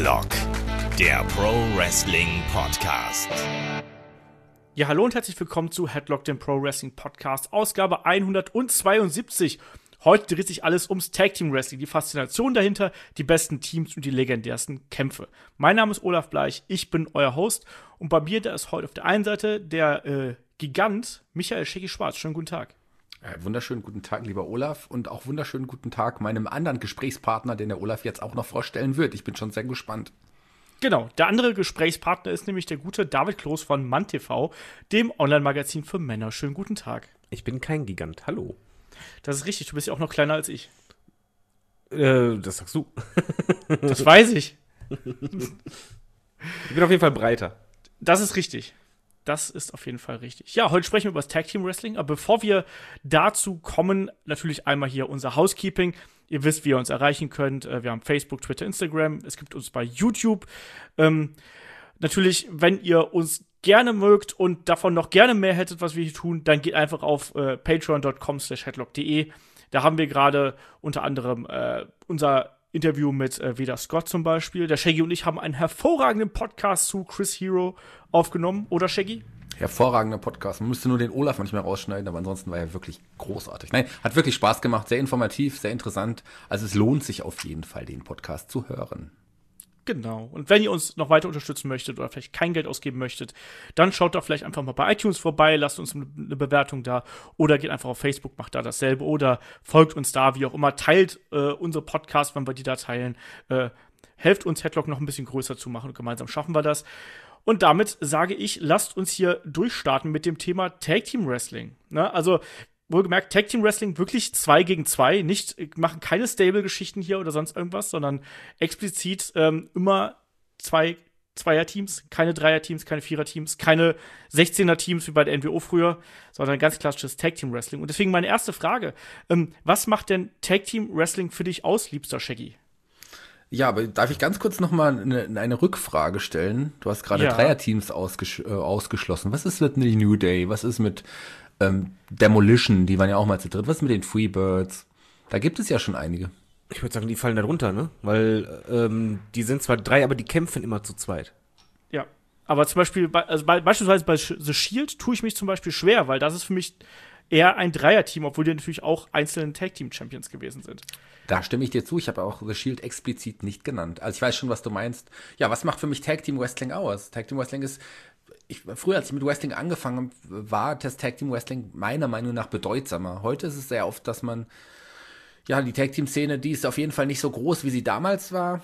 Headlock, der Pro Wrestling Podcast. Ja, hallo und herzlich willkommen zu Headlock, dem Pro Wrestling Podcast, Ausgabe 172. Heute dreht sich alles ums Tag Team Wrestling, die Faszination dahinter, die besten Teams und die legendärsten Kämpfe. Mein Name ist Olaf Bleich, ich bin euer Host und bei mir, da ist heute auf der einen Seite der Gigant Michael Schicki Schwarz. Schönen guten Tag. Wunderschönen guten Tag, lieber Olaf, und auch wunderschönen guten Tag meinem anderen Gesprächspartner, den der Olaf jetzt auch noch vorstellen wird. Ich bin schon sehr gespannt. Genau, der andere Gesprächspartner ist nämlich der gute David Kloß von MannTV, dem Online-Magazin für Männer. Schönen guten Tag. Ich bin kein Gigant, hallo. Das ist richtig, du bist ja auch noch kleiner als ich. Das sagst du. Das weiß ich. Ich bin auf jeden Fall breiter. Das ist richtig. Das ist auf jeden Fall richtig. Ja, heute sprechen wir über das Tag Team Wrestling. Aber bevor wir dazu kommen, natürlich einmal hier unser Housekeeping. Ihr wisst, wie ihr uns erreichen könnt. Wir haben Facebook, Twitter, Instagram. Es gibt uns bei YouTube. Natürlich, wenn ihr uns gerne mögt und davon noch gerne mehr hättet, was wir hier tun, dann geht einfach auf patreon.com/headlock.de. Da haben wir gerade unter anderem unser Interview mit Veda Scott zum Beispiel. Der Shaggy und ich haben einen hervorragenden Podcast zu Chris Hero aufgenommen. Oder, Shaggy? Hervorragender Podcast. Man müsste nur den Olaf manchmal rausschneiden, aber ansonsten war er wirklich großartig. Nein, hat wirklich Spaß gemacht, sehr informativ, sehr interessant. Also es lohnt sich auf jeden Fall, den Podcast zu hören. Genau. Und wenn ihr uns noch weiter unterstützen möchtet oder vielleicht kein Geld ausgeben möchtet, dann schaut doch vielleicht einfach mal bei iTunes vorbei, lasst uns eine Bewertung da oder geht einfach auf Facebook, macht da dasselbe oder folgt uns da, wie auch immer, teilt unsere Podcasts, wenn wir die da teilen. Helft uns, Headlock noch ein bisschen größer zu machen und gemeinsam schaffen wir das. Und damit sage ich, lasst uns hier durchstarten mit dem Thema Tag Team Wrestling. Ne? Also wohlgemerkt, Tag Team Wrestling wirklich 2 gegen 2, nicht machen keine Stable-Geschichten hier oder sonst irgendwas, sondern explizit immer Zweier-Teams, keine Dreier-Teams, keine Vierer-Teams, keine 16er-Teams wie bei der NWO früher, sondern ganz klassisches Tag Team Wrestling. Und deswegen meine erste Frage, was macht denn Tag Team Wrestling für dich aus, liebster Shaggy? Ja, aber darf ich ganz kurz nochmal eine Rückfrage stellen? Du hast gerade Dreierteams ausgeschlossen. Was ist mit New Day? Was ist mit Demolition? Die waren ja auch mal zu dritt. Was ist mit den Freebirds? Da gibt es ja schon einige. Ich würde sagen, die fallen da drunter, ne? Weil die sind zwar 3, aber die kämpfen immer zu zweit. Ja, aber zum Beispiel, beispielsweise bei The Shield tue ich mich zum Beispiel schwer, weil das ist für mich eher ein Dreier-Team, obwohl die natürlich auch einzelne Tag-Team-Champions gewesen sind. Da stimme ich dir zu. Ich habe auch The Shield explizit nicht genannt. Also ich weiß schon, was du meinst. Ja, was macht für mich Tag Team Wrestling aus? Tag Team Wrestling ist, früher, als ich mit Wrestling angefangen habe, war das Tag Team Wrestling meiner Meinung nach bedeutsamer. Heute ist es sehr oft, dass man, ja, die Tag Team Szene, die ist auf jeden Fall nicht so groß, wie sie damals war.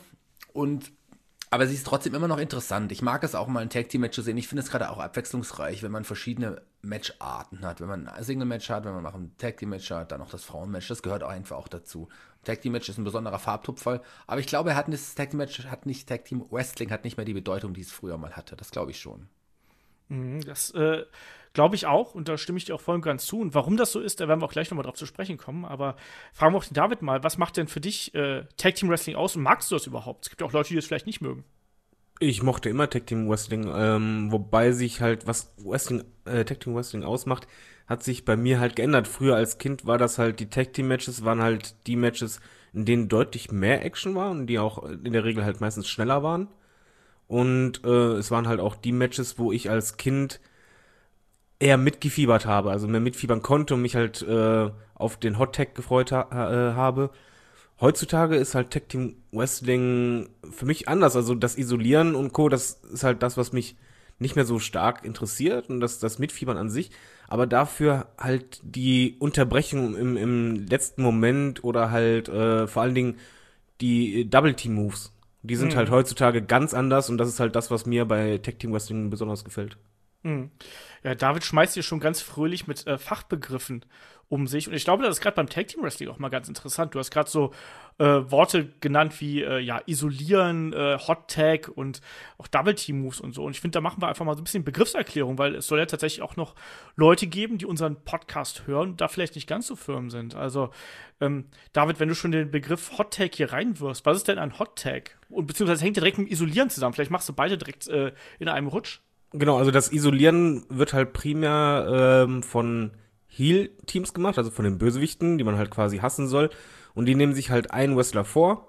Aber sie ist trotzdem immer noch interessant. Ich mag es auch mal, ein Tag-Team-Match zu sehen. Ich finde es gerade auch abwechslungsreich, wenn man verschiedene Matcharten hat. Wenn man ein Single-Match hat, wenn man noch ein Tag-Team-Match hat, dann noch das Frauen-Match. Das gehört auch einfach auch dazu. Tag-Team-Match ist ein besonderer Farbtupferl. Aber ich glaube, das Tag-Team-Match Tag-Team-Wrestling hat nicht mehr die Bedeutung, die es früher mal hatte. Das glaube ich schon. Das glaube ich auch, und da stimme ich dir auch voll und ganz zu. Und warum das so ist, da werden wir auch gleich nochmal drauf zu sprechen kommen. Aber fragen wir auch den David mal, was macht denn für dich Tag Team Wrestling aus und magst du das überhaupt? Es gibt ja auch Leute, die das vielleicht nicht mögen. Ich mochte immer Tag Team Wrestling, wobei sich halt, was Tag Team Wrestling ausmacht, hat sich bei mir halt geändert. Früher als Kind war das halt, die Tag Team Matches waren halt die Matches, in denen deutlich mehr Action war und die auch in der Regel halt meistens schneller waren. Und es waren halt auch die Matches, wo ich als Kind eher mitgefiebert habe, also mehr mitfiebern konnte und mich halt auf den Hot Tag gefreut habe. Heutzutage ist halt Tag Team Wrestling für mich anders. Also das Isolieren und Co., das ist halt das, was mich nicht mehr so stark interessiert und das Mitfiebern an sich. Aber dafür halt die Unterbrechung im letzten Moment oder halt vor allen Dingen die Double-Team-Moves. Die sind halt heutzutage ganz anders und das ist halt das, was mir bei Tag Team Wrestling besonders gefällt. Ja, David schmeißt hier schon ganz fröhlich mit Fachbegriffen um sich. Und ich glaube, das ist gerade beim Tag Team Wrestling auch mal ganz interessant. Du hast gerade so Worte genannt wie Isolieren, Hot Tag und auch Double Team Moves und so. Und ich finde, da machen wir einfach mal so ein bisschen Begriffserklärung, weil es soll ja tatsächlich auch noch Leute geben, die unseren Podcast hören und da vielleicht nicht ganz so firm sind. Also, David, wenn du schon den Begriff Hot Tag hier reinwirfst, was ist denn ein Hot Tag? Und beziehungsweise hängt der direkt mit dem Isolieren zusammen. Vielleicht machst du beide direkt in einem Rutsch. Genau, also das Isolieren wird halt primär von Heel-Teams gemacht, also von den Bösewichten, die man halt quasi hassen soll. Und die nehmen sich halt einen Wrestler vor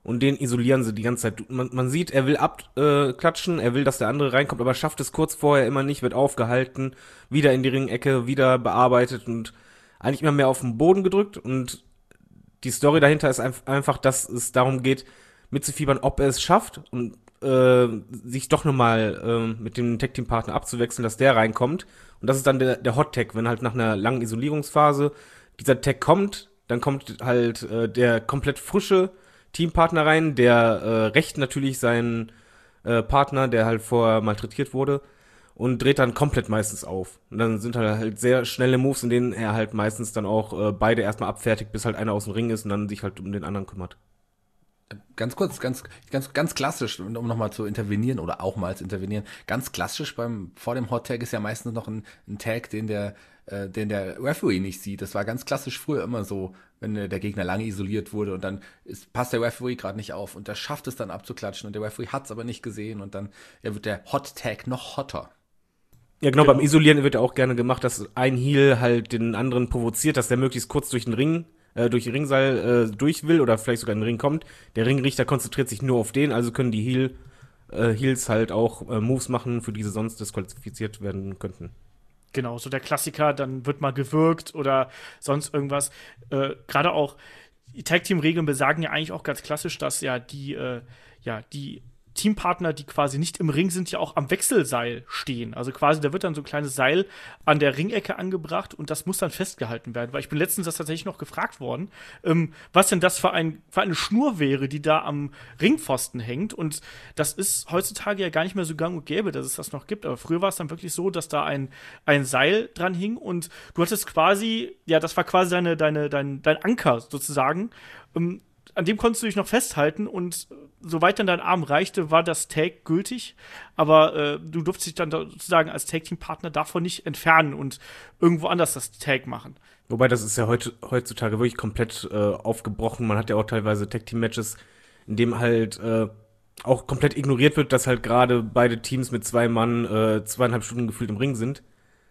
und den isolieren sie die ganze Zeit. Man sieht, er will abklatschen, er will, dass der andere reinkommt, aber schafft es kurz vorher immer nicht, wird aufgehalten, wieder in die Ringecke, wieder bearbeitet und eigentlich immer mehr auf den Boden gedrückt. Und die Story dahinter ist einfach, dass es darum geht, mitzufiebern, ob er es schafft und sich doch nochmal mit dem Tag-Team-Partner abzuwechseln, dass der reinkommt. Und das ist dann der Hot-Tag, wenn halt nach einer langen Isolierungsphase dieser Tag kommt, dann kommt halt der komplett frische Teampartner rein, der rächt natürlich seinen Partner, der halt vorher malträtiert wurde, und dreht dann komplett meistens auf. Und dann sind halt sehr schnelle Moves, in denen er halt meistens dann auch beide erstmal abfertigt, bis halt einer aus dem Ring ist und dann sich halt um den anderen kümmert. Ganz kurz, ganz klassisch, um nochmal zu intervenieren oder auch mal zu intervenieren. Ganz klassisch vor dem Hot Tag ist ja meistens noch ein Tag, den der Referee nicht sieht. Das war ganz klassisch früher immer so, wenn der Gegner lange isoliert wurde und dann passt der Referee gerade nicht auf und der schafft es dann abzuklatschen und der Referee hat es aber nicht gesehen und dann wird der Hot Tag noch hotter. Ja, genau, beim Isolieren wird ja auch gerne gemacht, dass ein Heel halt den anderen provoziert, dass der möglichst kurz durch den Ringseil durch will oder vielleicht sogar in den Ring kommt. Der Ringrichter konzentriert sich nur auf den, also können die Heels halt auch Moves machen, für die sie sonst disqualifiziert werden könnten. Genau, so der Klassiker, dann wird mal gewürgt oder sonst irgendwas. Gerade auch die Tag-Team-Regeln besagen ja eigentlich auch ganz klassisch, dass ja die Teampartner, die quasi nicht im Ring sind, ja auch am Wechselseil stehen. Also quasi, da wird dann so ein kleines Seil an der Ringecke angebracht und das muss dann festgehalten werden. Weil ich bin letztens das tatsächlich noch gefragt worden, was denn das für eine Schnur wäre, die da am Ringpfosten hängt. Und das ist heutzutage ja gar nicht mehr so gang und gäbe, dass es das noch gibt. Aber früher war es dann wirklich so, dass da ein Seil dran hing und du hattest quasi, ja, das war quasi dein Anker sozusagen. An dem konntest du dich noch festhalten und soweit dann dein Arm reichte, war das Tag gültig, aber du durftest dich dann sozusagen als Tag-Team-Partner davon nicht entfernen und irgendwo anders das Tag machen. Wobei, das ist ja heutzutage wirklich komplett aufgebrochen. Man hat ja auch teilweise Tag-Team-Matches, in dem halt auch komplett ignoriert wird, dass halt gerade beide Teams mit 2 Mann 2,5 Stunden gefühlt im Ring sind.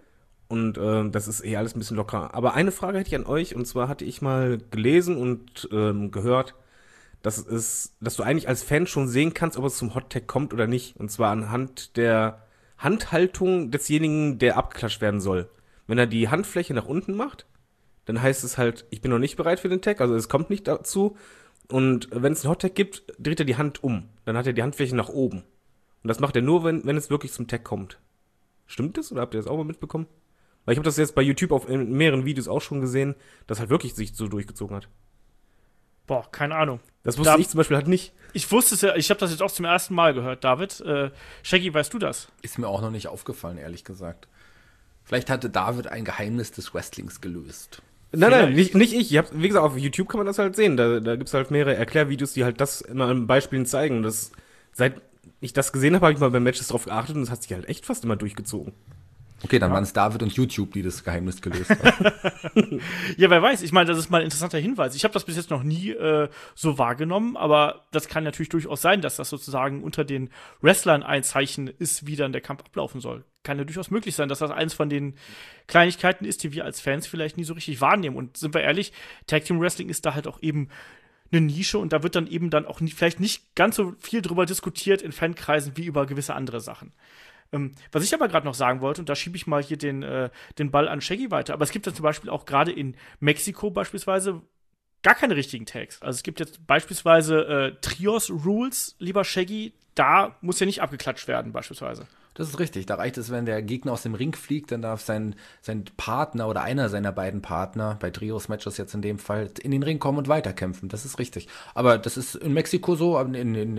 Und das ist alles ein bisschen locker. Aber eine Frage hätte ich an euch, und zwar hatte ich mal gelesen und gehört, dass du eigentlich als Fan schon sehen kannst, ob es zum Hot Tag kommt oder nicht. Und zwar anhand der Handhaltung desjenigen, der abgeklatscht werden soll. Wenn er die Handfläche nach unten macht, dann heißt es halt, ich bin noch nicht bereit für den Tag, also es kommt nicht dazu. Und wenn es einen Hot Tag gibt, dreht er die Hand um. Dann hat er die Handfläche nach oben. Und das macht er nur, wenn es wirklich zum Tag kommt. Stimmt das oder habt ihr das auch mal mitbekommen? Weil ich habe das jetzt bei YouTube in mehreren Videos auch schon gesehen, dass halt wirklich sich so durchgezogen hat. Boah, keine Ahnung. Das wusste ich zum Beispiel halt nicht. Ich wusste es ja, ich habe das jetzt auch zum ersten Mal gehört, David. Shaggy, weißt du das? Ist mir auch noch nicht aufgefallen, ehrlich gesagt. Vielleicht hatte David ein Geheimnis des Wrestlings gelöst. Nein, nicht ich. Wie gesagt, auf YouTube kann man das halt sehen. Da gibt's halt mehrere Erklärvideos, die halt das immer an Beispielen zeigen. Seit ich das gesehen habe ich mal bei Matches drauf geachtet und das hat sich halt echt fast immer durchgezogen. Okay, dann waren es David und YouTube, die das Geheimnis gelöst haben. Ja, wer weiß. Ich meine, das ist mal ein interessanter Hinweis. Ich habe das bis jetzt noch nie so wahrgenommen, aber das kann natürlich durchaus sein, dass das sozusagen unter den Wrestlern ein Zeichen ist, wie dann der Kampf ablaufen soll. Kann ja durchaus möglich sein, dass das eins von den Kleinigkeiten ist, die wir als Fans vielleicht nie so richtig wahrnehmen. Und sind wir ehrlich, Tag Team Wrestling ist da halt auch eben eine Nische und da wird dann eben dann auch vielleicht nicht ganz so viel drüber diskutiert in Fankreisen wie über gewisse andere Sachen. Was ich aber gerade noch sagen wollte, und da schiebe ich mal hier den Ball an Shaggy weiter, aber es gibt ja zum Beispiel auch gerade in Mexiko beispielsweise gar keine richtigen Tags. Also es gibt jetzt beispielsweise Trios-Rules, lieber Shaggy, da muss ja nicht abgeklatscht werden beispielsweise. Das ist richtig. Da reicht es, wenn der Gegner aus dem Ring fliegt, dann darf sein Partner oder einer seiner beiden Partner, bei Trios-Matches jetzt in dem Fall, in den Ring kommen und weiterkämpfen. Das ist richtig. Aber das ist in Mexiko so, aber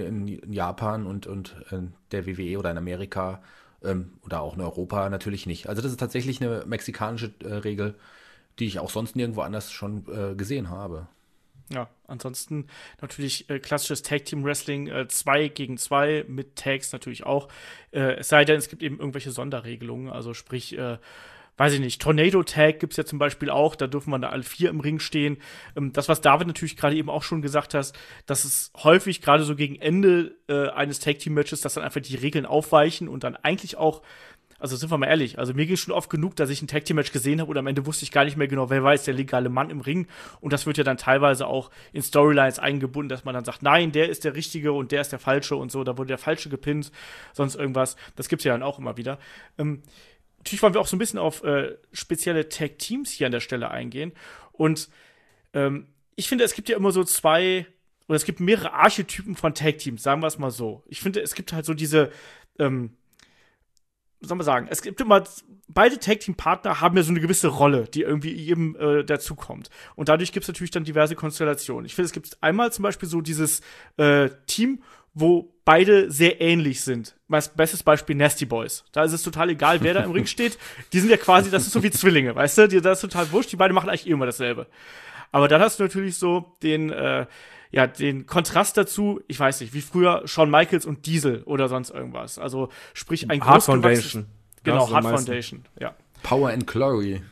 in Japan und der WWE oder in Amerika oder auch in Europa natürlich nicht. Also das ist tatsächlich eine mexikanische Regel, die ich auch sonst nirgendwo anders schon gesehen habe. Ja, ansonsten natürlich klassisches Tag-Team-Wrestling 2 gegen 2 mit Tags natürlich auch. Es sei denn, es gibt eben irgendwelche Sonderregelungen, also sprich, weiß ich nicht, Tornado-Tag gibt's ja zum Beispiel auch, da dürfen wir da alle 4 im Ring stehen. Das, was David natürlich gerade eben auch schon gesagt hat, dass es häufig gerade so gegen Ende eines Tag-Team-Matches, dass dann einfach die Regeln aufweichen und dann eigentlich auch Also sind wir mal ehrlich, also mir ging es schon oft genug, dass ich ein Tag-Team-Match gesehen habe und am Ende wusste ich gar nicht mehr genau, wer war jetzt der legale Mann im Ring. Und das wird ja dann teilweise auch in Storylines eingebunden, dass man dann sagt, nein, der ist der Richtige und der ist der Falsche und so, da wurde der Falsche gepinnt, sonst irgendwas. Das gibt's ja dann auch immer wieder. Natürlich wollen wir auch so ein bisschen auf spezielle Tag-Teams hier an der Stelle eingehen. Und ich finde, es gibt ja immer so oder es gibt mehrere Archetypen von Tag-Teams, sagen wir es mal so. Ich finde, es gibt halt so diese, soll man sagen, es gibt immer, beide Tag-Team-Partner haben ja so eine gewisse Rolle, die irgendwie jedem dazukommt. Und dadurch gibt es natürlich dann diverse Konstellationen. Ich finde, es gibt einmal zum Beispiel so dieses Team, wo beide sehr ähnlich sind. Mein bestes Beispiel Nasty Boys. Da ist es total egal, wer da im Ring steht. Die sind ja quasi, das ist so wie Zwillinge, weißt du? Das ist total wurscht, die beiden machen eigentlich immer dasselbe. Aber dann hast du natürlich so den Kontrast dazu, ich weiß nicht, wie früher Shawn Michaels und Diesel oder sonst irgendwas. Also sprich ein Hart Foundation. Genau, Hart Foundation, ja. Power and Glory.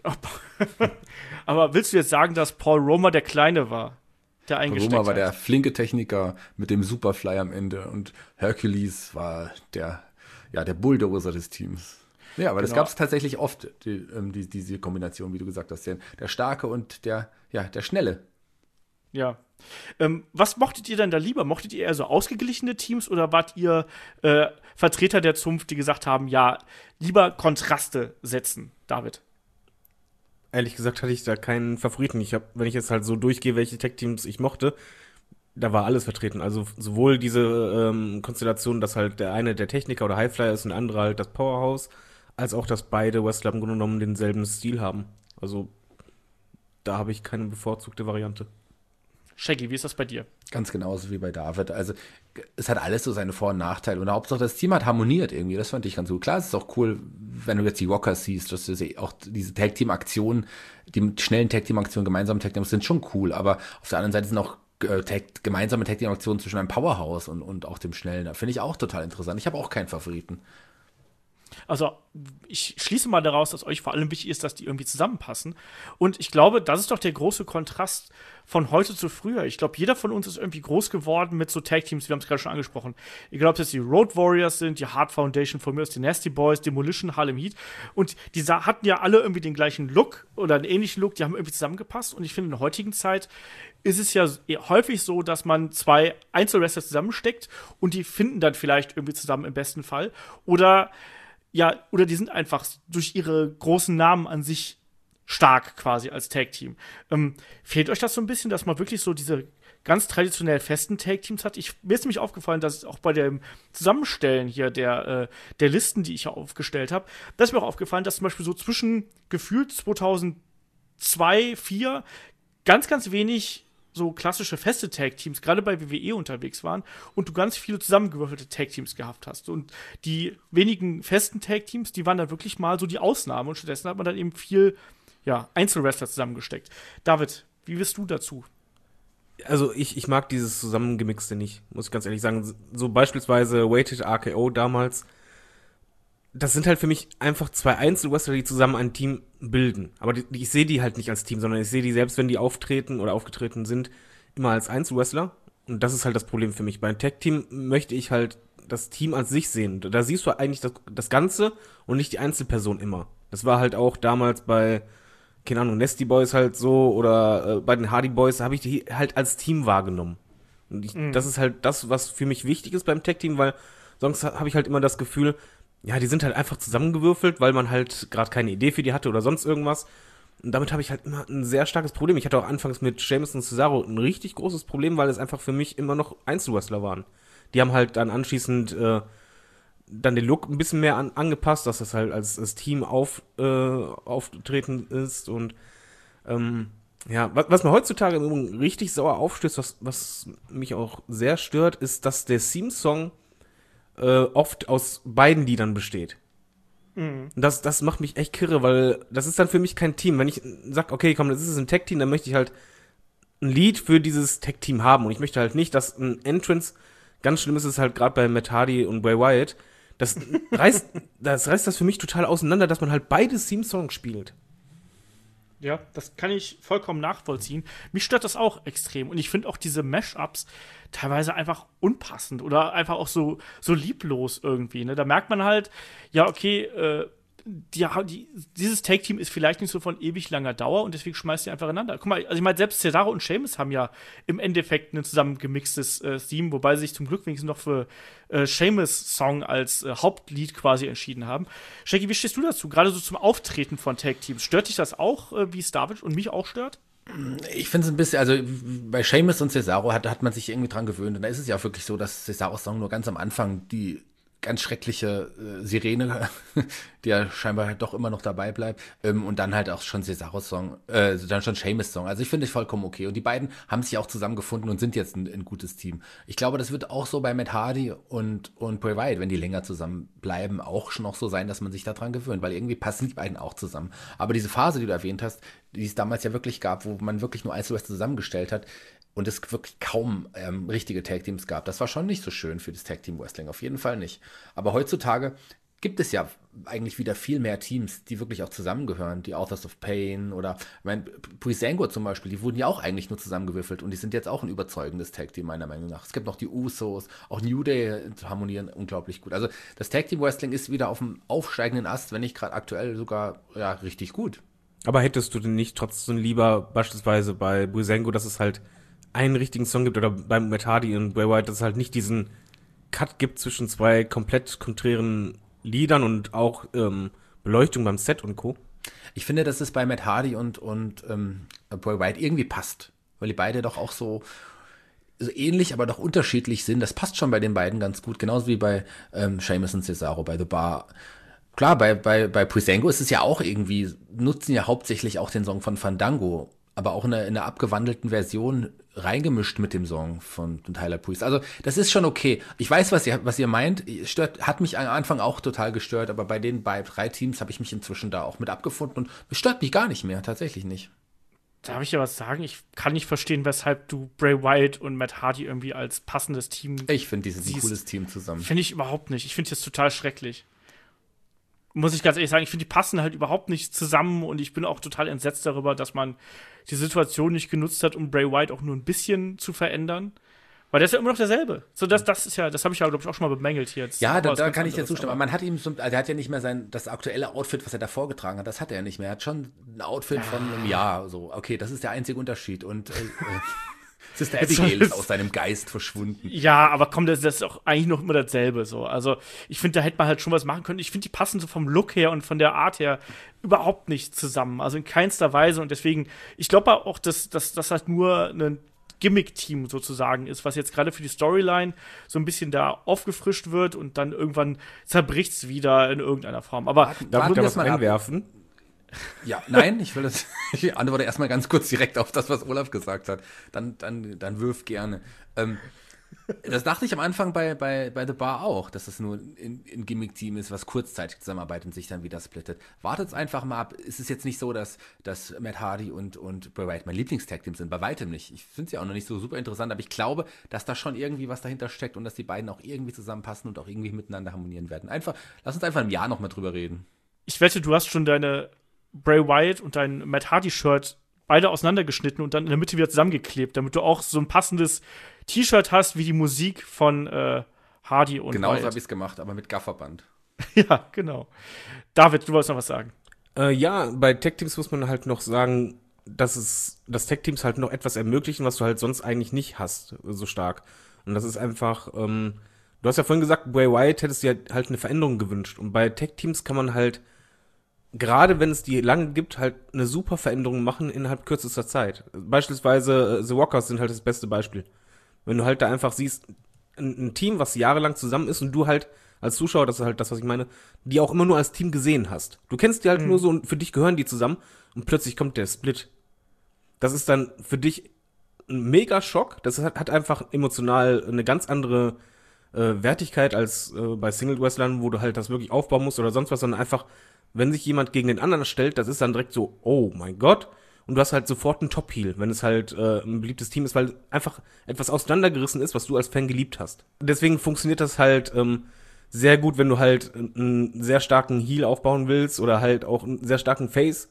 Aber willst du jetzt sagen, dass Paul Roma der Kleine war, der eingesteckt Roma war hat? der flinke Techniker mit dem Superfly am Ende und Hercules war der Bulldozer des Teams. Ja, aber das Genau. gab es tatsächlich oft, diese Kombination, wie du gesagt hast, der Starke und der Schnelle. Ja. Was mochtet ihr denn da lieber? Mochtet ihr eher so ausgeglichene Teams oder wart ihr Vertreter der Zunft, die gesagt haben, ja, lieber Kontraste setzen, David? Ehrlich gesagt hatte ich da keinen Favoriten. Wenn ich jetzt halt so durchgehe, welche Tech-Teams ich mochte, da war alles vertreten. Also sowohl diese Konstellation, dass halt der eine der Techniker oder Highflyer ist und der andere halt das Powerhouse, als auch, dass beide Wrestler im Grunde genommen denselben Stil haben. Also da habe ich keine bevorzugte Variante. Shaggy, wie ist das bei dir? Ganz genauso wie bei David. Also es hat alles so seine Vor- und Nachteile. Und Hauptsache das Team hat harmoniert irgendwie. Das fand ich ganz gut. Klar, es ist auch cool, wenn du jetzt die Rockers siehst, dass du auch diese Tag-Team-Aktionen, die schnellen Tag-Team-Aktionen, gemeinsamen Tag-Team sind schon cool. Aber auf der anderen Seite sind auch gemeinsame Tag-Team-Aktionen zwischen einem Powerhouse und auch dem Schnellen. Da finde ich auch total interessant. Ich habe auch keinen Favoriten. Also, ich schließe mal daraus, dass euch vor allem wichtig ist, dass die irgendwie zusammenpassen. Und ich glaube, das ist doch der große Kontrast von heute zu früher. Ich glaube, jeder von uns ist irgendwie groß geworden mit so Tag-Teams, wir haben es gerade schon angesprochen. Egal, ob es jetzt die Road Warriors sind, die Hart Foundation, von mir aus die Nasty Boys, Demolition, Harlem Heat. Und die hatten ja alle irgendwie den gleichen Look oder einen ähnlichen Look, die haben irgendwie zusammengepasst. Und ich finde, in der heutigen Zeit ist es ja häufig so, dass man zwei Einzelwrestler zusammensteckt und die finden dann vielleicht irgendwie zusammen im besten Fall. Oder die sind einfach durch ihre großen Namen an sich stark quasi als Tag-Team. Fehlt euch das so ein bisschen, dass man wirklich so diese ganz traditionell festen Tag-Teams hat? Mir ist nämlich aufgefallen, dass auch bei dem Zusammenstellen hier der Listen, die ich ja aufgestellt habe, da ist mir auch aufgefallen, dass zum Beispiel so zwischen gefühlt 2002, 2004 ganz, ganz wenig so klassische feste Tag-Teams, gerade bei WWE unterwegs waren und du ganz viele zusammengewürfelte Tag-Teams gehabt hast. Und die wenigen festen Tag-Teams, die waren dann wirklich mal so die Ausnahme und stattdessen hat man dann eben viel Einzelwrestler zusammengesteckt. David, wie bist du dazu? Also ich mag dieses Zusammengemixte nicht, muss ich ganz ehrlich sagen. So beispielsweise Weighted RKO damals, das sind halt für mich einfach zwei Einzelwrestler, die zusammen ein Team bilden. Aber ich sehe die halt nicht als Team, sondern ich sehe die, selbst wenn die auftreten oder aufgetreten sind, immer als Einzelwrestler. Und das ist halt das Problem für mich. Bei einem Tag-Team möchte ich halt das Team als sich sehen. Da siehst du eigentlich das Ganze und nicht die Einzelperson immer. Das war halt auch damals bei, keine Ahnung, Nasty Boys halt so oder bei den Hardy Boys, da habe ich die halt als Team wahrgenommen. Und das ist halt das, was für mich wichtig ist beim Tag-Team, weil sonst habe ich halt immer das Gefühl, ja, die sind halt einfach zusammengewürfelt, weil man halt gerade keine Idee für die hatte oder sonst irgendwas. Und damit habe ich halt immer ein sehr starkes Problem. Ich hatte auch anfangs mit Sheamus und Cesaro ein richtig großes Problem, weil es einfach für mich immer noch Einzelwrestler waren. Die haben halt dann anschließend dann den Look ein bisschen mehr angepasst, dass das halt als Team auftreten ist. Und was mir heutzutage im Übrigen richtig sauer aufstößt, was mich auch sehr stört, ist, dass der Theme-Song oft aus beiden Liedern besteht. Mhm. Das macht mich echt kirre, weil das ist dann für mich kein Team. Wenn ich sag, okay, komm, das ist ein Tag-Team, dann möchte ich halt ein Lied für dieses Tag-Team haben. Und ich möchte halt nicht, dass ein Entrance, ganz schlimm ist es halt gerade bei Matt Hardy und Bray Wyatt, das reißt das für mich total auseinander, dass man halt beide Theme-Songs spielt. Ja, das kann ich vollkommen nachvollziehen. Mich stört das auch extrem. Und ich finde auch diese Mashups teilweise einfach unpassend oder einfach auch so lieblos irgendwie. Ne? Da merkt man halt, ja, okay, dieses Take-Team ist vielleicht nicht so von ewig langer Dauer und deswegen schmeißt die einfach ineinander. Guck mal, also ich meine, selbst Cesaro und Sheamus haben ja im Endeffekt ein zusammengemixtes Theme, wobei sie sich zum Glück wenigstens noch für Sheamus Song als Hauptlied quasi entschieden haben. Shaggy, wie stehst du dazu? Gerade so zum Auftreten von Tag-Teams. Stört dich das auch, wie es David und mich auch stört? Ich finde es ein bisschen, also bei Sheamus und Cesaro hat man sich irgendwie dran gewöhnt. Und da ist es ja auch wirklich so, dass Cesaros Song nur ganz am Anfang die ganz schreckliche Sirene, die ja scheinbar halt doch immer noch dabei bleibt, und dann halt auch schon Cesaros Song, dann schon Sheamus Song. Also ich finde es vollkommen okay. Und die beiden haben sich auch zusammengefunden und sind jetzt ein gutes Team. Ich glaube, das wird auch so bei Matt Hardy und Bray Wyatt, wenn die länger zusammen bleiben, auch schon noch so sein, dass man sich daran gewöhnt, weil irgendwie passen die beiden auch zusammen. Aber diese Phase, die du erwähnt hast, die es damals ja wirklich gab, wo man wirklich nur Ice West zusammengestellt hat, und es wirklich kaum richtige Tag-Teams gab. Das war schon nicht so schön für das Tag-Team-Wrestling, auf jeden Fall nicht. Aber heutzutage gibt es ja eigentlich wieder viel mehr Teams, die wirklich auch zusammengehören. Die Authors of Pain oder, ich meine, Breezango zum Beispiel, die wurden ja auch eigentlich nur zusammengewürfelt und die sind jetzt auch ein überzeugendes Tag-Team, meiner Meinung nach. Es gibt noch die Usos, auch New Day harmonieren unglaublich gut. Also das Tag-Team-Wrestling ist wieder auf dem aufsteigenden Ast, wenn nicht gerade aktuell sogar ja richtig gut. Aber hättest du denn nicht trotzdem lieber beispielsweise bei Breezango, dass es halt einen richtigen Song gibt, oder beim Matt Hardy und Bray Wyatt, dass es halt nicht diesen Cut gibt zwischen zwei komplett konträren Liedern und auch Beleuchtung beim Set und Co.? Ich finde, dass es bei Matt Hardy und Bray Wyatt irgendwie passt, weil die beide doch auch so ähnlich, aber doch unterschiedlich sind. Das passt schon bei den beiden ganz gut, genauso wie bei Sheamus und Cesaro bei The Bar. Klar, bei Breezango ist es ja auch irgendwie, nutzen ja hauptsächlich auch den Song von Fandango, aber auch in einer abgewandelten Version reingemischt mit dem Song von Tyler Breeze. Also das ist schon okay. Ich weiß, was ihr meint. Hat mich am Anfang auch total gestört, aber bei den drei Teams habe ich mich inzwischen da auch mit abgefunden und es stört mich gar nicht mehr, tatsächlich nicht. Darf ich ja was sagen? Ich kann nicht verstehen, weshalb du Bray Wyatt und Matt Hardy irgendwie als passendes Team Ich finde, die sind ein cooles Team zusammen. Finde ich überhaupt nicht. Ich finde das total schrecklich. Muss ich ganz ehrlich sagen, ich finde, die passen halt überhaupt nicht zusammen und ich bin auch total entsetzt darüber, dass man die Situation nicht genutzt hat, um Bray Wyatt auch nur ein bisschen zu verändern. Weil der ist ja immer noch derselbe. So, das ist ja, das habe ich ja, glaube ich, auch schon mal bemängelt hier jetzt. Ja, da kann ich dir zustimmen. Aber man hat ihm also er hat ja nicht mehr das aktuelle Outfit, was er davor getragen hat, das hat er ja nicht mehr. Er hat schon ein Outfit von einem Jahr, so. Okay, das ist der einzige Unterschied. Und Sister Abigail ist aus seinem Geist verschwunden. Ja, aber komm, das ist auch eigentlich noch immer dasselbe so. Also, ich finde, da hätte man halt schon was machen können. Ich finde, die passen so vom Look her und von der Art her überhaupt nicht zusammen. Also in keinster Weise. Und deswegen, ich glaube auch, dass das halt nur ein Gimmick-Team sozusagen ist, was jetzt gerade für die Storyline so ein bisschen da aufgefrischt wird und dann irgendwann zerbricht es wieder in irgendeiner Form. Aber darf ich da was einwerfen? Ja, nein, ich antworte erstmal ganz kurz direkt auf das, was Olaf gesagt hat. Dann wirf gerne. Das dachte ich am Anfang bei The Bar auch, dass es nur ein Gimmick-Team ist, was kurzzeitig zusammenarbeitet und sich dann wieder splittet. Wartet's einfach mal ab. Es ist jetzt nicht so, dass Matt Hardy und Bray Wyatt mein Lieblingstag-Team sind. Bei weitem nicht. Ich finde sie auch noch nicht so super interessant, aber ich glaube, dass da schon irgendwie was dahinter steckt und dass die beiden auch irgendwie zusammenpassen und auch irgendwie miteinander harmonieren werden. Lass uns einfach im Jahr nochmal drüber reden. Ich wette, du hast schon deine Bray Wyatt und dein Matt Hardy-Shirt beide auseinandergeschnitten und dann in der Mitte wieder zusammengeklebt, damit du auch so ein passendes T-Shirt hast wie die Musik von Hardy und Genauso Wyatt. habe ich es gemacht, aber mit Gafferband. Ja, genau. David, du wolltest noch was sagen. Ja, bei Tag-Teams muss man halt noch sagen, dass Tag-Teams halt noch etwas ermöglichen, was du halt sonst eigentlich nicht hast, so stark. Und das ist einfach, du hast ja vorhin gesagt, Bray Wyatt hättest dir halt eine Veränderung gewünscht. Und bei Tag-Teams kann man halt, gerade wenn es die lange gibt, halt eine super Veränderung machen innerhalb kürzester Zeit. Beispielsweise The Rockers sind halt das beste Beispiel. Wenn du halt da einfach siehst, ein Team, was jahrelang zusammen ist und du halt als Zuschauer, das ist halt das, was ich meine, die auch immer nur als Team gesehen hast. Du kennst die halt nur so und für dich gehören die zusammen und plötzlich kommt der Split. Das ist dann für dich ein mega Schock. Das hat einfach emotional eine ganz andere Wertigkeit als bei Single-Wrestlern, wo du halt das wirklich aufbauen musst oder sonst was, sondern einfach, wenn sich jemand gegen den anderen stellt, das ist dann direkt so, oh mein Gott. Und du hast halt sofort einen Top-Heel, wenn es halt ein beliebtes Team ist, weil einfach etwas auseinandergerissen ist, was du als Fan geliebt hast. Deswegen funktioniert das halt sehr gut, wenn du halt einen sehr starken Heel aufbauen willst oder halt auch einen sehr starken Face.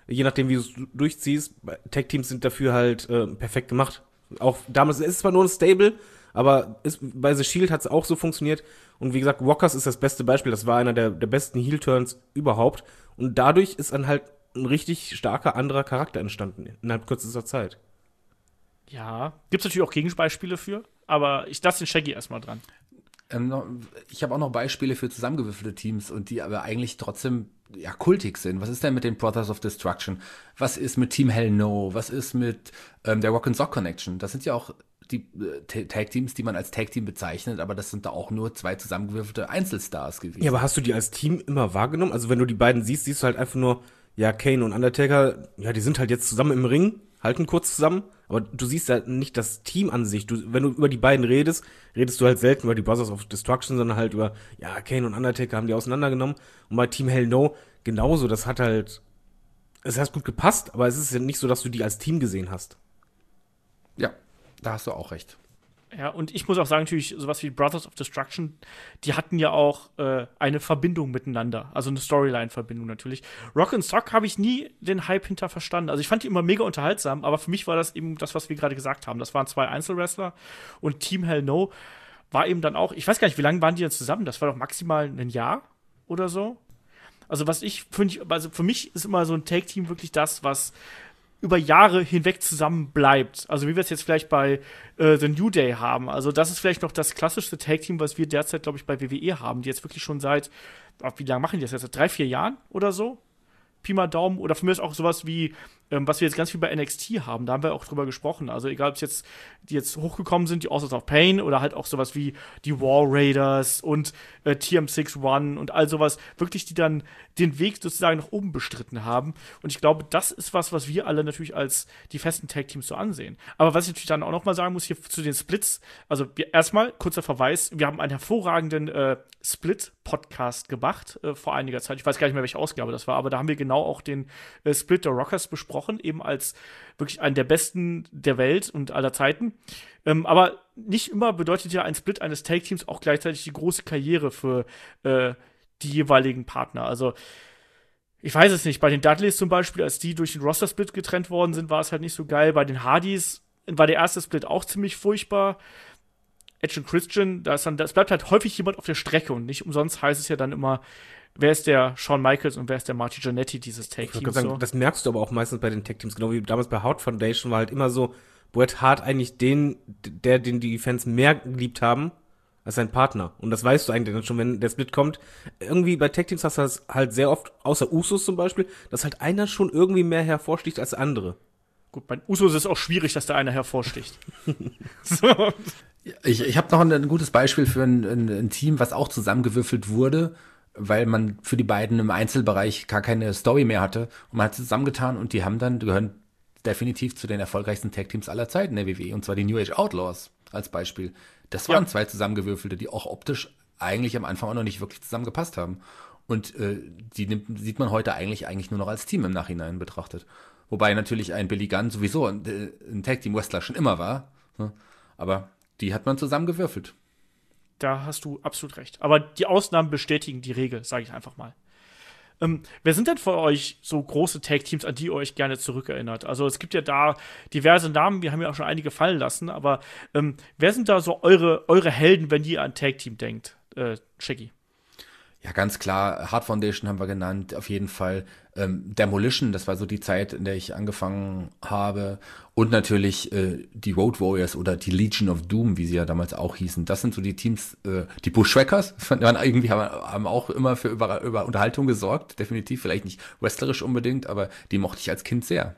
je nachdem, wie du es durchziehst. Tag-Teams sind dafür halt perfekt gemacht. Auch damals ist es zwar nur ein Stable, aber bei The Shield hat es auch so funktioniert. Und wie gesagt, Rockers ist das beste Beispiel. Das war einer der besten Heel-Turns überhaupt. Und dadurch ist dann halt ein richtig starker anderer Charakter entstanden innerhalb kürzester Zeit. Ja, gibt es natürlich auch Gegenbeispiele für, aber ich lasse den Shaggy erstmal dran. Ich habe auch noch Beispiele für zusammengewürfelte Teams und die aber eigentlich trotzdem ja kultig sind. Was ist denn mit den Brothers of Destruction? Was ist mit Team Hell No? Was ist mit der Rock and Sock Connection? Das sind ja auch die Tag-Teams, die man als Tag-Team bezeichnet, aber das sind da auch nur zwei zusammengewürfelte Einzelstars gewesen. Ja, aber hast du die als Team immer wahrgenommen? Also wenn du die beiden siehst, siehst du halt einfach nur, ja, Kane und Undertaker, ja, die sind halt jetzt zusammen im Ring, halten kurz zusammen, aber du siehst ja nicht das Team an sich. Wenn du über die beiden redest du halt selten über die Brothers of Destruction, sondern halt über, ja, Kane und Undertaker haben die auseinandergenommen. Und bei Team Hell No genauso, es hat gut gepasst, aber es ist ja nicht so, dass du die als Team gesehen hast. Ja, da hast du auch recht. Ja, und ich muss auch sagen, natürlich, sowas wie Brothers of Destruction, die hatten ja auch eine Verbindung miteinander. Also eine Storyline-Verbindung natürlich. Rock and Sock habe ich nie den Hype hinter verstanden. Also ich fand die immer mega unterhaltsam, aber für mich war das eben das, was wir gerade gesagt haben. Das waren zwei Einzelwrestler und Team Hell No war eben dann auch, ich weiß gar nicht, wie lange waren die denn zusammen? Das war doch maximal ein Jahr oder so. Also für mich ist immer so ein Tag-Team wirklich das, was über Jahre hinweg zusammen bleibt. Also wie wir es jetzt vielleicht bei The New Day haben. Also das ist vielleicht noch das klassischste Tag-Team, was wir derzeit, glaube ich, bei WWE haben, die jetzt wirklich schon seit, wie lange machen die das jetzt? Seit 3-4 Jahren oder so? Pi mal Daumen. Oder für mich ist auch sowas wie, was wir jetzt ganz viel bei NXT haben. Da haben wir auch drüber gesprochen. Also egal, ob es jetzt, die jetzt hochgekommen sind, die Authors of Pain oder halt auch sowas wie die War Raiders und TM61 und all sowas. Wirklich, die dann den Weg sozusagen nach oben bestritten haben. Und ich glaube, das ist was wir alle natürlich als die festen Tag-Teams so ansehen. Aber was ich natürlich dann auch noch mal sagen muss hier zu den Splits, also erstmal, kurzer Verweis, wir haben einen hervorragenden Split-Podcast gemacht vor einiger Zeit. Ich weiß gar nicht mehr, welche Ausgabe das war, aber da haben wir genau auch den Split der Rockers besprochen, eben als wirklich einen der besten der Welt und aller Zeiten. Aber nicht immer bedeutet ja ein Split eines Tag-Teams auch gleichzeitig die große Karriere für die jeweiligen Partner. Also, ich weiß es nicht. Bei den Dudleys zum Beispiel, als die durch den Roster-Split getrennt worden sind, war es halt nicht so geil. Bei den Hardys war der erste Split auch ziemlich furchtbar. Edge und Christian, das bleibt halt häufig jemand auf der Strecke und nicht umsonst heißt es ja dann immer, wer ist der Shawn Michaels und wer ist der Marty Jannetty dieses Tag-Teams. So. Das merkst du aber auch meistens bei den Tag-Teams, genau wie damals bei Hart Foundation war halt immer so, Bret Hart eigentlich den die Fans mehr geliebt haben, als sein Partner. Und das weißt du eigentlich dann schon, wenn der Split kommt. Irgendwie bei Tag-Teams hast du das halt sehr oft, außer Usos zum Beispiel, dass halt einer schon irgendwie mehr hervorsticht als der andere. Gut, bei Usos ist es auch schwierig, dass da einer hervorsticht. So. Ich habe noch ein gutes Beispiel für ein Team, was auch zusammengewürfelt wurde, weil man für die beiden im Einzelbereich gar keine Story mehr hatte. Und man hat sie zusammengetan und die gehören definitiv zu den erfolgreichsten Tag-Teams aller Zeiten der WWE. Und zwar die New Age Outlaws als Beispiel. Das waren zwei zusammengewürfelte, die auch optisch eigentlich am Anfang auch noch nicht wirklich zusammengepasst haben. Und die sieht man heute eigentlich nur noch als Team im Nachhinein betrachtet. Wobei natürlich ein Billy Gunn sowieso ein Tag-Team-Wrestler schon immer war. Ne? Aber die hat man zusammengewürfelt. Da hast du absolut recht. Aber die Ausnahmen bestätigen die Regel, sage ich einfach mal. Wer sind denn für euch so große Tag-Teams, an die ihr euch gerne zurückerinnert? Also es gibt ja da diverse Namen, wir haben ja auch schon einige fallen lassen, aber wer sind da so eure Helden, wenn ihr an Tag-Team denkt, Shaggy? Ja, ganz klar, Hart Foundation haben wir genannt, auf jeden Fall. Demolition, das war so die Zeit, in der ich angefangen habe. Und natürlich die Road Warriors oder die Legion of Doom, wie sie ja damals auch hießen. Das sind so die Teams, die Bushwhackers, haben auch immer für über Unterhaltung gesorgt, definitiv, vielleicht nicht wrestlerisch unbedingt, aber die mochte ich als Kind sehr.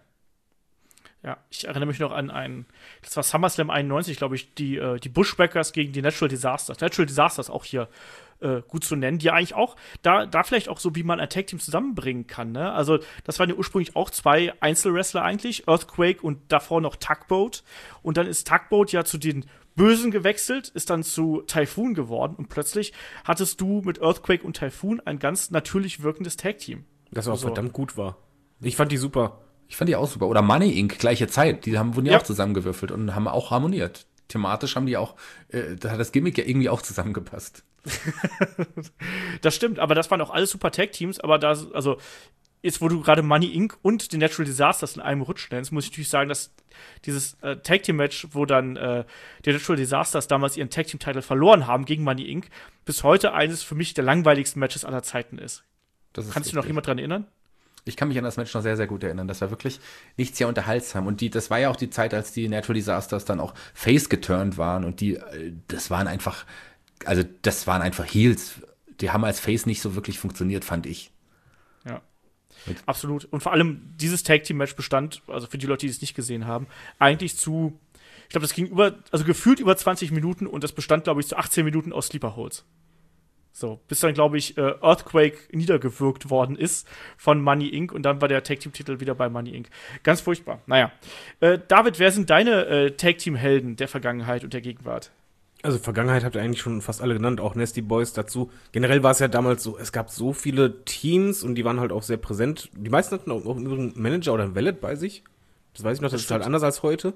Ja, ich erinnere mich noch an das war SummerSlam 91, glaube ich, die Bushwhackers gegen die Natural Disasters. Natural Disasters auch hier gut zu nennen, die eigentlich auch, da vielleicht auch so, wie man ein Tag-Team zusammenbringen kann, ne? Also, das waren ja ursprünglich auch zwei Einzelwrestler eigentlich, Earthquake und davor noch Tugboat. Und dann ist Tugboat ja zu den Bösen gewechselt, ist dann zu Typhoon geworden und plötzlich hattest du mit Earthquake und Typhoon ein ganz natürlich wirkendes Tag-Team. Das auch verdammt gut war. Ich fand die super. Ich fand die auch super. Oder Money Inc., gleiche Zeit. Wurden ja auch zusammengewürfelt und haben auch harmoniert. Thematisch haben die auch, da hat das Gimmick ja irgendwie auch zusammengepasst. Das stimmt, aber das waren auch alles super Tag-Teams, aber also jetzt, wo du gerade Money Inc. und die Natural Disasters in einem Rutsch nennst, muss ich natürlich sagen, dass dieses Tag-Team-Match, wo dann die Natural Disasters damals ihren Tag-Team-Title verloren haben gegen Money Inc., bis heute eines für mich der langweiligsten Matches aller Zeiten ist. Kannst du dich noch jemand dran erinnern? Ich kann mich an das Match noch sehr, sehr gut erinnern. Das war wirklich nicht sehr unterhaltsam. Und das war ja auch die Zeit, als die Natural Disasters dann auch face geturnt waren. Und das waren einfach Heels. Die haben als Face nicht so wirklich funktioniert, fand ich. Ja, absolut. Und vor allem dieses Tag-Team-Match bestand, also für die Leute, die es nicht gesehen haben, eigentlich ich glaube, das ging gefühlt über 20 Minuten und das bestand, glaube ich, zu 18 Minuten aus Sleeper Holds. So, bis dann, glaube ich, Earthquake niedergewürgt worden ist von Money Inc. Und dann war der Tag-Team-Titel wieder bei Money Inc. Ganz furchtbar. Naja. David, wer sind deine Tag-Team-Helden der Vergangenheit und der Gegenwart? Also Vergangenheit habt ihr eigentlich schon fast alle genannt, auch Nasty Boys dazu. Generell war es ja damals so, es gab so viele Teams und die waren halt auch sehr präsent. Die meisten hatten auch einen Manager oder ein Wallet bei sich. Das weiß ich noch, das ist halt anders als heute.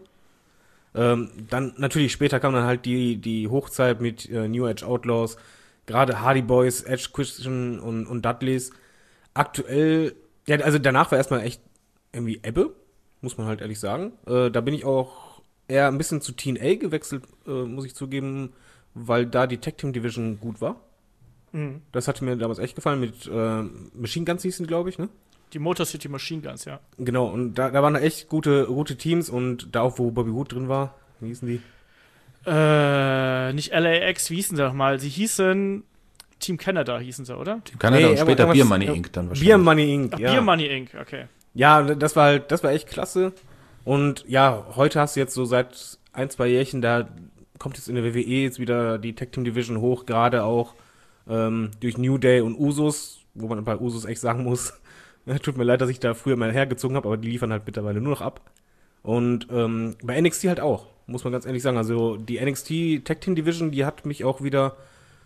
Dann natürlich später kam dann halt die Hochzeit mit New Age Outlaws, gerade Hardy Boys, Edge Christian und Dudleys. Aktuell, ja, also danach war erstmal echt irgendwie Ebbe, muss man halt ehrlich sagen. Da bin ich auch eher ein bisschen zu TNA gewechselt, muss ich zugeben, weil da die Tag Team Division gut war. Mhm. Das hatte mir damals echt gefallen, mit Machine Guns hießen, glaube ich, ne? Die Motor City Machine Guns, ja. Genau, und da waren echt gute Teams und da auch, wo Bobby Wood drin war, wie hießen die? Nicht LAX, wie hießen sie doch mal? Sie hießen Team Canada, hießen sie, oder? Team Canada und später Beer Money Inc. dann wahrscheinlich. Beer Money Inc., ja. Beer Money Inc., okay. Ja, das war echt klasse. Und ja, heute hast du jetzt so seit 1-2 Jährchen, da kommt jetzt in der WWE jetzt wieder die Tag Team Division hoch, gerade auch durch New Day und Usos, wo man bei Usos echt sagen muss, tut mir leid, dass ich da früher mal hergezogen habe, aber die liefern halt mittlerweile nur noch ab. Und bei NXT halt auch, muss man ganz ehrlich sagen. Also die NXT Tag Team Division, die hat mich auch wieder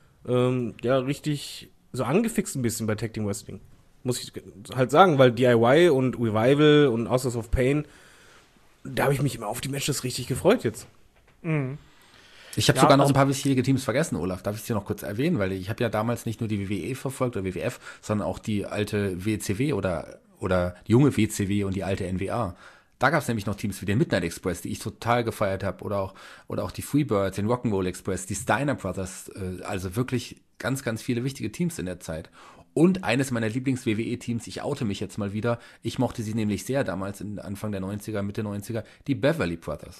richtig so angefixt ein bisschen bei Tag Team Wrestling. Muss ich halt sagen, weil DIY und Revival und Authors of Pain, da habe ich mich immer auf die Matches richtig gefreut jetzt. Mhm. Ich habe sogar noch ein paar wichtige Teams vergessen, Olaf. Darf ich dir noch kurz erwähnen? Weil ich habe ja damals nicht nur die WWE verfolgt oder WWF, sondern auch die alte WCW oder die junge WCW und die alte NWA. Da gab es nämlich noch Teams wie den Midnight Express, die ich total gefeiert habe, oder auch die Freebirds, den Rock'n'Roll Express, die Steiner Brothers, also wirklich ganz, ganz viele wichtige Teams in der Zeit. Und eines meiner Lieblings-WWE-Teams, ich oute mich jetzt mal wieder, ich mochte sie nämlich sehr damals, Anfang der 90er, Mitte 90er, die Beverly Brothers.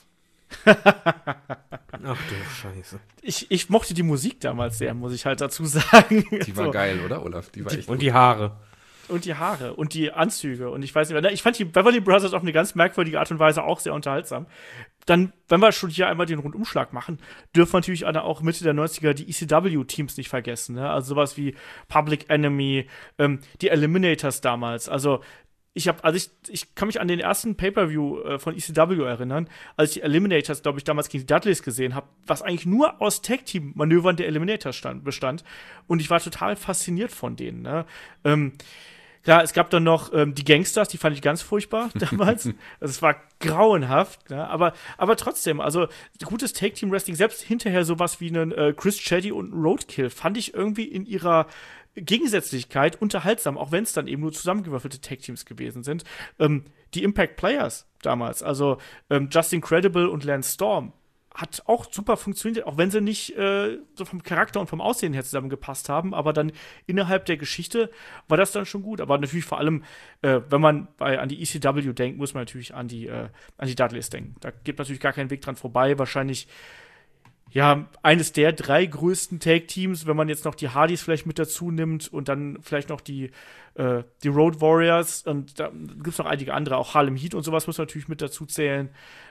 Ach du Scheiße. Ich mochte die Musik damals sehr, muss ich halt dazu sagen. Die war geil, oder, Olaf? Die war echt und gut. die Haare. Und die Haare und die Anzüge und ich weiß nicht, ich fand die Beverly Brothers auf eine ganz merkwürdige Art und Weise auch sehr unterhaltsam. Dann, wenn wir schon hier einmal den Rundumschlag machen, dürfen wir natürlich auch Mitte der 90er die ECW-Teams nicht vergessen, ne? Also sowas wie Public Enemy, die Eliminators damals. Also ich kann mich an den ersten Pay-Per-View von ECW erinnern, als ich die Eliminators, glaube ich, damals gegen die Dudleys gesehen habe, was eigentlich nur aus Tag-Team-Manövern der Eliminators bestand. Und ich war total fasziniert von denen, ne? Klar, es gab dann noch die Gangsters, die fand ich ganz furchtbar damals. Also es war grauenhaft, ne? aber trotzdem, also gutes Tag-Team-Wrestling, selbst hinterher sowas wie einen Chris Chetty und einen Roadkill, fand ich irgendwie in ihrer Gegensätzlichkeit unterhaltsam, auch wenn es dann eben nur zusammengewürfelte Tag-Teams gewesen sind. Die Impact Players damals, also Justin Credible und Lance Storm, hat auch super funktioniert, auch wenn sie nicht so vom Charakter und vom Aussehen her zusammengepasst haben, aber dann innerhalb der Geschichte war das dann schon gut. Aber natürlich vor allem, wenn man an die ECW denkt, muss man natürlich an die Dudleys denken. Da geht natürlich gar kein Weg dran vorbei. Wahrscheinlich ja eines der 3 größten Tag-Teams, wenn man jetzt noch die Hardys vielleicht mit dazu nimmt und dann vielleicht noch die Road Warriors und da gibt es noch einige andere, auch Harlem Heat und sowas muss man natürlich mit dazu zählen.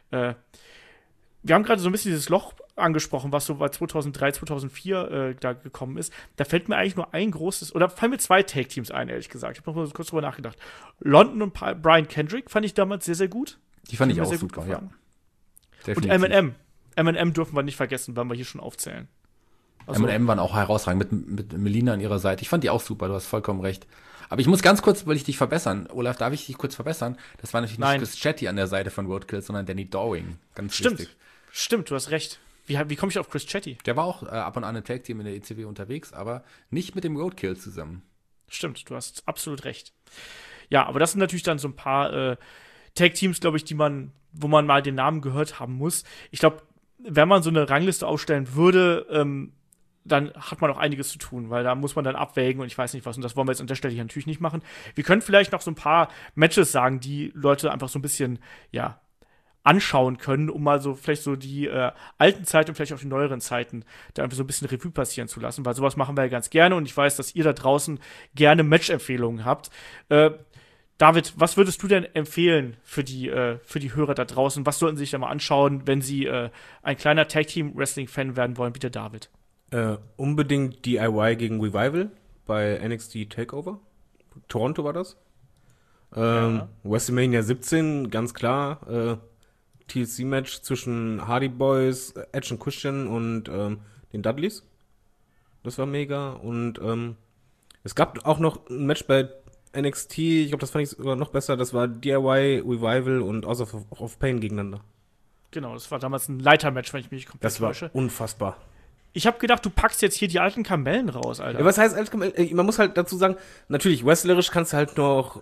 Wir haben gerade so ein bisschen dieses Loch angesprochen, was so bei 2003, 2004 da gekommen ist. Da fällt mir eigentlich nur ein großes, oder fallen mir 2 Tag-Teams ein, ehrlich gesagt. Ich habe noch mal kurz drüber nachgedacht. London und Brian Kendrick fand ich damals sehr, sehr gut. Die fand ich auch super, ja. Und M&M. M&M dürfen wir nicht vergessen, wenn wir hier schon aufzählen. Also, M&M waren auch herausragend mit Melina an ihrer Seite. Ich fand die auch super, du hast vollkommen recht. Aber ich muss ganz kurz, will ich dich verbessern. Olaf, darf ich dich kurz verbessern? Das war natürlich nicht Chris Chetty an der Seite von Roadkill, sondern Danny Dowing. Ganz wichtig. Stimmt, du hast recht. Wie komme ich auf Chris Chetty? Der war auch ab und an im Tag-Team in der ECW unterwegs, aber nicht mit dem Roadkill zusammen. Stimmt, du hast absolut recht. Ja, aber das sind natürlich dann so ein paar Tag-Teams, glaube ich, wo man mal den Namen gehört haben muss. Ich glaube, wenn man so eine Rangliste aufstellen würde, dann hat man auch einiges zu tun, weil da muss man dann abwägen und ich weiß nicht was. Und das wollen wir jetzt an der Stelle hier natürlich nicht machen. Wir können vielleicht noch so ein paar Matches sagen, die Leute einfach so ein bisschen, ja, anschauen können, um mal so vielleicht so die alten Zeiten und vielleicht auch die neueren Zeiten da einfach so ein bisschen Revue passieren zu lassen, weil sowas machen wir ja ganz gerne und ich weiß, dass ihr da draußen gerne Match-Empfehlungen habt. David, was würdest du denn empfehlen für die Hörer da draußen? Was sollten sie sich da mal anschauen, wenn sie ein kleiner Tag-Team-Wrestling-Fan werden wollen? Bitte, David. Unbedingt DIY gegen Revival bei NXT TakeOver. Toronto war das. WrestleMania 17, ganz klar. TLC-Match zwischen Hardy Boys, Edge und Christian und den Dudleys. Das war mega. Und es gab auch noch ein Match bei NXT, ich glaube, das fand ich sogar noch besser. Das war DIY, Revival und House of Pain gegeneinander. Genau, das war damals ein Leitermatch, wenn ich mich komplett täusche. Das war unfassbar. Ich habe gedacht, du packst jetzt hier die alten Kamellen raus, Alter. Ja, was heißt alte Kamellen? Man muss halt dazu sagen, natürlich, wrestlerisch kannst du halt noch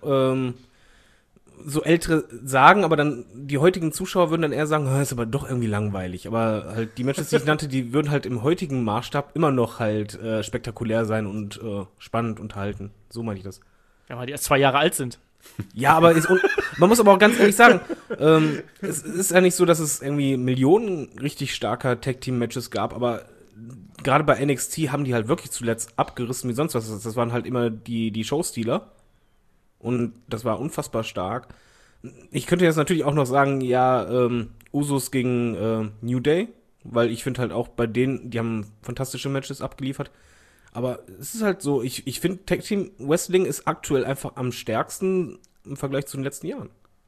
so ältere sagen, aber dann die heutigen Zuschauer würden dann eher sagen, ist aber doch irgendwie langweilig. Aber halt die Matches, die ich nannte, die würden halt im heutigen Maßstab immer noch halt spektakulär sein und spannend unterhalten. So meine ich das. Ja, weil die erst 2 Jahre alt sind. Ja, aber man muss aber auch ganz ehrlich sagen, es ist ja nicht so, dass es irgendwie Millionen richtig starker Tag-Team-Matches gab, aber gerade bei NXT haben die halt wirklich zuletzt abgerissen wie sonst was. Das waren halt immer die Showstealer. Und das war unfassbar stark. Ich könnte jetzt natürlich auch noch sagen, ja, Usos gegen New Day, weil ich finde halt auch bei denen, die haben fantastische Matches abgeliefert. Aber es ist halt so, ich finde Tag Team Wrestling ist aktuell einfach am stärksten im Vergleich zu den letzten Jahren.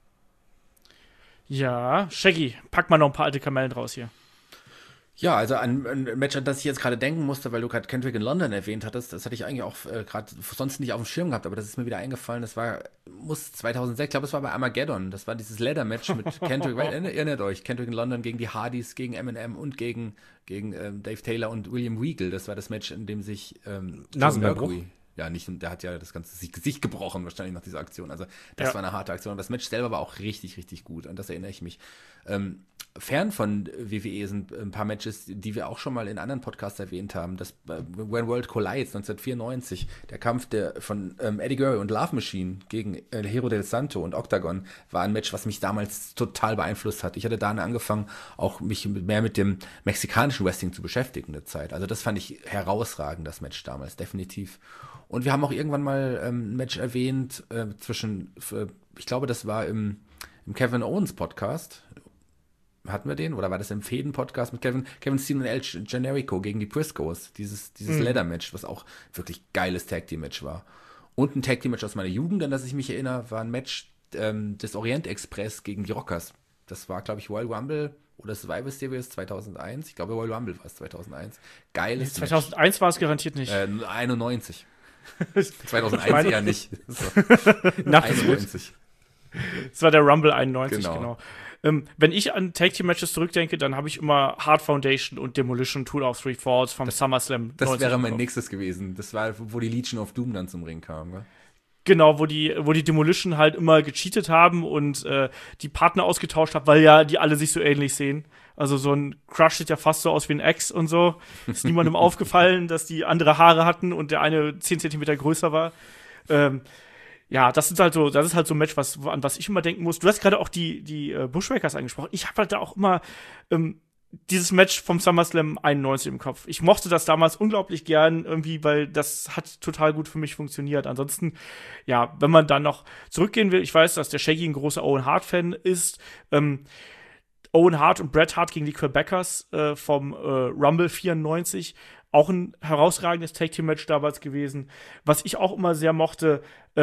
Ja, Shaggy, pack mal noch ein paar alte Kamellen draus hier. Ja, also ein Match, an das ich jetzt gerade denken musste, weil du gerade Kendrick in London erwähnt hattest, das hatte ich eigentlich auch gerade sonst nicht auf dem Schirm gehabt, aber das ist mir wieder eingefallen, muss 2006, ich glaube, es war bei Armageddon, das war dieses Leather-Match mit Kendrick, erinnert euch, Kendrick in London gegen die Hardys, gegen Eminem und gegen Dave Taylor und William Regal, das war das Match, in dem sich Nasenbeinbruch. Ja, der hat ja das ganze Gesicht gebrochen, wahrscheinlich nach dieser Aktion. Also, das war eine harte Aktion. Und das Match selber war auch richtig, richtig gut. An das erinnere ich mich. Fern von WWE sind ein paar Matches, die wir auch schon mal in anderen Podcasts erwähnt haben. Das When World Collides 1994, der Kampf von Eddie Guerrero und Love Machine gegen Hero del Santo und Octagon war ein Match, was mich damals total beeinflusst hat. Ich hatte da angefangen, auch mich mehr mit dem mexikanischen Wrestling zu beschäftigen in der Zeit. Also das fand ich herausragend, das Match damals, definitiv. Und wir haben auch irgendwann mal ein Match erwähnt ich glaube, das war im Kevin Owens Podcast. Hatten wir den? Oder war das im Fäden-Podcast mit Kevin Steen und El Generico gegen die Briscoes? Dieses Leather-Match, was auch wirklich geiles Tag-Team-Match war. Und ein Tag-Team-Match aus meiner Jugend, an das ich mich erinnere, war ein Match des Orient Express gegen die Rockers. Das war, glaube ich, Royal Rumble oder Survivor Series 2001. Ich glaube, Royal Rumble war es 2001. Geiles 2001 Match. War es garantiert nicht. 91. 2001 eher nicht. Nach 91. Das war der Rumble 91, genau. Wenn ich an Tag-Team-Matches zurückdenke, dann habe ich immer Hard Foundation und Demolition Tool of Three Falls vom SummerSlam. Das wäre mein nächstes gewesen. Das war, wo die Legion of Doom dann zum Ring kam, ne? Genau, wo die Demolition halt immer gecheatet haben und die Partner ausgetauscht haben, weil ja die alle sich so ähnlich sehen. Also so ein Crush sieht ja fast so aus wie ein Ex und so. Ist niemandem aufgefallen, dass die andere Haare hatten und der eine 10 Zentimeter größer war. Ja, das ist halt so ein Match, an was ich immer denken muss. Du hast gerade auch die Bushwhackers angesprochen. Ich habe halt da auch immer dieses Match vom SummerSlam 91 im Kopf. Ich mochte das damals unglaublich gern irgendwie, weil das hat total gut für mich funktioniert. Ansonsten, ja, wenn man dann noch zurückgehen will, ich weiß, dass der Shaggy ein großer Owen Hart-Fan ist. Owen Hart und Bret Hart gegen die Quebecers vom Rumble 94. Auch ein herausragendes Tag-Team-Match damals gewesen. Was ich auch immer sehr mochte,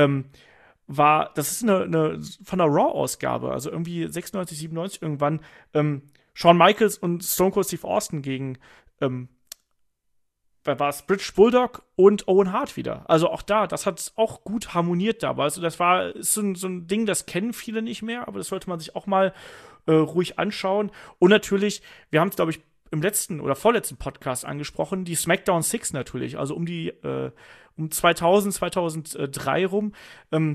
war, das ist eine von der Raw-Ausgabe, also irgendwie 96, 97 irgendwann, Shawn Michaels und Stone Cold Steve Austin gegen war es British Bulldog und Owen Hart wieder. Also auch das hat auch gut harmoniert dabei. Also das ist so ein Ding, das kennen viele nicht mehr, aber das sollte man sich auch mal ruhig anschauen. Und natürlich, wir haben es, glaube ich, im letzten oder vorletzten Podcast angesprochen, die SmackDown 6 natürlich, also um 2000, 2003 rum,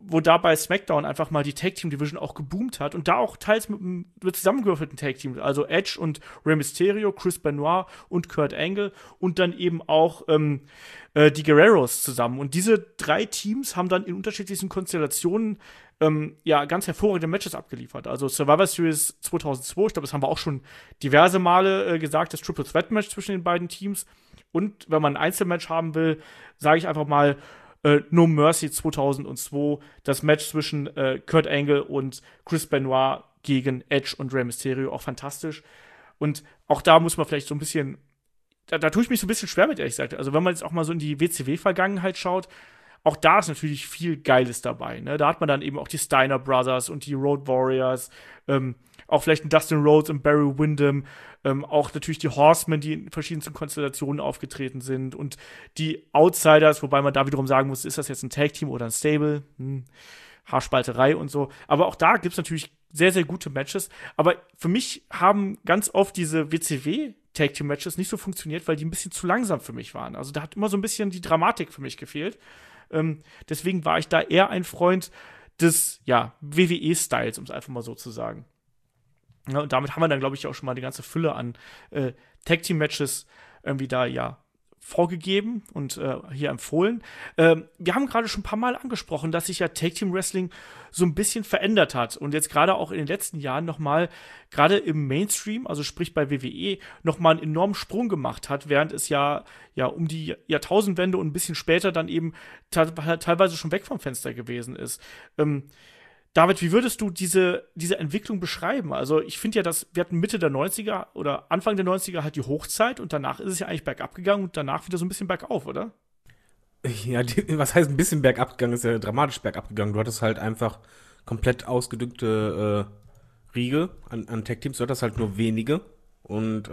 wo da bei SmackDown einfach mal die Tag-Team-Division auch geboomt hat und da auch teils mit zusammengewürfelten Tag-Teams, also Edge und Rey Mysterio, Chris Benoit und Kurt Angle und dann eben auch die Guerreros zusammen. Und diese 3 Teams haben dann in unterschiedlichen Konstellationen ganz hervorragende Matches abgeliefert. Also Survivor Series 2002, ich glaube, das haben wir auch schon diverse Male gesagt, das Triple Threat Match zwischen den beiden Teams. Und wenn man ein Einzelmatch haben will, sage ich einfach mal No Mercy 2002, das Match zwischen Kurt Angle und Chris Benoit gegen Edge und Rey Mysterio, auch fantastisch. Und auch da muss man vielleicht so ein bisschen, da tue ich mich so ein bisschen schwer mit, ehrlich gesagt. Also wenn man jetzt auch mal so in die WCW-Vergangenheit schaut, auch da ist natürlich viel Geiles dabei. Ne? Da hat man dann eben auch die Steiner Brothers und die Road Warriors, auch vielleicht einen Dustin Rhodes und Barry Windham, auch natürlich die Horsemen, die in verschiedensten Konstellationen aufgetreten sind und die Outsiders, wobei man da wiederum sagen muss, ist das jetzt ein Tag-Team oder ein Stable? Haarspalterei und so. Aber auch da gibt es natürlich sehr, sehr gute Matches. Aber für mich haben ganz oft diese WCW-Tag-Team-Matches nicht so funktioniert, weil die ein bisschen zu langsam für mich waren. Also da hat immer so ein bisschen die Dramatik für mich gefehlt. Deswegen war ich da eher ein Freund des, WWE-Styles, um es einfach mal so zu sagen. Ja, und damit haben wir dann, glaube ich, auch schon mal die ganze Fülle an Tag-Team-Matches irgendwie da, vorgegeben und hier empfohlen. Wir haben gerade schon ein paar Mal angesprochen, dass sich ja Tag-Team-Wrestling so ein bisschen verändert hat und jetzt gerade auch in den letzten Jahren nochmal, gerade im Mainstream, also sprich bei WWE, nochmal einen enormen Sprung gemacht hat, während es ja um die Jahrtausendwende und ein bisschen später dann eben teilweise schon weg vom Fenster gewesen ist. David, wie würdest du diese Entwicklung beschreiben? Also ich finde ja, wir hatten Mitte der 90er oder Anfang der 90er halt die Hochzeit und danach ist es ja eigentlich bergab gegangen und danach wieder so ein bisschen bergauf, oder? Ja, was heißt ein bisschen bergab gegangen, ist ja dramatisch bergab gegangen. Du hattest halt einfach komplett ausgedünnkte Riege an Tag-Teams, du hattest halt nur wenige und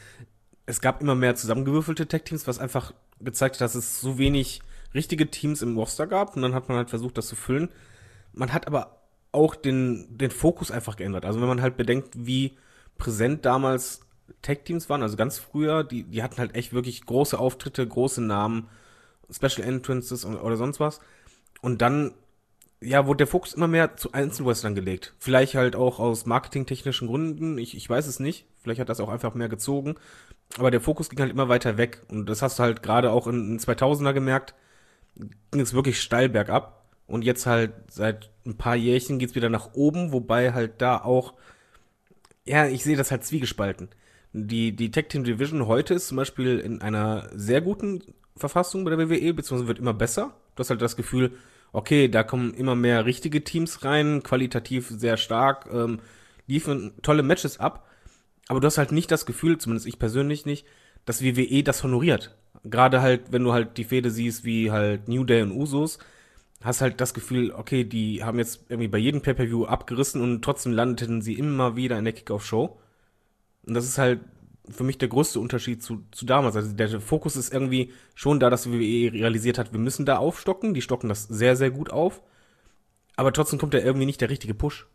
es gab immer mehr zusammengewürfelte Tag-Teams, was einfach gezeigt hat, dass es so wenig richtige Teams im Roster gab und dann hat man halt versucht, das zu füllen. Man hat aber auch den Fokus einfach geändert. Also wenn man halt bedenkt, wie präsent damals Tag-Teams waren, also ganz früher, die hatten halt echt wirklich große Auftritte, große Namen, Special Entrances oder sonst was. Und dann, wurde der Fokus immer mehr zu Einzelwrestlern gelegt. Vielleicht halt auch aus marketingtechnischen Gründen, ich weiß es nicht. Vielleicht hat das auch einfach mehr gezogen. Aber der Fokus ging halt immer weiter weg. Und das hast du halt gerade auch in den 2000er gemerkt, ging es wirklich steil bergab. Und jetzt halt seit ein paar Jährchen geht's wieder nach oben, wobei halt da auch, ich sehe das halt zwiegespalten. Die Tag Team Division heute ist zum Beispiel in einer sehr guten Verfassung bei der WWE, beziehungsweise wird immer besser. Du hast halt das Gefühl, okay, da kommen immer mehr richtige Teams rein, qualitativ sehr stark, liefern tolle Matches ab. Aber du hast halt nicht das Gefühl, zumindest ich persönlich nicht, dass WWE das honoriert. Gerade halt, wenn du halt die Fehde siehst, wie halt New Day und Usos, hast halt das Gefühl, okay, die haben jetzt irgendwie bei jedem Pay-Per-View abgerissen und trotzdem landeten sie immer wieder in der Kickoff-Show. Und das ist halt für mich der größte Unterschied zu damals. Also der Fokus ist irgendwie schon da, dass die WWE realisiert hat, wir müssen da aufstocken. Die stocken das sehr, sehr gut auf. Aber trotzdem kommt da irgendwie nicht der richtige Push.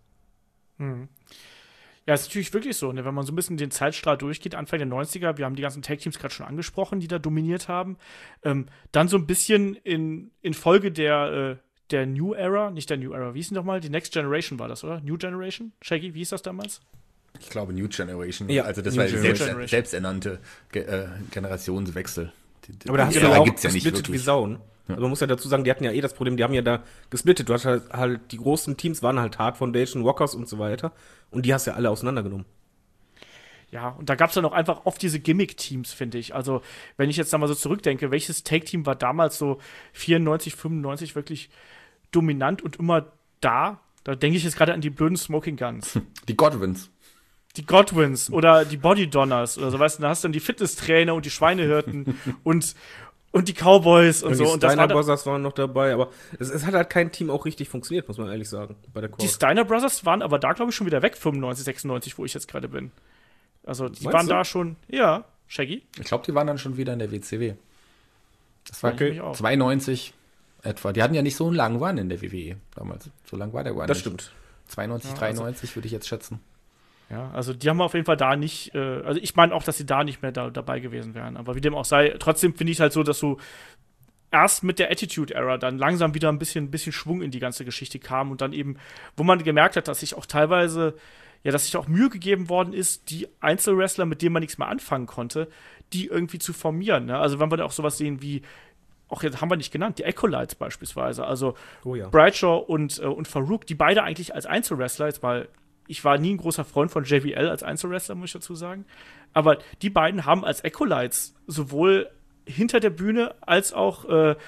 Ja, ist natürlich wirklich so, ne? Wenn man so ein bisschen den Zeitstrahl durchgeht, Anfang der 90er, wir haben die ganzen Tag-Teams gerade schon angesprochen, die da dominiert haben. Dann so ein bisschen in Folge der New Era, nicht der New Era, wie hieß denn nochmal? Die Next Generation war das, oder? New Generation? Shaggy, wie hieß das damals? Ich glaube New Generation. Ja, also das New war Generation. selbsternannte Generationswechsel. Aber da hast du ja auch gesplittet wie Sauen. Also man muss ja dazu sagen, die hatten ja das Problem, die haben ja da gesplittet. Du hast halt die großen Teams waren halt Hard Foundation, Walkers und so weiter. Und die hast du ja alle auseinandergenommen. Ja, und da gab es dann auch einfach oft diese Gimmick-Teams, finde ich. Also, wenn ich jetzt da mal so zurückdenke, welches Tag-Team war damals so 94, 95 wirklich dominant und immer da? Da denke ich jetzt gerade an die blöden Smoking Guns. Die Godwins. Die Godwins oder die Body Donners oder so, weißt du, da hast du dann die Fitnesstrainer und die Schweinehirten und die Cowboys und so. Die Und das Steiner Brothers waren noch dabei, aber es hat halt kein Team auch richtig funktioniert, muss man ehrlich sagen, bei der Crowd. Die Steiner Brothers waren aber da, glaube ich, schon wieder weg, 95, 96, wo ich jetzt gerade bin. Also, die Meinst waren du? da schon, ja, Shaggy. Ich glaube, die waren dann schon wieder in der WCW. Das war Okay. 92 etwa. Die hatten ja nicht so einen langen Run in der WWE damals. So lang war der Run Das nicht. stimmt. 92, Ja, 93 würde ich jetzt schätzen. Ja, also die haben auf jeden Fall da nicht, also ich meine auch, dass sie da nicht mehr dabei gewesen wären. Aber wie dem auch sei, trotzdem finde ich es halt so, dass du erst mit der Attitude Era dann langsam wieder ein bisschen Schwung in die ganze Geschichte kam und dann eben, wo man gemerkt hat, dass sich auch teilweise, dass sich auch Mühe gegeben worden ist, die Einzelwrestler, mit denen man nichts mehr anfangen konnte, die irgendwie zu formieren. Ne? Also wenn wir da auch sowas sehen wie, auch jetzt haben wir nicht genannt, die Acolytes beispielsweise, also Bradshaw und Farouk, die beide eigentlich als Einzelwrestler, jetzt mal, ich war nie ein großer Freund von JBL als Einzelwrestler, muss ich dazu sagen, aber die beiden haben als Acolytes sowohl hinter der Bühne als auch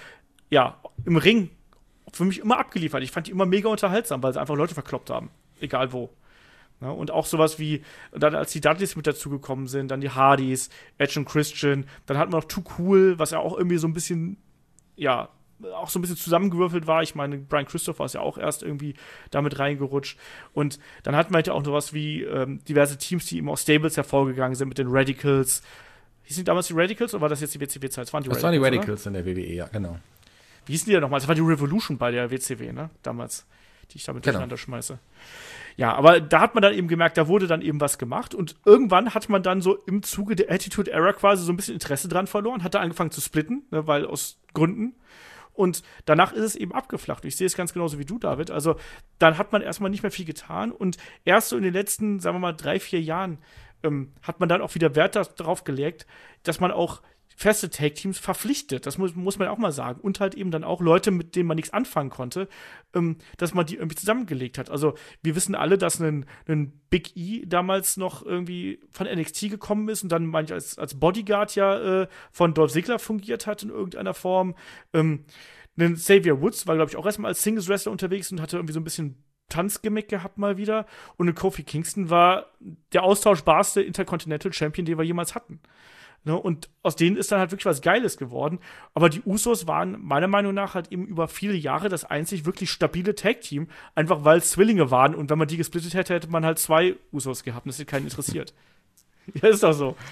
im Ring für mich immer abgeliefert. Ich fand die immer mega unterhaltsam, weil sie einfach Leute verkloppt haben. Egal wo. Ja, und auch sowas wie, dann als die Dudleys mit dazugekommen sind, dann die Hardys, Edge und Christian, dann hatten wir noch Too Cool, was ja auch irgendwie so ein bisschen, auch so ein bisschen zusammengewürfelt war. Ich meine, Brian Christopher ist ja auch erst irgendwie damit reingerutscht. Und dann hatten wir halt auch sowas wie diverse Teams, die eben aus Stables hervorgegangen sind mit den Radicals. Hießen die damals die Radicals oder war das jetzt die WCW-Zeit? Das waren die Radicals in der WWE, ja, genau. Wie hießen die denn nochmal? Das war die Revolution bei der WCW, ne? Damals, die ich damit durcheinander schmeiße. Ja, aber da hat man dann eben gemerkt, da wurde dann eben was gemacht und irgendwann hat man dann so im Zuge der Attitude Era quasi so ein bisschen Interesse dran verloren, hat da angefangen zu splitten, ne, weil aus Gründen. Und danach ist es eben abgeflacht. Ich sehe es ganz genauso wie du, David. Also dann hat man erstmal nicht mehr viel getan und erst so in den letzten, sagen wir mal, 3-4 Jahren hat man dann auch wieder Wert darauf gelegt, dass man auch feste Tag-Teams verpflichtet. Das muss man auch mal sagen. Und halt eben dann auch Leute, mit denen man nichts anfangen konnte, dass man die irgendwie zusammengelegt hat. Also wir wissen alle, dass ein Big E damals noch irgendwie von NXT gekommen ist und dann manchmal als Bodyguard von Dolph Ziggler fungiert hat in irgendeiner Form. Ein Xavier Woods war, glaube ich, auch erstmal als Singles-Wrestler unterwegs und hatte irgendwie so ein bisschen Tanzgimmick gehabt mal wieder. Und ein Kofi Kingston war der austauschbarste Intercontinental Champion, den wir jemals hatten. Ne? Und aus denen ist dann halt wirklich was Geiles geworden. Aber die Usos waren meiner Meinung nach halt eben über viele Jahre das einzig wirklich stabile Tag-Team, einfach weil es Zwillinge waren. Und wenn man die gesplittet hätte, hätte man halt 2 Usos gehabt. Und das hätte keinen interessiert. Ja, ist doch so.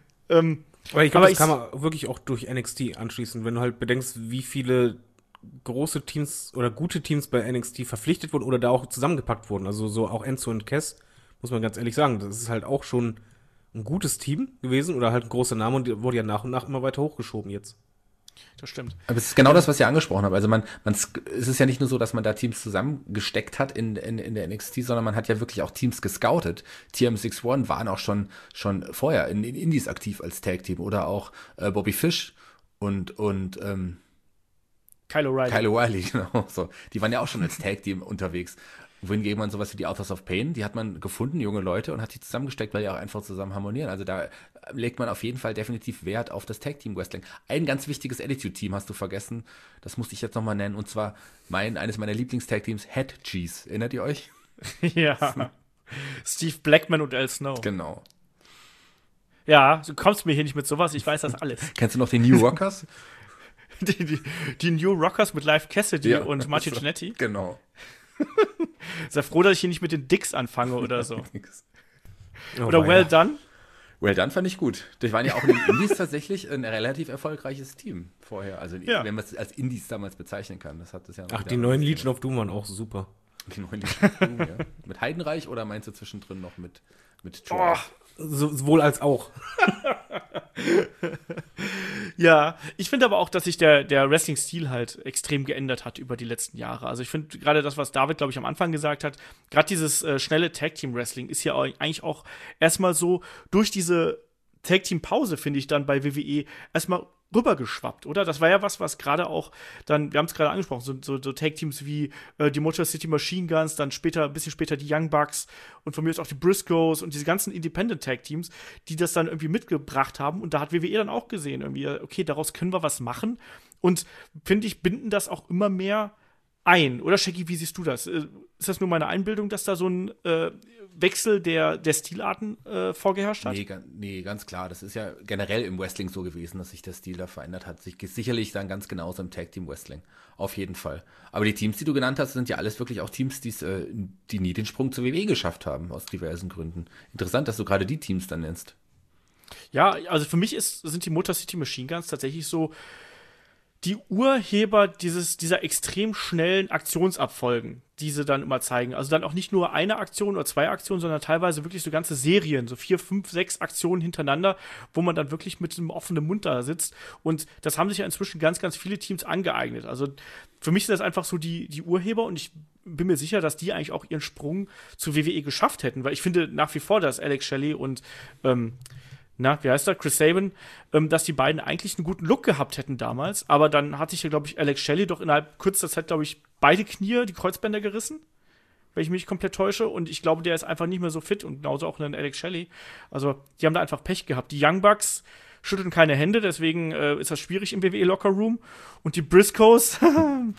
Aber ich glaube, das kann man wirklich auch durch NXT anschließen, wenn du halt bedenkst, wie viele große Teams oder gute Teams bei NXT verpflichtet wurden oder da auch zusammengepackt wurden. Also so auch Enzo und Cass, muss man ganz ehrlich sagen. Das ist halt auch schon ein gutes Team gewesen oder halt ein großer Name und die wurde ja nach und nach immer weiter hochgeschoben jetzt. Das stimmt. Aber es ist genau das, was ich angesprochen habe. Also es ist ja nicht nur so, dass man da Teams zusammengesteckt hat in der NXT, sondern man hat ja wirklich auch Teams gescoutet. TM61 waren auch schon vorher in Indies aktiv als Tag-Team oder auch Bobby Fish und Kyle O'Reilly, genau. So. Die waren ja auch schon als Tag-Team unterwegs. Wohingegen man sowas wie die Authors of Pain, die hat man gefunden, junge Leute, und hat die zusammengesteckt, weil die auch einfach zusammen harmonieren. Also da legt man auf jeden Fall definitiv Wert auf das Tag-Team-Wrestling. Ein ganz wichtiges Attitude-Team hast du vergessen, das musste ich jetzt nochmal nennen, und zwar eines meiner Lieblings-Tag-Teams, Head Cheese. Erinnert ihr euch? Ja. Steve Blackman und Al Snow. Genau. Ja, du kommst mir hier nicht mit sowas, ich weiß das alles. Kennst du noch den New Rockers? Die New Rockers mit Live Cassidy und Martin Jannetty. Genau. Sei froh, dass ich hier nicht mit den Dicks anfange oder so. Oder Well Done. Well Done fand ich gut. Die waren ja auch in den Indies tatsächlich ein relativ erfolgreiches Team vorher. Also wenn man es als Indies damals bezeichnen kann. Das hat das ja. Ach, die neuen Legion of Doom waren auch super. Die neuen Legion of Doom, ja. Mit Heidenreich oder meinst du zwischendrin noch mit Troy? Sowohl als auch. Ja, ich finde aber auch, dass sich der Wrestling-Stil halt extrem geändert hat über die letzten Jahre. Also ich finde gerade das, was David, glaube ich, am Anfang gesagt hat, gerade dieses schnelle Tag-Team-Wrestling ist ja eigentlich auch erstmal so durch diese Tag-Team-Pause, finde ich, dann bei WWE erstmal rübergeschwappt, oder? Das war ja was gerade auch dann, wir haben es gerade angesprochen, so Tag-Teams wie die Motor City Machine Guns, dann ein bisschen später die Young Bucks und von mir aus auch die Briscoes und diese ganzen Independent-Tag-Teams, die das dann irgendwie mitgebracht haben. Und da hat WWE dann auch gesehen, irgendwie, okay, daraus können wir was machen. Und, finde ich, binden das auch immer mehr ein. Oder, Shaggy, wie siehst du das? Ist das nur meine Einbildung, dass da so ein Wechsel der Stilarten vorgeherrscht hat? Nee, ganz klar. Das ist ja generell im Wrestling so gewesen, dass sich der Stil da verändert hat. Sicherlich dann ganz genauso im Tag-Team-Wrestling. Auf jeden Fall. Aber die Teams, die du genannt hast, sind ja alles wirklich auch Teams, die nie den Sprung zur WWE geschafft haben, aus diversen Gründen. Interessant, dass du gerade die Teams dann nennst. Ja, also für mich sind die Motor City Machine Guns tatsächlich so die Urheber dieser extrem schnellen Aktionsabfolgen, die sie dann immer zeigen. Also dann auch nicht nur eine Aktion oder 2 Aktionen, sondern teilweise wirklich so ganze Serien, so 4, 5, 6 Aktionen hintereinander, wo man dann wirklich mit einem offenen Mund da sitzt. Und das haben sich ja inzwischen ganz, ganz viele Teams angeeignet. Also für mich sind das einfach so die Urheber und ich bin mir sicher, dass die eigentlich auch ihren Sprung zu WWE geschafft hätten, weil ich finde nach wie vor, dass Alex Shelley und wie heißt er, Chris Sabin, dass die beiden eigentlich einen guten Look gehabt hätten damals, aber dann hat sich ja, glaube ich, Alex Shelley doch innerhalb kürzester Zeit, glaube ich, beide Knie, die Kreuzbänder gerissen, wenn ich mich komplett täusche, und ich glaube, der ist einfach nicht mehr so fit und genauso auch ein Alex Shelley. Also, die haben da einfach Pech gehabt. Die Young Bucks schütteln keine Hände, deswegen ist das schwierig im WWE-Locker-Room. Und die Briscoes, die haben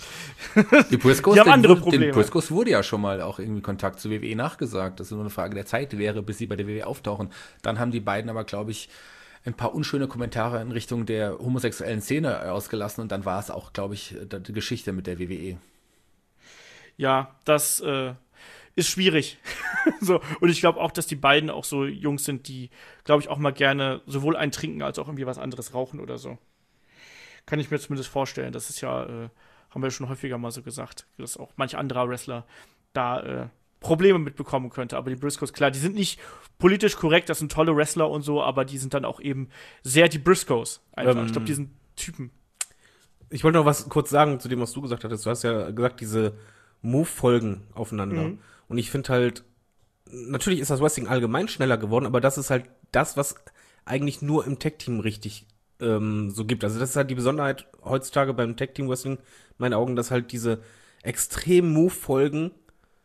andere Probleme. Den Briscoes wurde ja schon mal auch irgendwie Kontakt zu WWE nachgesagt, dass es nur eine Frage der Zeit wäre, bis sie bei der WWE auftauchen. Dann haben die beiden aber, glaube ich, ein paar unschöne Kommentare in Richtung der homosexuellen Szene ausgelassen und dann war es auch, glaube ich, die Geschichte mit der WWE. Ja, das ist schwierig. So, und ich glaube auch, dass die beiden auch so Jungs sind, die, glaube ich, auch mal gerne sowohl ein trinken als auch irgendwie was anderes rauchen oder so. Kann ich mir zumindest vorstellen. Das ist ja, haben wir schon häufiger mal so gesagt, dass auch manch anderer Wrestler da Probleme mitbekommen könnte. Aber die Briscoes, klar, die sind nicht politisch korrekt, das sind tolle Wrestler und so, aber die sind dann auch eben sehr die Briscoes. Einfach. Ich glaube, die sind Typen. Ich wollte noch was kurz sagen zu dem, was du gesagt hattest. Du hast ja gesagt, diese Move-Folgen aufeinander. Mhm. Und ich finde halt, natürlich ist das Wrestling allgemein schneller geworden, aber das ist halt das, was eigentlich nur im Tag-Team richtig so gibt. Also das ist halt die Besonderheit heutzutage beim Tag-Team-Wrestling, in meinen Augen, dass halt diese extremen Move-Folgen,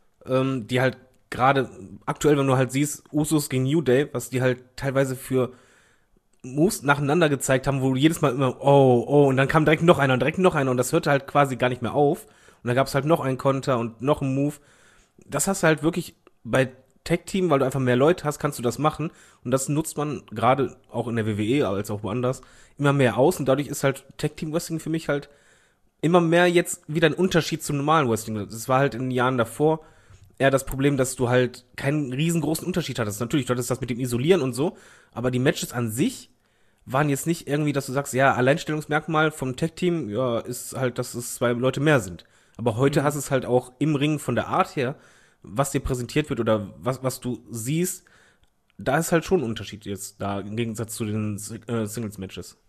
die halt gerade aktuell, wenn du halt siehst, Usos gegen New Day, was die halt teilweise für Moves nacheinander gezeigt haben, wo du jedes Mal immer, und dann kam direkt noch einer und das hörte halt quasi gar nicht mehr auf. Und dann gab es halt noch einen Konter und noch einen Move. Das hast du halt wirklich bei Tag-Team, weil du einfach mehr Leute hast, kannst du das machen. Und das nutzt man gerade auch in der WWE, als auch woanders, immer mehr aus. Und dadurch ist halt Tag-Team-Wrestling für mich halt immer mehr jetzt wieder ein Unterschied zum normalen Wrestling. Das war halt in den Jahren davor eher das Problem, dass du halt keinen riesengroßen Unterschied hattest. Natürlich, du hattest das mit dem Isolieren und so, aber die Matches an sich waren jetzt nicht irgendwie, dass du sagst, ja, Alleinstellungsmerkmal vom Tag-Team, ja, ist halt, dass es 2 Leute mehr sind. Aber heute hast es halt auch im Ring von der Art her, was dir präsentiert wird oder was du siehst, da ist halt schon ein Unterschied jetzt da im Gegensatz zu den Singles-Matches.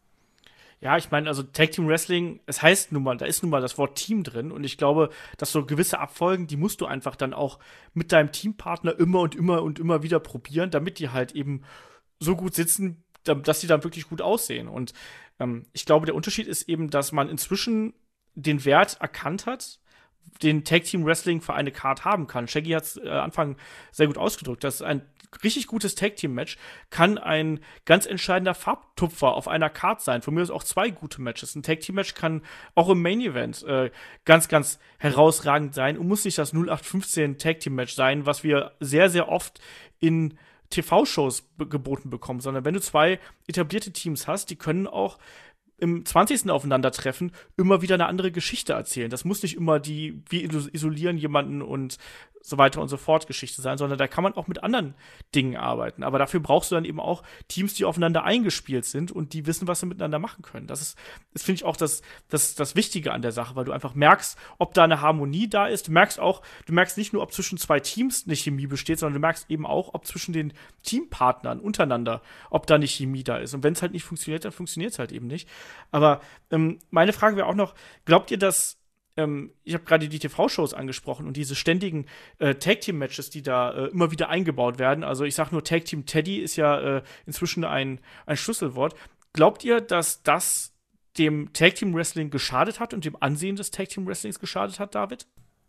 Ja, ich meine, also Tag Team Wrestling, es heißt nun mal, da ist nun mal das Wort Team drin und ich glaube, dass so gewisse Abfolgen, die musst du einfach dann auch mit deinem Teampartner immer und immer und immer wieder probieren, damit die halt eben so gut sitzen, dass die dann wirklich gut aussehen. Und ich glaube, der Unterschied ist eben, dass man inzwischen den Wert erkannt hat, den Tag Team Wrestling für eine Card haben kann. Shaggy hat es Anfang sehr gut ausgedrückt, dass ein richtig gutes Tag Team Match kann ein ganz entscheidender Farbtupfer auf einer Card sein. Von mir aus auch 2 gute Matches. Ein Tag Team Match kann auch im Main Event ganz, ganz herausragend sein und muss nicht das 0815 Tag Team Match sein, was wir sehr, sehr oft in TV-Shows geboten bekommen, sondern wenn du 2 etablierte Teams hast, die können auch im 20. Aufeinandertreffen immer wieder eine andere Geschichte erzählen. Das muss nicht immer wir isolieren jemanden und so weiter und so fort Geschichte sein, sondern da kann man auch mit anderen Dingen arbeiten. Aber dafür brauchst du dann eben auch Teams, die aufeinander eingespielt sind und die wissen, was sie miteinander machen können. Das finde ich auch das Wichtige an der Sache, weil du einfach merkst, ob da eine Harmonie da ist. Du merkst nicht nur, ob zwischen 2 Teams eine Chemie besteht, sondern du merkst eben auch, ob zwischen den Teampartnern untereinander, ob da eine Chemie da ist. Und wenn es halt nicht funktioniert, dann funktioniert es halt eben nicht. Aber meine Frage wäre auch noch, glaubt ihr, dass ich habe gerade die TV-Shows angesprochen und diese ständigen Tag-Team-Matches, die da immer wieder eingebaut werden. Also ich sage nur, Tag-Team Teddy ist ja inzwischen ein Schlüsselwort. Glaubt ihr, dass das dem Tag-Team-Wrestling geschadet hat und dem Ansehen des Tag-Team-Wrestlings geschadet hat, David?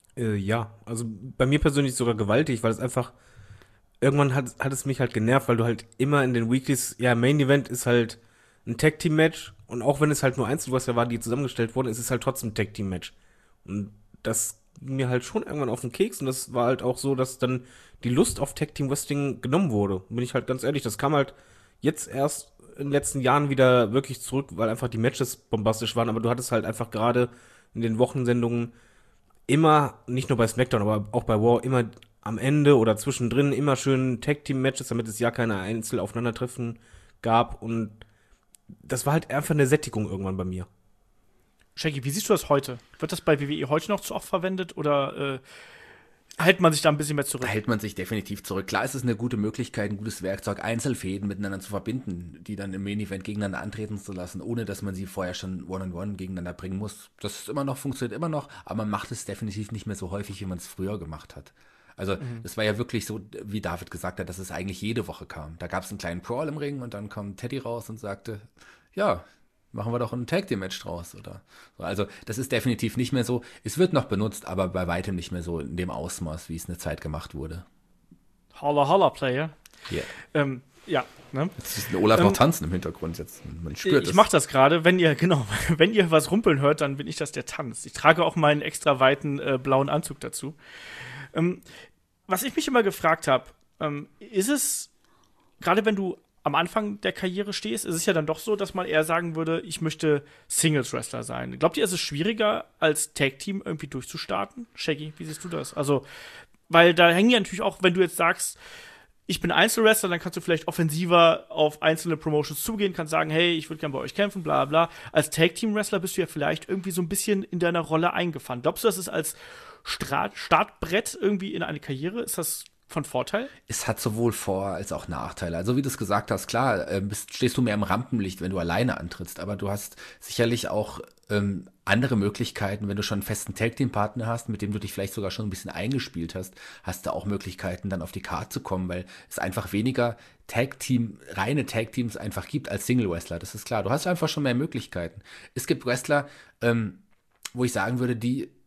Ja, also bei mir persönlich sogar gewaltig, weil es einfach irgendwann hat es mich halt genervt, weil du halt immer in den Weeklies, ja, Main Event ist halt ein Tag-Team-Match und auch wenn es halt nur Einzelwrestler war, die zusammengestellt wurden, ist es halt trotzdem ein Tag-Team-Match. Und das ging mir halt schon irgendwann auf den Keks und das war halt auch so, dass dann die Lust auf Tag Team Wrestling genommen wurde. Bin ich halt ganz ehrlich, das kam halt jetzt erst in den letzten Jahren wieder wirklich zurück, weil einfach die Matches bombastisch waren, aber du hattest halt einfach gerade in den Wochensendungen immer, nicht nur bei SmackDown, aber auch bei Raw, immer am Ende oder zwischendrin immer schön Tag Team Matches, damit es ja keine Einzelaufeinandertreffen gab und das war halt einfach eine Sättigung irgendwann bei mir. Shaggy, wie siehst du das heute? Wird das bei WWE heute noch zu oft verwendet oder hält man sich da ein bisschen mehr zurück? Da hält man sich definitiv zurück. Klar, ist es eine gute Möglichkeit, ein gutes Werkzeug, Einzelfäden miteinander zu verbinden, die dann im Main Event gegeneinander antreten zu lassen, ohne dass man sie vorher schon One-on-One gegeneinander bringen muss. Das ist immer noch, funktioniert immer noch, aber man macht es definitiv nicht mehr so häufig, wie man es früher gemacht hat. Also das war ja wirklich so, wie David gesagt hat, dass es eigentlich jede Woche kam. Da gab es einen kleinen Brawl im Ring und dann kam Teddy raus und sagte, ja, machen wir doch ein Tag-Team-Match draus, oder? So, also das ist definitiv nicht mehr so. Es wird noch benutzt, aber bei weitem nicht mehr so in dem Ausmaß, wie es eine Zeit gemacht wurde. Holla, holla, Player. Yeah. Ja, ne? Jetzt ist Olaf noch tanzen im Hintergrund jetzt. Man spürt Ich es. mache das gerade, wenn ihr was rumpeln hört, dann bin ich das, der tanzt. Ich trage auch meinen extra weiten blauen Anzug dazu. Was ich mich immer gefragt habe, ist es, gerade wenn du am Anfang der Karriere stehst, ist es ja dann doch so, dass man eher sagen würde, ich möchte Singles-Wrestler sein. Glaubt ihr, ist es schwieriger, als Tag-Team irgendwie durchzustarten? Shaggy, wie siehst du das? Also, weil da hängen ja natürlich auch, wenn du jetzt sagst, ich bin Einzelwrestler, dann kannst du vielleicht offensiver auf einzelne Promotions zugehen, kannst sagen, hey, ich würde gerne bei euch kämpfen, bla bla. Als Tag-Team-Wrestler bist du ja vielleicht irgendwie so ein bisschen in deiner Rolle eingefahren. Glaubst du, das ist als Startbrett irgendwie in eine Karriere, ist das von Vorteil? Es hat sowohl Vor- als auch Nachteile. Also wie du es gesagt hast, klar, stehst du mehr im Rampenlicht, wenn du alleine antrittst, aber du hast sicherlich auch andere Möglichkeiten, wenn du schon einen festen Tag-Team-Partner hast, mit dem du dich vielleicht sogar schon ein bisschen eingespielt hast, hast du auch Möglichkeiten, dann auf die Karte zu kommen, weil es einfach weniger reine Tag-Teams einfach gibt als Single-Wrestler, das ist klar. Du hast einfach schon mehr Möglichkeiten. Es gibt Wrestler, wo ich sagen würde,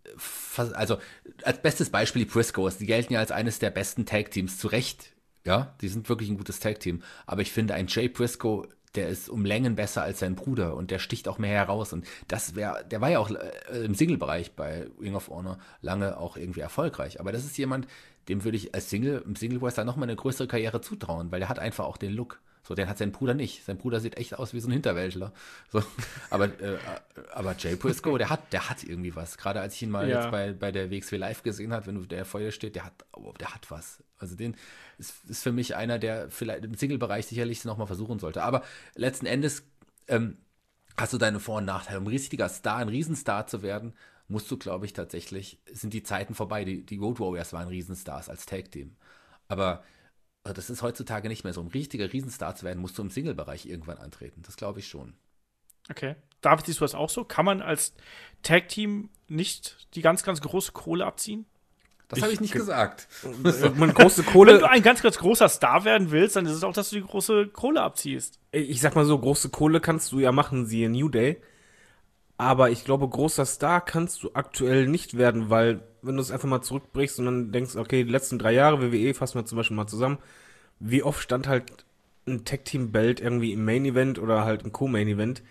also als bestes Beispiel die Briscoes, die gelten ja als eines der besten Tag-Teams, zu Recht, ja, die sind wirklich ein gutes Tag-Team, aber ich finde, ein Jay Briscoe, der ist um Längen besser als sein Bruder und der sticht auch mehr heraus und der war ja auch im Single-Bereich bei Ring of Honor lange auch irgendwie erfolgreich, aber das ist jemand, dem würde ich als im Single-Wrestler nochmal eine größere Karriere zutrauen, weil der hat einfach auch den Look. So, den hat sein Bruder nicht. Sein Bruder sieht echt aus wie so ein Hinterwäldler. So, aber Jay Briscoe, der hat irgendwie was. Gerade als ich ihn mal jetzt bei der WXW Live gesehen habe, wenn der vor dir steht, der hat was. Also den ist für mich einer, der vielleicht im Single-Bereich sicherlich nochmal versuchen sollte. Aber letzten Endes hast du deine Vor- und Nachteile. Um ein richtiger Star, ein Riesenstar zu werden, musst du, glaube ich, tatsächlich, sind die Zeiten vorbei. Die Road Warriors waren Riesenstars als Tag-Team. Aber das ist heutzutage nicht mehr so. Um richtiger Riesenstar zu werden, musst du im Single-Bereich irgendwann antreten. Das glaube ich schon. Okay. David, siehst du das auch so? Kann man als Tag-Team nicht die ganz, ganz große Kohle abziehen? Das habe ich nicht gesagt. Große Kohle. Wenn du ein ganz, ganz großer Star werden willst, dann ist es auch, dass du die große Kohle abziehst. Ich sag mal so, große Kohle kannst du ja machen, siehe New Day. Aber ich glaube, großer Star kannst du aktuell nicht werden, weil wenn du es einfach mal zurückbrichst und dann denkst, okay, die letzten 3 Jahre WWE, fassen wir zum Beispiel mal zusammen, wie oft stand halt ein Tag-Team-Belt irgendwie im Main-Event oder halt im Co-Main-Event.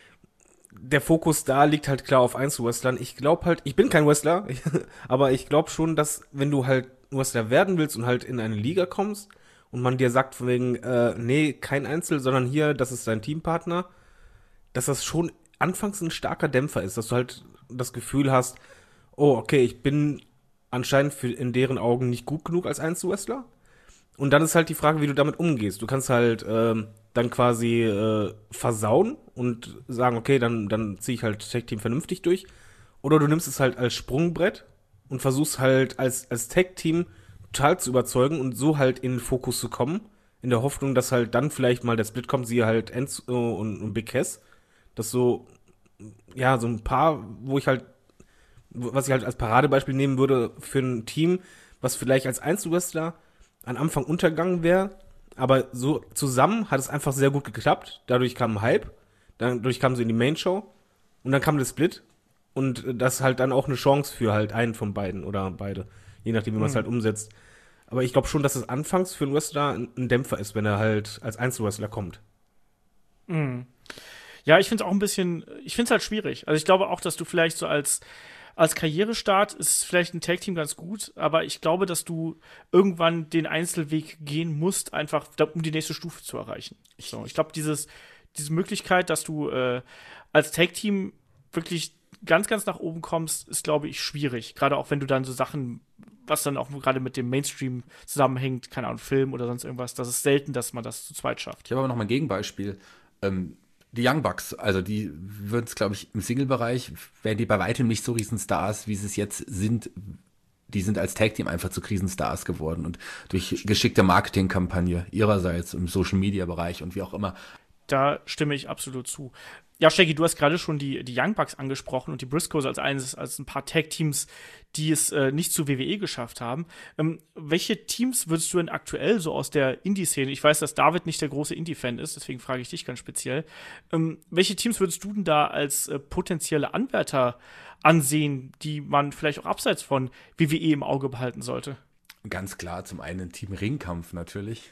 Der Fokus da liegt halt klar auf Einzelwrestlern. Ich glaube halt, ich bin kein Wrestler, aber ich glaube schon, dass wenn du halt Wrestler werden willst und halt in eine Liga kommst und man dir sagt von wegen, nee, kein Einzel, sondern hier, das ist dein Teampartner, dass das schon anfangs ein starker Dämpfer ist, dass du halt das Gefühl hast, oh, okay, ich bin anscheinend in deren Augen nicht gut genug als Einzelwrestler. Und dann ist halt die Frage, wie du damit umgehst. Du kannst halt dann quasi versauen und sagen, okay, dann ziehe ich halt Tag-Team vernünftig durch. Oder du nimmst es halt als Sprungbrett und versuchst halt als Tag-Team total zu überzeugen und so halt in den Fokus zu kommen. In der Hoffnung, dass halt dann vielleicht mal der Split kommt, siehe halt Enzo und Big Cass. Das so, ja, so ein paar, was ich halt als Paradebeispiel nehmen würde für ein Team, was vielleicht als Einzelwrestler am Anfang untergegangen wäre, aber so zusammen hat es einfach sehr gut geklappt. Dadurch kam ein Hype, dadurch kamen sie in die Main-Show und dann kam der Split und das ist halt dann auch eine Chance für halt einen von beiden oder beide, je nachdem, wie man es halt umsetzt. Aber ich glaube schon, dass es anfangs für einen Wrestler ein Dämpfer ist, wenn er halt als Einzelwrestler kommt. Mhm. Ja, ich finde es auch ein bisschen, ich finde es halt schwierig. Also ich glaube auch, dass du vielleicht so als Karrierestart ist vielleicht ein Tag-Team ganz gut, aber ich glaube, dass du irgendwann den Einzelweg gehen musst, einfach um die nächste Stufe zu erreichen. So, ich glaube, diese Möglichkeit, dass du als Tag-Team wirklich ganz, ganz nach oben kommst, ist, glaube ich, schwierig. Gerade auch, wenn du dann so Sachen, was dann auch gerade mit dem Mainstream zusammenhängt, keine Ahnung, Film oder sonst irgendwas, das ist selten, dass man das zu zweit schafft. Ich habe aber noch mal ein Gegenbeispiel. Die Young Bucks, also die würden es, glaube ich, im Single-Bereich, wären die bei weitem nicht so Riesenstars, wie sie es jetzt sind. Die sind als Tag-Team einfach zu Krisenstars geworden und durch geschickte Marketingkampagne ihrerseits im Social-Media-Bereich und wie auch immer. Da stimme ich absolut zu. Ja, Shaggy, du hast gerade schon die Young Bucks angesprochen und die Briscoes als ein paar Tag-Teams, die es nicht zu WWE geschafft haben. Welche Teams würdest du denn aktuell so aus der Indie-Szene, ich weiß, dass David nicht der große Indie-Fan ist, deswegen frage ich dich ganz speziell, welche Teams würdest du denn da als potenzielle Anwärter ansehen, die man vielleicht auch abseits von WWE im Auge behalten sollte? Ganz klar, zum einen Team Ringkampf natürlich.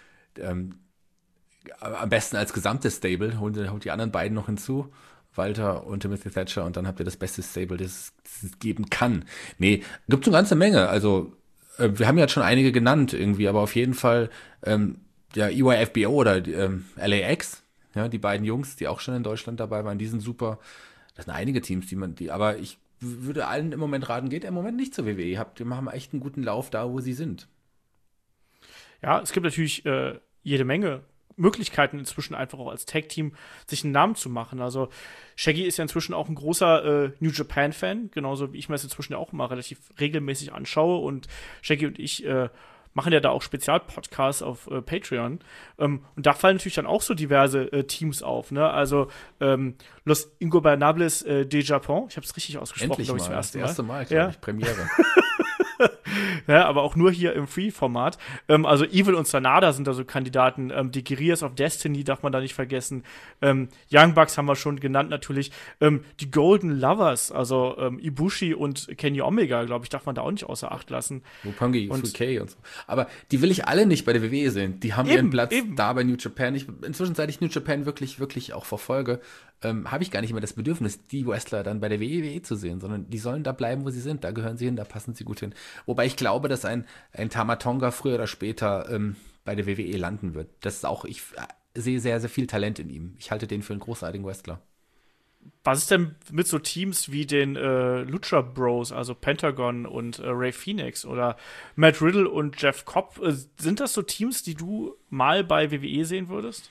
Am besten als gesamtes Stable, holt die anderen beiden noch hinzu, Walter und Timothy Thatcher, und dann habt ihr das beste Stable, das es geben kann. Nee, gibt eine ganze Menge, also wir haben ja schon einige genannt irgendwie, aber auf jeden Fall der EYFBO oder LAX, ja, die beiden Jungs, die auch schon in Deutschland dabei waren, die sind super. Das sind einige Teams, aber ich würde allen im Moment raten, geht im Moment nicht zur WWE, die machen echt einen guten Lauf da, wo sie sind. Ja, es gibt natürlich jede Menge Möglichkeiten inzwischen einfach auch als Tag-Team sich einen Namen zu machen. Also Shaggy ist ja inzwischen auch ein großer New Japan-Fan, genauso wie ich mir das inzwischen auch immer relativ regelmäßig anschaue, und Shaggy und ich machen ja da auch Spezialpodcasts auf Patreon. Und da fallen natürlich dann auch so diverse Teams auf, ne? Also Los Ingobernables de Japón, ich habe es richtig ausgesprochen, glaube ich, zum ersten Mal. Das erste Mal, glaube ich, Premiere. Ja, aber auch nur hier im Free-Format. Also Evil und Sanada sind da so Kandidaten. Die Guerrillas of Destiny darf man da nicht vergessen. Young Bucks haben wir schon genannt natürlich. Die Golden Lovers, also Ibushi und Kenny Omega, glaube ich, darf man da auch nicht außer Acht lassen. Roppongi, Fouquet und so. Aber die will ich alle nicht bei der WWE sehen. Die haben ihren Platz da bei New Japan. Inzwischen, seit ich New Japan wirklich, wirklich auch verfolge, habe ich gar nicht mehr das Bedürfnis, die Wrestler dann bei der WWE zu sehen, sondern die sollen da bleiben, wo sie sind. Da gehören sie hin, da passen sie gut hin. Wobei ich glaube, dass ein Tama Tonga früher oder später bei der WWE landen wird. Das ist auch, ich sehe sehr, sehr viel Talent in ihm. Ich halte den für einen großartigen Wrestler. Was ist denn mit so Teams wie den Lucha Bros, also Pentagon und Ray Phoenix oder Matt Riddle und Jeff Cobb? Sind das so Teams, die du mal bei WWE sehen würdest?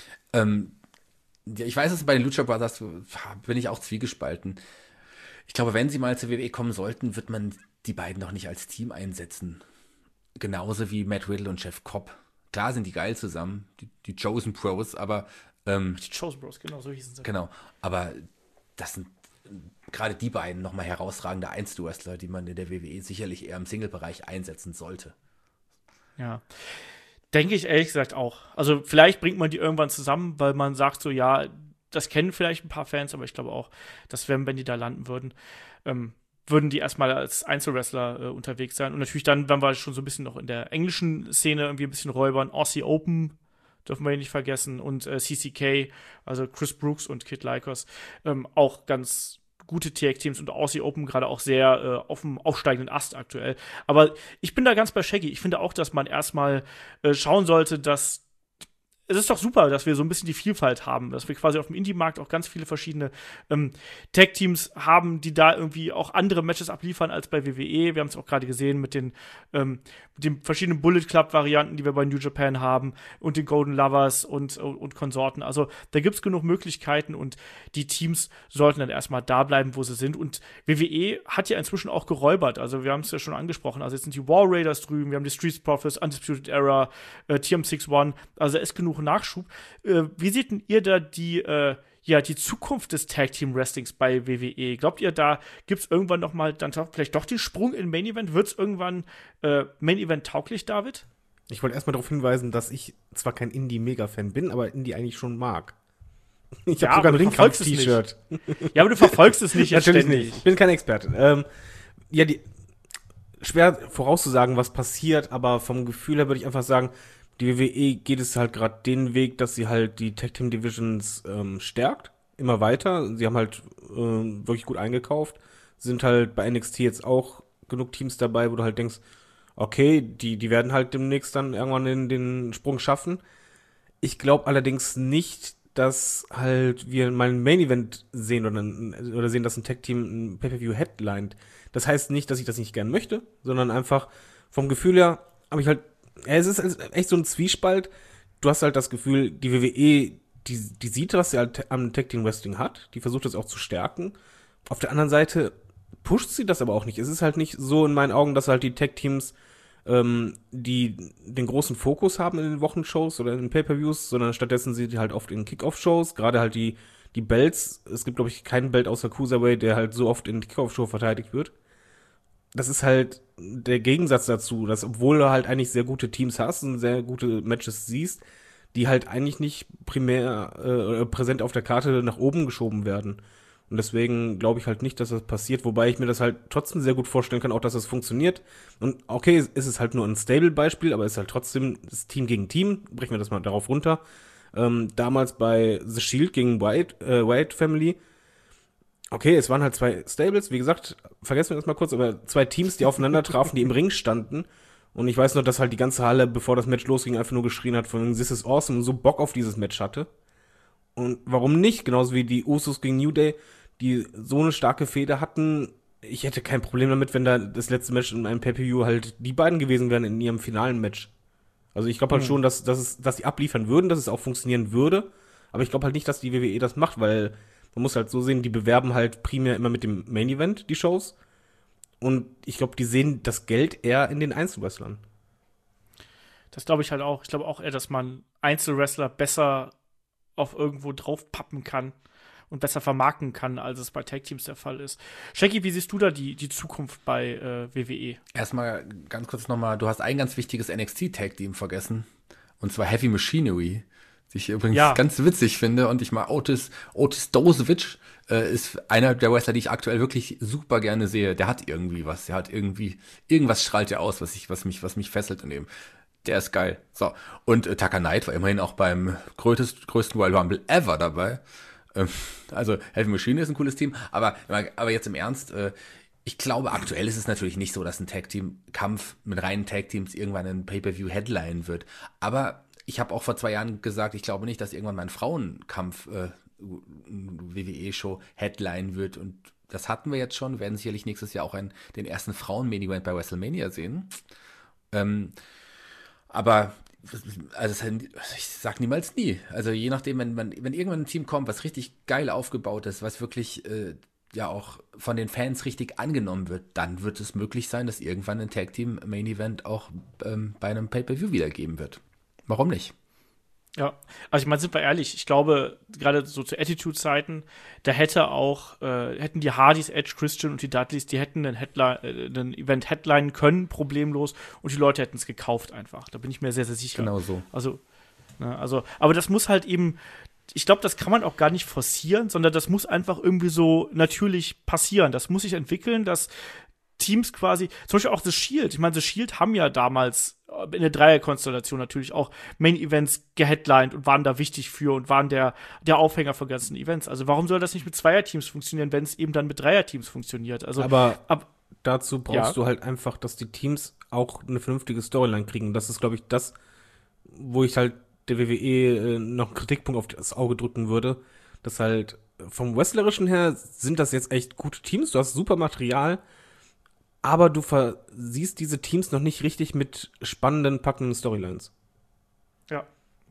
Ich weiß, dass bei den Lucha Brothers bin ich auch zwiegespalten. Ich glaube, wenn sie mal zur WWE kommen sollten, wird man die beiden noch nicht als Team einsetzen. Genauso wie Matt Riddle und Jeff Cobb. Klar sind die geil zusammen, die Chosen Pros, aber die Chosen Bros, genau, so hießen sie. Genau, aber das sind gerade die beiden nochmal herausragende Einzelwrestler, die man in der WWE sicherlich eher im Single-Bereich einsetzen sollte. Ja. Denke ich ehrlich gesagt auch. Also vielleicht bringt man die irgendwann zusammen, weil man sagt so, ja, das kennen vielleicht ein paar Fans, aber ich glaube auch, dass wenn die da landen würden, würden die erstmal als Einzelwrestler unterwegs sein. Und natürlich dann, wenn wir schon so ein bisschen noch in der englischen Szene irgendwie ein bisschen räubern, Aussie Open dürfen wir hier nicht vergessen, und CCK, also Chris Brooks und Kid Lycos, auch ganz gute Tag-Teams, und Aussie Open gerade auch sehr auf dem aufsteigenden Ast aktuell. Aber ich bin da ganz bei Shaggy. Ich finde auch, dass man erstmal schauen sollte, dass es ist doch super, dass wir so ein bisschen die Vielfalt haben, dass wir quasi auf dem Indie-Markt auch ganz viele verschiedene Tag-Teams haben, die da irgendwie auch andere Matches abliefern als bei WWE. Wir haben es auch gerade gesehen mit den verschiedenen Bullet Club-Varianten, die wir bei New Japan haben, und den Golden Lovers und Konsorten. Also da gibt es genug Möglichkeiten, und die Teams sollten dann erstmal da bleiben, wo sie sind. Und WWE hat ja inzwischen auch geräubert. Also wir haben es ja schon angesprochen. Also jetzt sind die War Raiders drüben, wir haben die Street Profits, Undisputed Era, TM61. Also da ist genug Nachschub. Wie seht denn ihr da die Zukunft des Tag Team Wrestlings bei WWE? Glaubt ihr, da gibt es irgendwann noch mal dann vielleicht doch den Sprung in Main Event? Wird es irgendwann Main Event tauglich, David? Ich wollte erstmal darauf hinweisen, dass ich zwar kein Indie-Mega-Fan bin, aber Indie eigentlich schon mag. Ich habe sogar ein Ringkampf-T-Shirt. Ja, aber du verfolgst es nicht. Natürlich nicht. Ich bin kein Experte. Schwer vorauszusagen, was passiert, aber vom Gefühl her würde ich einfach sagen, die WWE geht es halt gerade den Weg, dass sie halt die Tag Team Divisions stärkt, immer weiter. Sie haben halt wirklich gut eingekauft, sind halt bei NXT jetzt auch genug Teams dabei, wo du halt denkst, okay, die werden halt demnächst dann irgendwann den Sprung schaffen. Ich glaube allerdings nicht, dass halt wir mal ein Main Event sehen oder sehen, dass ein Tag Team ein Pay-Per-View headlined. Das heißt nicht, dass ich das nicht gern möchte, sondern einfach vom Gefühl her habe ich halt, es ist echt so ein Zwiespalt. Du hast halt das Gefühl, die WWE die sieht, was sie halt am Tag Team Wrestling hat, die versucht das auch zu stärken. Auf der anderen Seite pusht sie das aber auch nicht. Es ist halt nicht so in meinen Augen, dass halt die Tag Teams die den großen Fokus haben in den Wochenshows oder in den Pay-Per-Views, sondern stattdessen sind die halt oft in Kick-Off-Shows, gerade halt die Belts. Es gibt, glaube ich, keinen Belt außer Cruiserweight, der halt so oft in Kick-Off-Show verteidigt wird. Das ist halt der Gegensatz dazu, dass obwohl du halt eigentlich sehr gute Teams hast und sehr gute Matches siehst, die halt eigentlich nicht primär präsent auf der Karte nach oben geschoben werden. Und deswegen glaube ich halt nicht, dass das passiert, wobei ich mir das halt trotzdem sehr gut vorstellen kann, auch dass das funktioniert. Und okay, ist es halt nur ein Stable-Beispiel, aber es ist halt trotzdem das Team gegen Team, brechen wir das mal darauf runter. Damals bei The Shield gegen Wyatt Family, okay, es waren halt zwei Stables, wie gesagt, vergessen wir das mal kurz, aber zwei Teams, die aufeinander trafen, die im Ring standen. Und ich weiß noch, dass halt die ganze Halle, bevor das Match losging, einfach nur geschrien hat von "This is awesome" und so Bock auf dieses Match hatte. Und warum nicht? Genauso wie die Usos gegen New Day, die so eine starke Fehde hatten. Ich hätte kein Problem damit, wenn da das letzte Match in einem Pay-Per-View halt die beiden gewesen wären in ihrem finalen Match. Also ich glaube halt schon, dass die abliefern würden, dass es auch funktionieren würde. Aber ich glaube halt nicht, dass die WWE das macht, weil man muss halt so sehen, die bewerben halt primär immer mit dem Main Event die Shows. Und ich glaube, die sehen das Geld eher in den Einzelwrestlern. Das glaube ich halt auch. Ich glaube auch eher, dass man Einzelwrestler besser auf irgendwo draufpappen kann und besser vermarkten kann, als es bei Tag-Teams der Fall ist. Shaggy, wie siehst du da die Zukunft bei WWE? Erstmal ganz kurz nochmal, du hast ein ganz wichtiges NXT-Tag-Team vergessen. Und zwar Heavy Machinery. Die ich übrigens ganz witzig finde. Und ich mag Otis Dozovic ist einer der Wrestler, die ich aktuell wirklich super gerne sehe. Der hat irgendwie was. Der hat irgendwas strahlt er aus, was mich fesselt in dem. Der ist geil. So. Und Tucker Knight war immerhin auch beim größten Royal Rumble ever dabei. Also Heavy Machine ist ein cooles Team. Aber jetzt im Ernst, ich glaube, aktuell ist es natürlich nicht so, dass ein Tag-Team-Kampf mit reinen Tag-Teams irgendwann ein Pay-Per-View-Headline wird. Aber ich habe auch vor 2 Jahren gesagt, ich glaube nicht, dass irgendwann mal ein Frauenkampf WWE-Show Headline wird. Und das hatten wir jetzt schon. Wir werden sicherlich nächstes Jahr auch den ersten Frauen-Main-Event bei WrestleMania sehen. Aber also ich sag niemals nie. Also je nachdem, wenn irgendwann ein Team kommt, was richtig geil aufgebaut ist, was wirklich ja auch von den Fans richtig angenommen wird, dann wird es möglich sein, dass irgendwann ein Tag-Team-Main-Event auch bei einem Pay-Per-View wiedergeben wird. Warum nicht? Ja, also ich meine, sind wir ehrlich, ich glaube, gerade so zu Attitude-Zeiten, da hätten die Hardys, Edge, Christian und die Dudleys, die hätten ein Event headlinen können, problemlos, und die Leute hätten es gekauft einfach. Da bin ich mir sehr, sehr sicher. Genau so. Aber das muss halt eben, ich glaube, das kann man auch gar nicht forcieren, sondern das muss einfach irgendwie so natürlich passieren. Das muss sich entwickeln, dass Teams quasi, zum Beispiel auch The Shield. Ich meine, The Shield haben ja damals in der Dreierkonstellation natürlich auch Main-Events geheadlined und waren da wichtig für und waren der Aufhänger von ganzen Events. Also warum soll das nicht mit Zweierteams funktionieren, wenn es eben dann mit Dreierteams funktioniert? Also, aber dazu brauchst du halt einfach, dass die Teams auch eine vernünftige Storyline kriegen. Das ist, glaube ich, das, wo ich halt der WWE noch einen Kritikpunkt auf das Auge drücken würde. Dass halt vom Wrestlerischen her sind das jetzt echt gute Teams. Du hast super Material, aber du siehst diese Teams noch nicht richtig mit spannenden, packenden Storylines. Ja,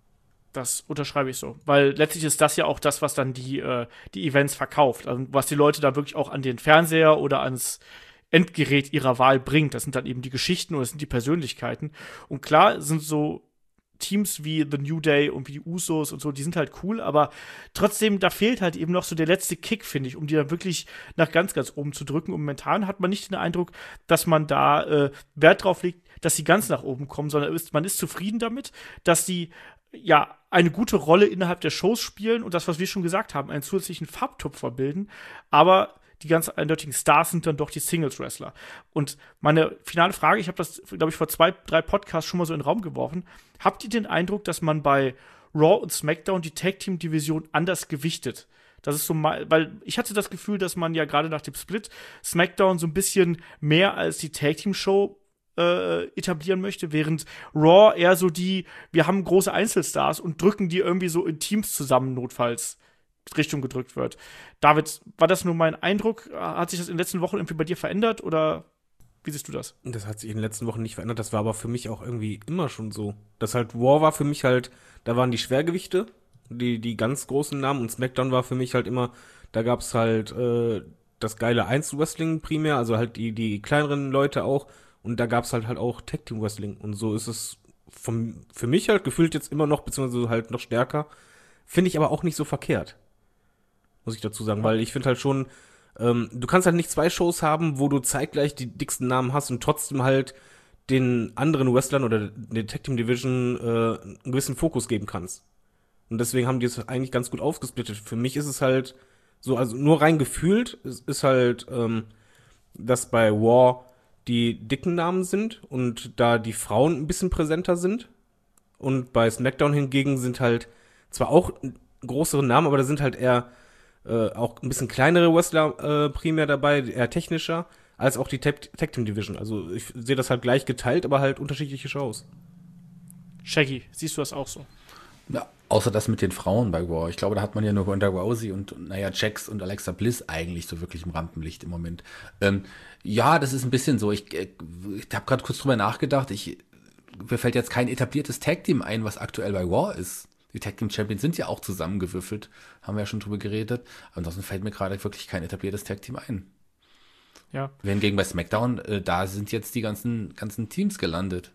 das unterschreibe ich so. Weil letztlich ist das ja auch das, was dann die Events verkauft. Also was die Leute da wirklich auch an den Fernseher oder ans Endgerät ihrer Wahl bringt. Das sind dann eben die Geschichten oder das sind die Persönlichkeiten. Und klar sind so Teams wie The New Day und wie die Usos und so, die sind halt cool, aber trotzdem, da fehlt halt eben noch so der letzte Kick, finde ich, um die dann wirklich nach ganz, ganz oben zu drücken. Und momentan hat man nicht den Eindruck, dass man da Wert drauf legt, dass sie ganz nach oben kommen, sondern man ist zufrieden damit, dass sie ja eine gute Rolle innerhalb der Shows spielen und das, was wir schon gesagt haben, einen zusätzlichen Farbtupfer bilden, aber die ganz eindeutigen Stars sind dann doch die Singles-Wrestler. Und meine finale Frage, ich habe das, glaube ich, vor 2, 3 Podcasts schon mal so in den Raum geworfen. Habt ihr den Eindruck, dass man bei Raw und SmackDown die Tag-Team-Division anders gewichtet? Das ist so mal, weil ich hatte das Gefühl, dass man ja gerade nach dem Split SmackDown so ein bisschen mehr als die Tag-Team-Show etablieren möchte, während Raw eher so wir haben große Einzelstars und drücken die irgendwie so in Teams zusammen, notfalls Richtung gedrückt wird. David, war das nur mein Eindruck? Hat sich das in den letzten Wochen irgendwie bei dir verändert oder wie siehst du das? Das hat sich in den letzten Wochen nicht verändert. Das war aber für mich auch irgendwie immer schon so. Das halt War war für mich halt, da waren die Schwergewichte die ganz großen Namen, und SmackDown war für mich halt immer, da gab's halt das geile Einzel-Wrestling primär, also halt die kleineren Leute auch, und da gab's halt auch Tag-Team-Wrestling, und so ist es für mich halt gefühlt jetzt immer noch, beziehungsweise halt noch stärker, finde ich aber auch nicht so verkehrt, muss ich dazu sagen, weil ich finde halt schon, du kannst halt nicht 2 Shows haben, wo du zeitgleich die dicksten Namen hast und trotzdem halt den anderen Wrestlern oder der Tag Team Division einen gewissen Fokus geben kannst. Und deswegen haben die es eigentlich ganz gut aufgesplittet. Für mich ist es halt so, also nur rein gefühlt ist halt, dass bei War die dicken Namen sind und da die Frauen ein bisschen präsenter sind. Und bei SmackDown hingegen sind halt zwar auch größere Namen, aber da sind halt eher auch ein bisschen kleinere Wrestler primär dabei, eher technischer, als auch die Tag Team Division. Also ich sehe das halt gleich geteilt, aber halt unterschiedliche Shows. Shaggy, siehst du das auch so? Ja, außer das mit den Frauen bei Raw. Ich glaube, da hat man ja nur Ronda Rousey und Jax und Alexa Bliss eigentlich so wirklich im Rampenlicht im Moment. Ja, das ist ein bisschen so. Ich habe gerade kurz drüber nachgedacht. Mir fällt jetzt kein etabliertes Tag-Team ein, was aktuell bei Raw ist. Die Tag-Team-Champions sind ja auch zusammengewürfelt. Haben wir ja schon drüber geredet. Ansonsten fällt mir gerade wirklich kein etabliertes Tag-Team ein. Ja. Hingegen bei SmackDown, da sind jetzt die ganzen Teams gelandet.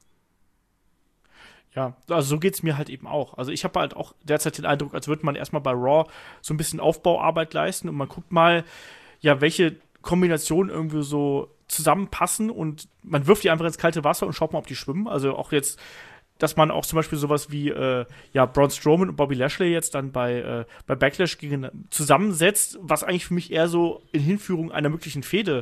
Ja, also so geht's mir halt eben auch. Also ich habe halt auch derzeit den Eindruck, als würde man erstmal bei Raw so ein bisschen Aufbauarbeit leisten und man guckt mal, ja, welche Kombinationen irgendwie so zusammenpassen und man wirft die einfach ins kalte Wasser und schaut mal, ob die schwimmen. Also auch jetzt, dass man auch zum Beispiel sowas wie Braun Strowman und Bobby Lashley jetzt dann bei Backlash zusammensetzt, was eigentlich für mich eher so in Hinführung einer möglichen Fehde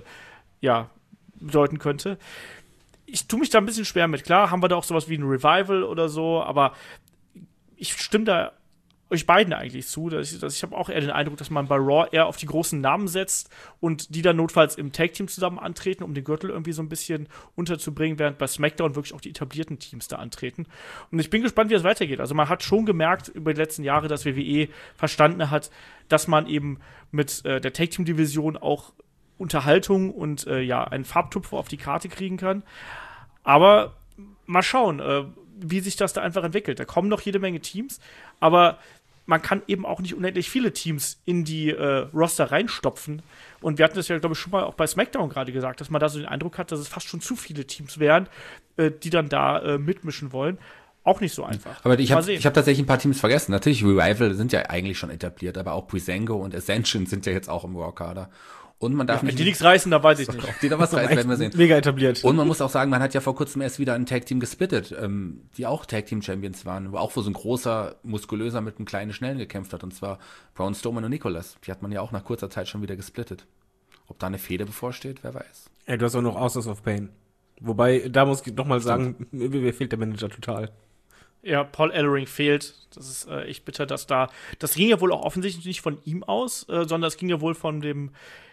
bedeuten könnte. Ich tue mich da ein bisschen schwer mit. Klar, haben wir da auch sowas wie ein Revival oder so, aber ich stimme da euch beiden eigentlich zu. Ich habe auch eher den Eindruck, dass man bei Raw eher auf die großen Namen setzt und die dann notfalls im Tag-Team zusammen antreten, um den Gürtel irgendwie so ein bisschen unterzubringen, während bei SmackDown wirklich auch die etablierten Teams da antreten. Und ich bin gespannt, wie es weitergeht. Also man hat schon gemerkt über die letzten Jahre, dass WWE verstanden hat, dass man eben mit der Tag-Team-Division auch Unterhaltung und einen Farbtupfer auf die Karte kriegen kann. Aber mal schauen, wie sich das da einfach entwickelt. Da kommen noch jede Menge Teams, aber man kann eben auch nicht unendlich viele Teams in die Roster reinstopfen. Und wir hatten das ja, glaube ich, schon mal auch bei SmackDown gerade gesagt, dass man da so den Eindruck hat, dass es fast schon zu viele Teams wären, die dann da mitmischen wollen. Auch nicht so einfach. Aber ich hab tatsächlich ein paar Teams vergessen. Natürlich, Revival sind ja eigentlich schon etabliert, aber auch Breezango und Ascension sind ja jetzt auch im Raw-Kader. Und man darf nicht. Die nichts reißen, da weiß ich nicht. Ob die da was reißen, werden wir sehen. Mega etabliert. Und man muss auch sagen, man hat ja vor kurzem erst wieder ein Tag-Team gesplittet, die auch Tag-Team-Champions waren, wo so ein großer, muskulöser mit einem kleinen Schnellen gekämpft hat, und zwar Braun Strowman und Nicholas. Die hat man ja auch nach kurzer Zeit schon wieder gesplittet. Ob da eine Fehde bevorsteht, wer weiß. Ey, du hast auch noch Authors of Pain. Wobei, da muss ich noch mal sagen, mir fehlt der Manager total. Ja, Paul Ellering fehlt. Das ist echt bitter, dass das ging ja wohl auch offensichtlich nicht von ihm aus, sondern es ging ja wohl von dem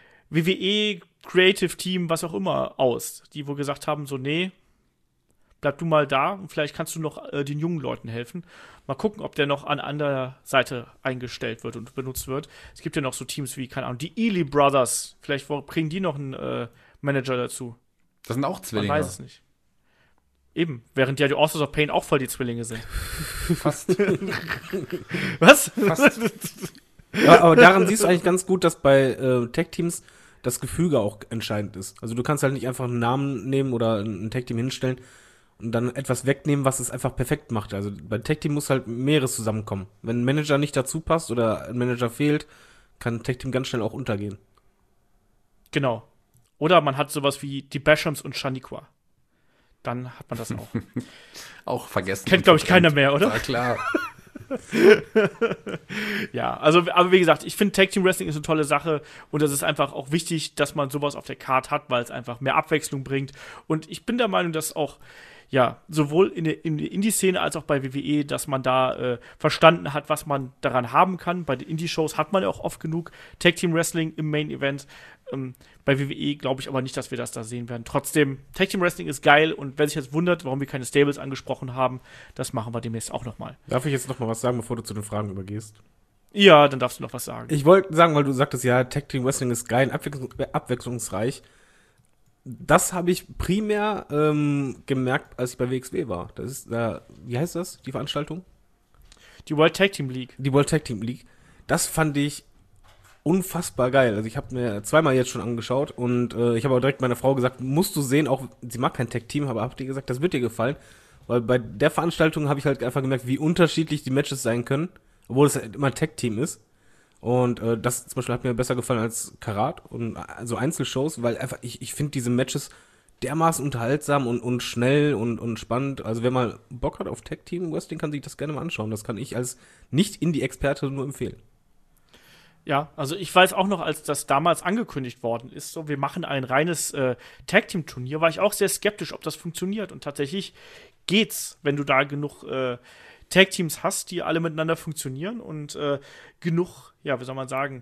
WWE Creative Team, was auch immer, aus. Die wohl gesagt haben, so, nee, bleib du mal da und vielleicht kannst du noch den jungen Leuten helfen. Mal gucken, ob der noch an anderer Seite eingestellt wird und benutzt wird. Es gibt ja noch so Teams wie, keine Ahnung, die Ely Brothers. Vielleicht kriegen die noch einen Manager dazu. Das sind auch Zwillinge. Man weiß es nicht. Eben, während ja die Authors of Pain auch voll die Zwillinge sind. Fast. Was? Fast. Ja, aber daran siehst du eigentlich ganz gut, dass bei Tag-Teams das Gefüge auch entscheidend ist. Also du kannst halt nicht einfach einen Namen nehmen oder ein Tag-Team hinstellen und dann etwas wegnehmen, was es einfach perfekt macht. Also bei Tag-Team muss halt mehreres zusammenkommen. Wenn ein Manager nicht dazu passt oder ein Manager fehlt, kann ein Tag-Team ganz schnell auch untergehen. Genau. Oder man hat sowas wie die Bashams und Shaniqua. Dann hat man das auch. Auch vergessen. Kennt, glaube ich, keiner mehr, oder? Ja, klar. Ja, also, aber wie gesagt, ich finde Tag Team Wrestling ist eine tolle Sache und es ist einfach auch wichtig, dass man sowas auf der Card hat, weil es einfach mehr Abwechslung bringt. Und ich bin der Meinung, dass auch, ja, sowohl in der Indie-Szene als auch bei WWE, dass man da verstanden hat, was man daran haben kann. Bei den Indie-Shows hat man ja auch oft genug Tag Team Wrestling im Main-Event. Bei WWE glaube ich aber nicht, dass wir das da sehen werden. Trotzdem, Tag Team Wrestling ist geil und wer sich jetzt wundert, warum wir keine Stables angesprochen haben, das machen wir demnächst auch nochmal. Darf ich jetzt noch mal was sagen, bevor du zu den Fragen übergehst? Ja, dann darfst du noch was sagen. Ich wollte sagen, weil du sagtest, ja, Tag Team Wrestling ist geil, abwechslungsreich. Das habe ich primär gemerkt, als ich bei WXW war. Das ist wie heißt das, die Veranstaltung? Die World Tag Team League. Die World Tag Team League. Das fand ich unfassbar geil. Also ich habe mir zweimal jetzt schon angeschaut und ich habe auch direkt meiner Frau gesagt, musst du sehen, auch sie mag kein Tag Team, aber habt ihr gesagt, das wird dir gefallen. Weil bei der Veranstaltung habe ich halt einfach gemerkt, wie unterschiedlich die Matches sein können, obwohl es halt immer ein Tag Team ist. Und das zum Beispiel hat mir besser gefallen als Karat und so Einzelshows, weil einfach ich finde diese Matches dermaßen unterhaltsam und schnell und spannend. Also wer mal Bock hat auf Tag Team Wrestling, kann sich das gerne mal anschauen. Das kann ich als Nicht-Indie-Experte nur empfehlen. Ja, also ich weiß auch noch, als das damals angekündigt worden ist, so wir machen ein reines Tag-Team-Turnier, war ich auch sehr skeptisch, ob das funktioniert. Und tatsächlich geht's, wenn du da genug Tag-Teams hast, die alle miteinander funktionieren und genug, ja, wie soll man sagen,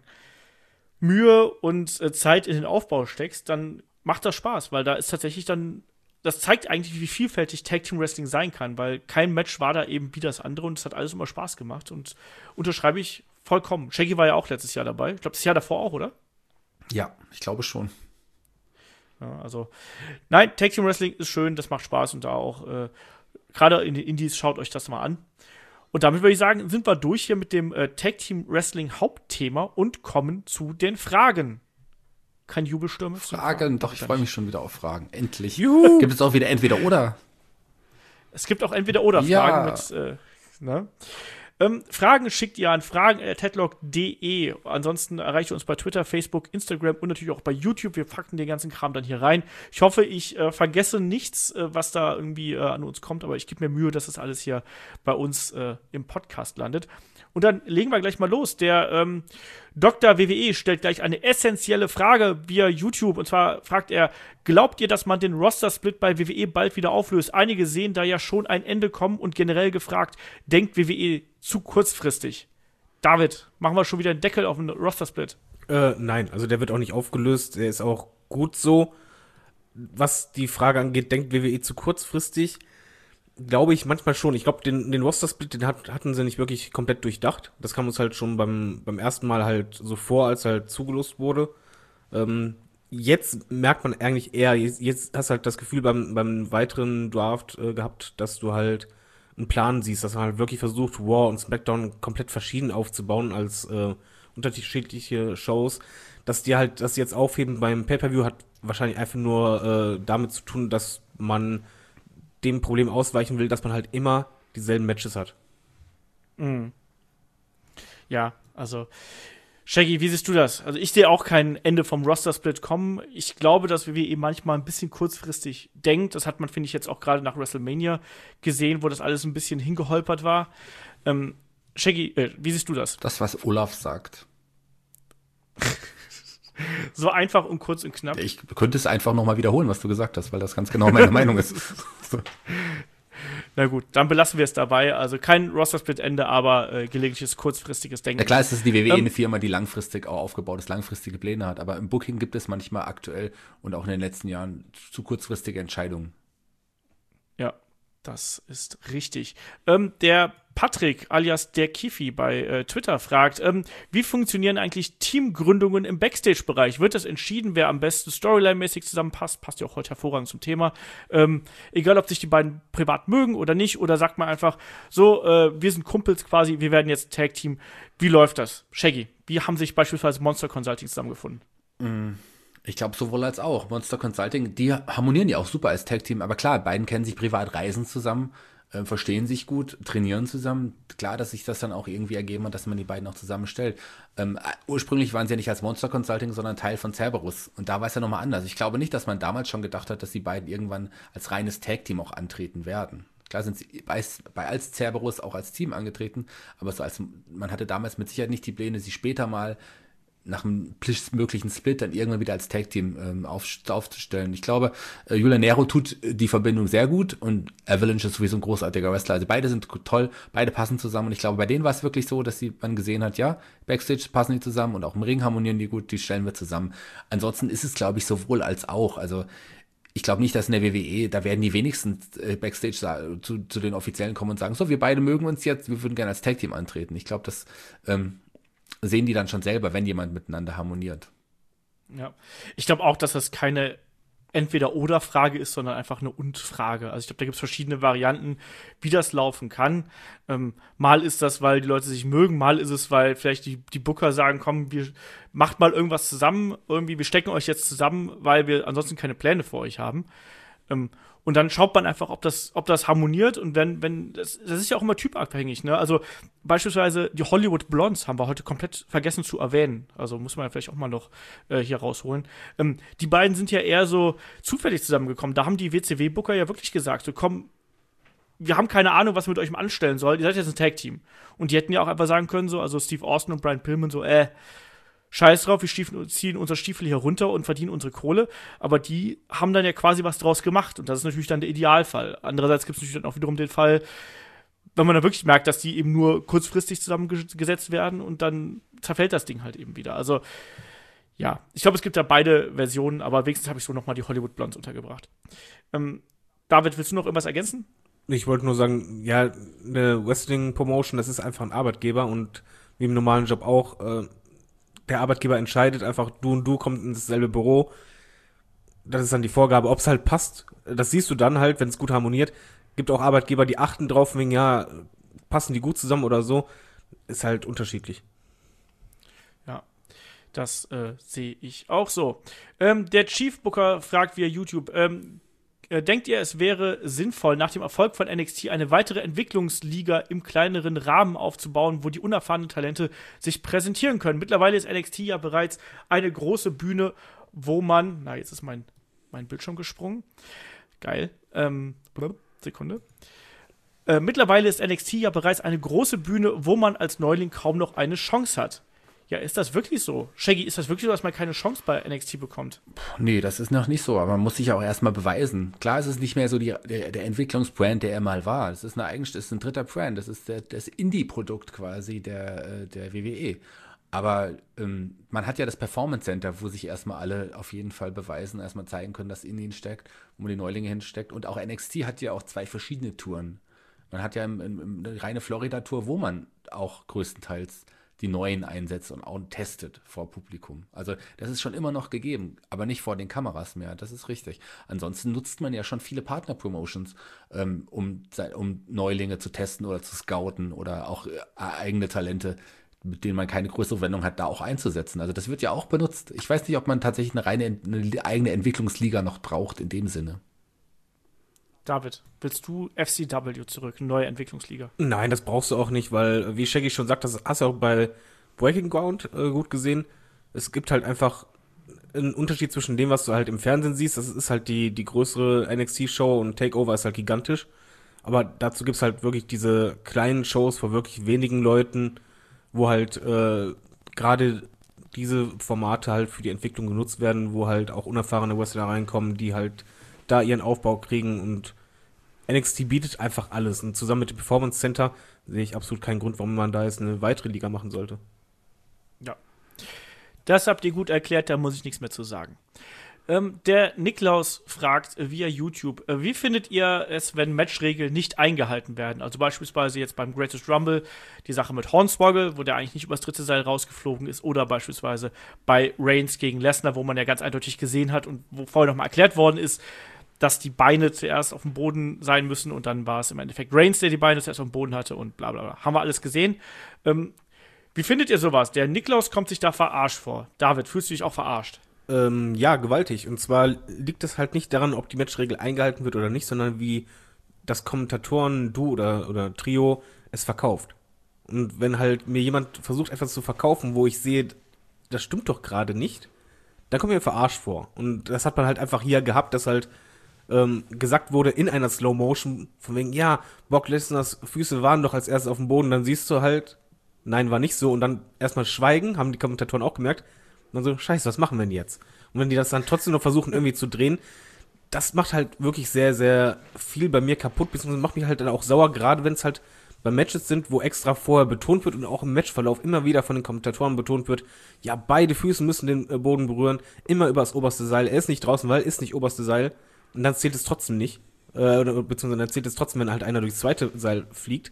Mühe und Zeit in den Aufbau steckst, dann macht das Spaß, weil da ist tatsächlich dann, das zeigt eigentlich, wie vielfältig Tag-Team-Wrestling sein kann, weil kein Match war da eben wie das andere und es hat alles immer Spaß gemacht und unterschreibe ich vollkommen. Shaggy war ja auch letztes Jahr dabei. Ich glaube, das Jahr davor auch, oder? Ja, ich glaube schon. Ja, also, nein, Tag Team Wrestling ist schön, das macht Spaß und da auch, gerade in den Indies, schaut euch das mal an. Und damit würde ich sagen, sind wir durch hier mit dem Tag Team Wrestling Hauptthema und kommen zu den Fragen. Kein Jubelsturm? Fragen, doch, ich freue mich schon wieder auf Fragen. Endlich. Juhu. Gibt es auch wieder Entweder-Oder? Es gibt auch Entweder-Oder-Fragen mit, ne? Fragen schickt ihr an fragen@headlock.de. Ansonsten erreicht ihr uns bei Twitter, Facebook, Instagram und natürlich auch bei YouTube. Wir packen den ganzen Kram dann hier rein. Ich hoffe, ich vergesse nichts, was da irgendwie an uns kommt, aber ich gebe mir Mühe, dass das alles hier bei uns im Podcast landet. Und dann legen wir gleich mal los. Der Dr. WWE stellt gleich eine essentielle Frage via YouTube. Und zwar fragt er, glaubt ihr, dass man den Roster-Split bei WWE bald wieder auflöst? Einige sehen da ja schon ein Ende kommen und generell gefragt, denkt WWE zu kurzfristig? David, machen wir schon wieder einen Deckel auf den Roster-Split? Nein, also der wird auch nicht aufgelöst. Der ist auch gut so. Was die Frage angeht, denkt WWE zu kurzfristig? Glaube ich manchmal schon. Ich glaube, den Roster-Split, den hatten sie nicht wirklich komplett durchdacht. Das kam uns halt schon beim ersten Mal halt so vor, als halt zugelost wurde. Jetzt merkt man eigentlich eher, jetzt hast du halt das Gefühl beim weiteren Draft gehabt, dass du halt einen Plan siehst, dass man halt wirklich versucht, Raw und SmackDown komplett verschieden aufzubauen als unterschiedliche Shows. Dass die jetzt aufheben beim Pay-Per-View hat wahrscheinlich einfach nur damit zu tun, dass man dem Problem ausweichen will, dass man halt immer dieselben Matches hat. Mhm. Ja, also Shaggy, wie siehst du das? Also ich sehe auch kein Ende vom Roster-Split kommen. Ich glaube, dass WWE manchmal ein bisschen kurzfristig denkt. Das hat man, finde ich, jetzt auch gerade nach WrestleMania gesehen, wo das alles ein bisschen hingeholpert war. Shaggy, wie siehst du das? Das, was Olaf sagt. So einfach und kurz und knapp. Ich könnte es einfach nochmal wiederholen, was du gesagt hast, weil das ganz genau meine Meinung ist. Na gut, dann belassen wir es dabei. Also kein Roster-Split-Ende, aber gelegentliches kurzfristiges Denken. Ja klar ist es die WWE eine Firma, die langfristig auch aufgebaut ist, langfristige Pläne hat, aber im Booking gibt es manchmal aktuell und auch in den letzten Jahren zu kurzfristige Entscheidungen. Ja, das ist richtig. Der Patrick alias der Kifi bei Twitter fragt, wie funktionieren eigentlich Teamgründungen im Backstage-Bereich? Wird das entschieden, wer am besten Storyline-mäßig zusammenpasst? Passt ja auch heute hervorragend zum Thema. Egal, ob sich die beiden privat mögen oder nicht, oder sagt man einfach so, wir sind Kumpels quasi, wir werden jetzt Tag-Team. Wie läuft das? Shaggy, wie haben sich beispielsweise Monster Consulting zusammengefunden? Ich glaube, sowohl als auch. Monster Consulting, die harmonieren ja auch super als Tag-Team, aber klar, beiden kennen sich privat, reisen zusammen, verstehen sich gut, trainieren zusammen. Klar, dass sich das dann auch irgendwie ergeben hat, dass man die beiden auch zusammenstellt. Ursprünglich waren sie ja nicht als Monster Consulting, sondern Teil von Cerberus. Und da war es ja nochmal anders. Ich glaube nicht, dass man damals schon gedacht hat, dass die beiden irgendwann als reines Tag-Team auch antreten werden. Klar sind sie bei als Cerberus auch als Team angetreten, aber so man hatte damals mit Sicherheit nicht die Pläne, sie später mal nach einem möglichen Split dann irgendwann wieder als Tag-Team aufzustellen. Ich glaube, Julian Nero tut die Verbindung sehr gut und Avalanche ist sowieso ein großartiger Wrestler. Also beide sind toll, beide passen zusammen und ich glaube, bei denen war es wirklich so, dass man gesehen hat, ja, Backstage passen die zusammen und auch im Ring harmonieren die gut, die stellen wir zusammen. Ansonsten ist es, glaube ich, sowohl als auch. Also ich glaube nicht, dass in der WWE, da werden die wenigsten Backstage zu den Offiziellen kommen und sagen, so, wir beide mögen uns jetzt, wir würden gerne als Tag-Team antreten. Ich glaube, das sehen die dann schon selber, wenn jemand miteinander harmoniert. Ja, ich glaube auch, dass das keine Entweder-oder-Frage ist, sondern einfach eine Und-Frage. Also ich glaube, da gibt es verschiedene Varianten, wie das laufen kann. Mal ist das, weil die Leute sich mögen, mal ist es, weil vielleicht die Booker sagen, komm, macht mal irgendwas zusammen, irgendwie, wir stecken euch jetzt zusammen, weil wir ansonsten keine Pläne für euch haben. Und dann schaut man einfach, ob das harmoniert. Und wenn das ist ja auch immer typabhängig, ne? Also beispielsweise die Hollywood Blondes haben wir heute komplett vergessen zu erwähnen. Also muss man ja vielleicht auch mal noch hier rausholen. Die beiden sind ja eher so zufällig zusammengekommen. Da haben die WCW-Booker ja wirklich gesagt, so komm, wir haben keine Ahnung, was wir mit euch mal anstellen sollen. Ihr seid jetzt ein Tag-Team. Und die hätten ja auch einfach sagen können, so, also Steve Austin und Brian Pillman so, scheiß drauf, wir ziehen unser Stiefel hier runter und verdienen unsere Kohle. Aber die haben dann ja quasi was draus gemacht. Und das ist natürlich dann der Idealfall. Andererseits gibt es natürlich dann auch wiederum den Fall, wenn man dann wirklich merkt, dass die eben nur kurzfristig zusammengesetzt werden und dann zerfällt das Ding halt eben wieder. Also, ja, ich glaube, es gibt ja beide Versionen, aber wenigstens habe ich so nochmal die Hollywood Blondes untergebracht. David, willst du noch irgendwas ergänzen? Ich wollte nur sagen, ja, eine Wrestling-Promotion, das ist einfach ein Arbeitgeber und wie im normalen Job auch, der Arbeitgeber entscheidet einfach, du und du kommt in dasselbe Büro. Das ist dann die Vorgabe, ob es halt passt. Das siehst du dann halt, wenn es gut harmoniert. Gibt auch Arbeitgeber, die achten drauf, wegen, ja, passen die gut zusammen oder so. Ist halt unterschiedlich. Ja, das sehe ich auch so. Der Chief Booker fragt via YouTube, denkt ihr, es wäre sinnvoll, nach dem Erfolg von NXT eine weitere Entwicklungsliga im kleineren Rahmen aufzubauen, wo die unerfahrenen Talente sich präsentieren können? Mittlerweile ist NXT ja bereits eine große Bühne, wo man, jetzt ist mein Bildschirm gesprungen. Geil. Sekunde. Mittlerweile ist NXT ja bereits eine große Bühne, wo man als Neuling kaum noch eine Chance hat. Ja, ist das wirklich so? Shaggy, ist das wirklich so, dass man keine Chance bei NXT bekommt? Nee, das ist noch nicht so, aber man muss sich auch erstmal beweisen. Klar, es ist nicht mehr so der Entwicklungsbrand, der er mal war. Es ist ein dritter Brand, das ist das Indie-Produkt quasi der WWE. Aber man hat ja das Performance Center, wo sich erstmal alle auf jeden Fall beweisen, erstmal zeigen können, dass in ihnen steckt, wo man die Neulinge hinsteckt. Und auch NXT hat ja auch 2 verschiedene Touren. Man hat ja eine reine Florida-Tour, wo man auch größtenteils die Neuen einsetzt und auch testet vor Publikum. Also das ist schon immer noch gegeben, aber nicht vor den Kameras mehr, das ist richtig. Ansonsten nutzt man ja schon viele Partner-Promotions, um Neulinge zu testen oder zu scouten oder auch eigene Talente, mit denen man keine größere Wendung hat, da auch einzusetzen. Also das wird ja auch benutzt. Ich weiß nicht, ob man tatsächlich eine eigene Entwicklungsliga noch braucht in dem Sinne. David, willst du FCW zurück, eine neue Entwicklungsliga? Nein, das brauchst du auch nicht, weil, wie Shaggy schon sagt, das hast du auch bei Breaking Ground gut gesehen. Es gibt halt einfach einen Unterschied zwischen dem, was du halt im Fernsehen siehst. Das ist halt die größere NXT-Show und Takeover ist halt gigantisch. Aber dazu gibt's halt wirklich diese kleinen Shows vor wirklich wenigen Leuten, wo halt gerade diese Formate halt für die Entwicklung genutzt werden, wo halt auch unerfahrene Wrestler reinkommen, die halt da ihren Aufbau kriegen und NXT bietet einfach alles. Und zusammen mit dem Performance Center sehe ich absolut keinen Grund, warum man da jetzt eine weitere Liga machen sollte. Ja. Das habt ihr gut erklärt, da muss ich nichts mehr zu sagen. Der Niklaus fragt via YouTube, wie findet ihr es, wenn Matchregeln nicht eingehalten werden? Also beispielsweise jetzt beim Greatest Rumble die Sache mit Hornswoggle, wo der eigentlich nicht übers dritte Seil rausgeflogen ist, oder beispielsweise bei Reigns gegen Lesnar, wo man ja ganz eindeutig gesehen hat und wo vorher nochmal erklärt worden ist, dass die Beine zuerst auf dem Boden sein müssen und dann war es im Endeffekt Reigns, der die Beine zuerst auf dem Boden hatte und bla bla bla. Haben wir alles gesehen. Wie findet ihr sowas? Der Niklaus kommt sich da verarscht vor. David, fühlst du dich auch verarscht? Ja, gewaltig. Und zwar liegt es halt nicht daran, ob die Matchregel eingehalten wird oder nicht, sondern wie das Kommentatoren, du oder Trio es verkauft. Und wenn halt mir jemand versucht, etwas zu verkaufen, wo ich sehe, das stimmt doch gerade nicht, dann kommt mir verarscht vor. Und das hat man halt einfach hier gehabt, dass halt gesagt wurde in einer Slow Motion, von wegen, ja, Brock Lesnars Füße waren doch als erstes auf dem Boden, dann siehst du halt, nein, war nicht so, und dann erstmal schweigen, haben die Kommentatoren auch gemerkt, und dann so, scheiße, was machen wir denn jetzt? Und wenn die das dann trotzdem noch versuchen irgendwie zu drehen, das macht halt wirklich sehr, sehr viel bei mir kaputt, beziehungsweise macht mich halt dann auch sauer, gerade wenn es halt bei Matches sind, wo extra vorher betont wird und auch im Matchverlauf immer wieder von den Kommentatoren betont wird, ja, beide Füße müssen den Boden berühren, immer über das oberste Seil, er ist nicht draußen, weil ist nicht oberste Seil, und dann zählt es trotzdem nicht, beziehungsweise dann zählt es trotzdem, wenn halt einer durchs zweite Seil fliegt.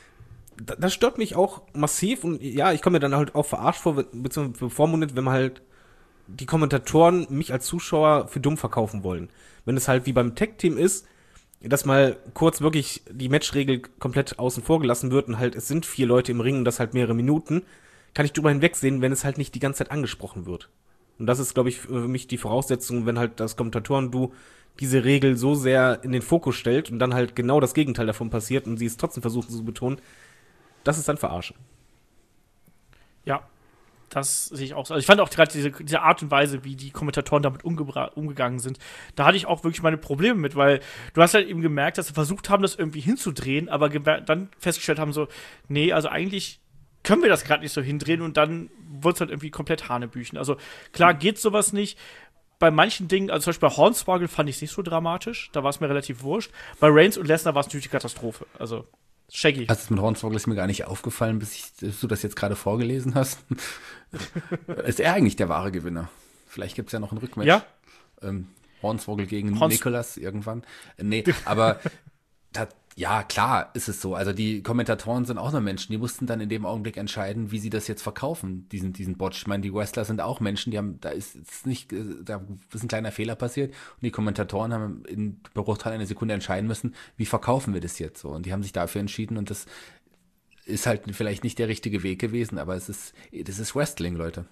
Das stört mich auch massiv, und ja, ich komme mir dann halt auch verarscht vor, beziehungsweise bevormundet, wenn man halt die Kommentatoren mich als Zuschauer für dumm verkaufen wollen. Wenn es halt wie beim Tag-Team ist, dass mal kurz wirklich die Matchregel komplett außen vor gelassen wird und halt es sind 4 Leute im Ring und das halt mehrere Minuten, kann ich drüber hinwegsehen, wenn es halt nicht die ganze Zeit angesprochen wird. Und das ist, glaube ich, für mich die Voraussetzung, wenn halt das Kommentatoren-Du diese Regel so sehr in den Fokus stellt und dann halt genau das Gegenteil davon passiert und sie es trotzdem versuchen zu betonen, das ist dann Verarschen. Ja, das sehe ich auch so. Also ich fand auch gerade diese Art und Weise, wie die Kommentatoren damit umgegangen sind, da hatte ich auch wirklich meine Probleme mit, weil du hast halt eben gemerkt, dass sie versucht haben, das irgendwie hinzudrehen, aber dann festgestellt haben so, nee, also eigentlich können wir das gerade nicht so hindrehen und dann wird es halt irgendwie komplett Hanebüchen. Also klar geht sowas nicht. Bei manchen Dingen, also zum Beispiel bei Hornswoggle fand ich es nicht so dramatisch, da war es mir relativ wurscht. Bei Reigns und Lesnar war es natürlich die Katastrophe. Also Shaggy. Das mit Hornswoggle ist mir gar nicht aufgefallen, bis du das jetzt gerade vorgelesen hast. Ist er eigentlich der wahre Gewinner? Vielleicht gibt es ja noch ein Rückmatch. Ja. Hornswoggle gegen Nicholas irgendwann. Nee, aber ja, klar ist es so. Also die Kommentatoren sind auch nur Menschen. Die mussten dann in dem Augenblick entscheiden, wie sie das jetzt verkaufen, diesen Botch. Ich meine, die Wrestler sind auch Menschen, da ist ein kleiner Fehler passiert und die Kommentatoren haben in Bruchteil einer Sekunde entscheiden müssen, wie verkaufen wir das jetzt so. Und die haben sich dafür entschieden und das ist halt vielleicht nicht der richtige Weg gewesen, aber das ist Wrestling, Leute.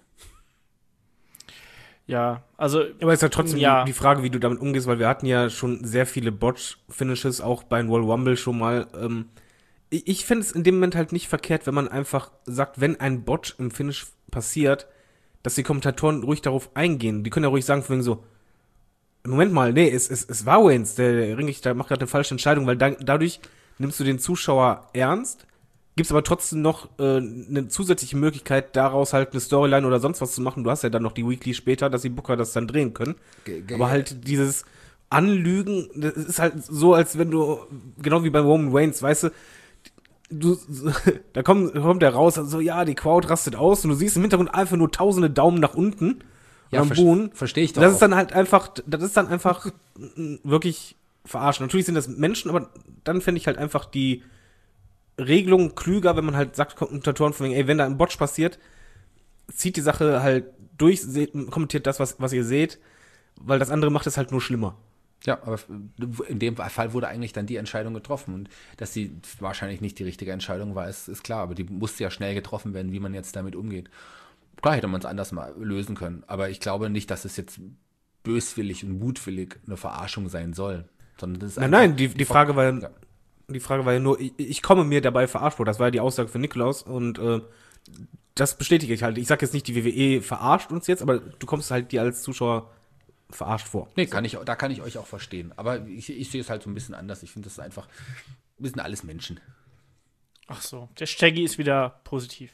Ja, also. Aber es ist ja trotzdem die Frage, wie du damit umgehst, weil wir hatten ja schon sehr viele Botch-Finishes, auch bei Royal Rumble schon mal. Ich finde es in dem Moment halt nicht verkehrt, wenn man einfach sagt, wenn ein Botch im Finish passiert, dass die Kommentatoren ruhig darauf eingehen. Die können ja ruhig sagen, von wegen so, Moment mal, nee, es war Waynes, der Ringrichter macht gerade eine falsche Entscheidung, weil dadurch nimmst du den Zuschauer ernst, gibt's aber trotzdem noch eine zusätzliche Möglichkeit, daraus halt eine Storyline oder sonst was zu machen. Du hast ja dann noch die Weekly später, dass die Booker das dann drehen können. Aber halt dieses Anlügen, das ist halt so, als wenn du, genau wie bei Roman Reigns, weißt du, da kommt der raus, also ja, die Crowd rastet aus und du siehst im Hintergrund einfach nur tausende Daumen nach unten. Ja, verstehe ich doch. Das ist dann einfach wirklich verarschen. Natürlich sind das Menschen, aber dann fände ich halt einfach die Regelung klüger, wenn man halt sagt, Kommentatoren von wegen, ey, wenn da ein Botch passiert, zieht die Sache halt durch, kommentiert das, was ihr seht, weil das andere macht es halt nur schlimmer. Ja, aber in dem Fall wurde eigentlich dann die Entscheidung getroffen und dass sie wahrscheinlich nicht die richtige Entscheidung war, ist klar, aber die musste ja schnell getroffen werden, wie man jetzt damit umgeht. Klar hätte man es anders mal lösen können, aber ich glaube nicht, dass es jetzt böswillig und mutwillig eine Verarschung sein soll, sondern das ist Nein, die Frage war ja. Die Frage war ja nur, ich komme mir dabei verarscht vor. Das war ja die Aussage von Nikolaus und das bestätige ich halt. Ich sag jetzt nicht, die WWE verarscht uns jetzt, aber du kommst halt dir als Zuschauer verarscht vor. Nee, da kann ich euch auch verstehen. Aber ich sehe es halt so ein bisschen anders. Ich finde, das ist einfach, wir sind alles Menschen. Ach so, der Shaggy ist wieder positiv.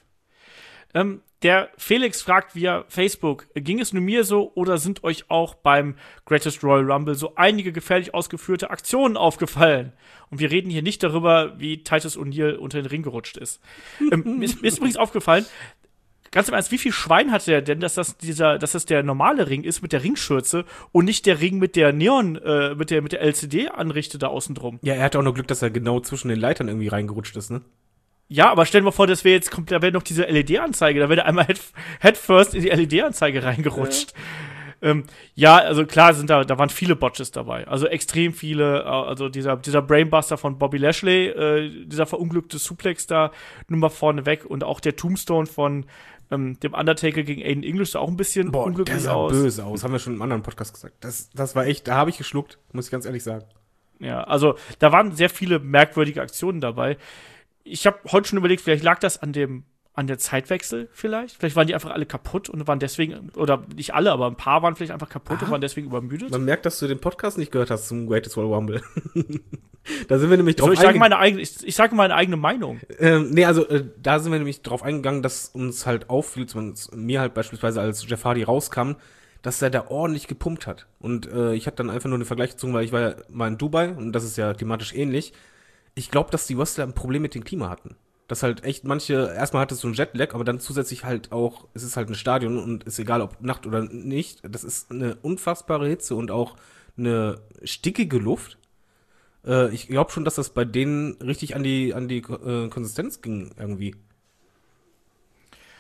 Der Felix fragt via Facebook, ging es nur mir so oder sind euch auch beim Greatest Royal Rumble so einige gefährlich ausgeführte Aktionen aufgefallen? Und wir reden hier nicht darüber, wie Titus O'Neil unter den Ring gerutscht ist. Mir ist übrigens aufgefallen, ganz im Ernst, wie viel Schwein hatte er denn, dass das der normale Ring ist mit der Ringschürze und nicht der Ring mit der mit der LCD-Anrichte da außen drum? Ja, er hatte auch noch Glück, dass er genau zwischen den Leitern irgendwie reingerutscht ist, ne? Ja, aber stell dir mal vor, da wäre noch diese LED-Anzeige, da wäre der einmal headfirst in die LED-Anzeige reingerutscht. Ja, also klar da waren viele Botches dabei. Also extrem viele, also dieser Brainbuster von Bobby Lashley, dieser verunglückte Suplex da nur mal vorne weg und auch der Tombstone von dem Undertaker gegen Aiden English sah auch ein bisschen unglücklich aus. Der sah böse aus, haben wir schon im anderen Podcast gesagt. Das war echt, da habe ich geschluckt, muss ich ganz ehrlich sagen. Ja, also da waren sehr viele merkwürdige Aktionen dabei. Ich habe heute schon überlegt, vielleicht lag das an der Zeitwechsel vielleicht. Vielleicht waren die einfach alle kaputt und waren deswegen, oder nicht alle, aber ein paar waren vielleicht einfach kaputt und waren deswegen übermüdet. Man merkt, dass du den Podcast nicht gehört hast zum Greatest Royal Rumble. Da sind wir nämlich drauf eingegangen. Ich sage meine eigene Meinung. Da sind wir nämlich drauf eingegangen, dass uns halt auffiel, zumindest mir halt beispielsweise, als Jeff Hardy rauskam, dass er da ordentlich gepumpt hat. Und ich hatte dann einfach nur einen Vergleich gezogen, weil ich war ja mal in Dubai und das ist ja thematisch ähnlich. Ich glaube, dass die Wrestler ein Problem mit dem Klima hatten. Dass halt echt erstmal hattest du einen Jetlag, aber dann zusätzlich halt auch, es ist halt ein Stadion und ist egal, ob Nacht oder nicht, das ist eine unfassbare Hitze und auch eine stickige Luft. Ich glaube schon, dass das bei denen richtig an die Konsistenz ging irgendwie.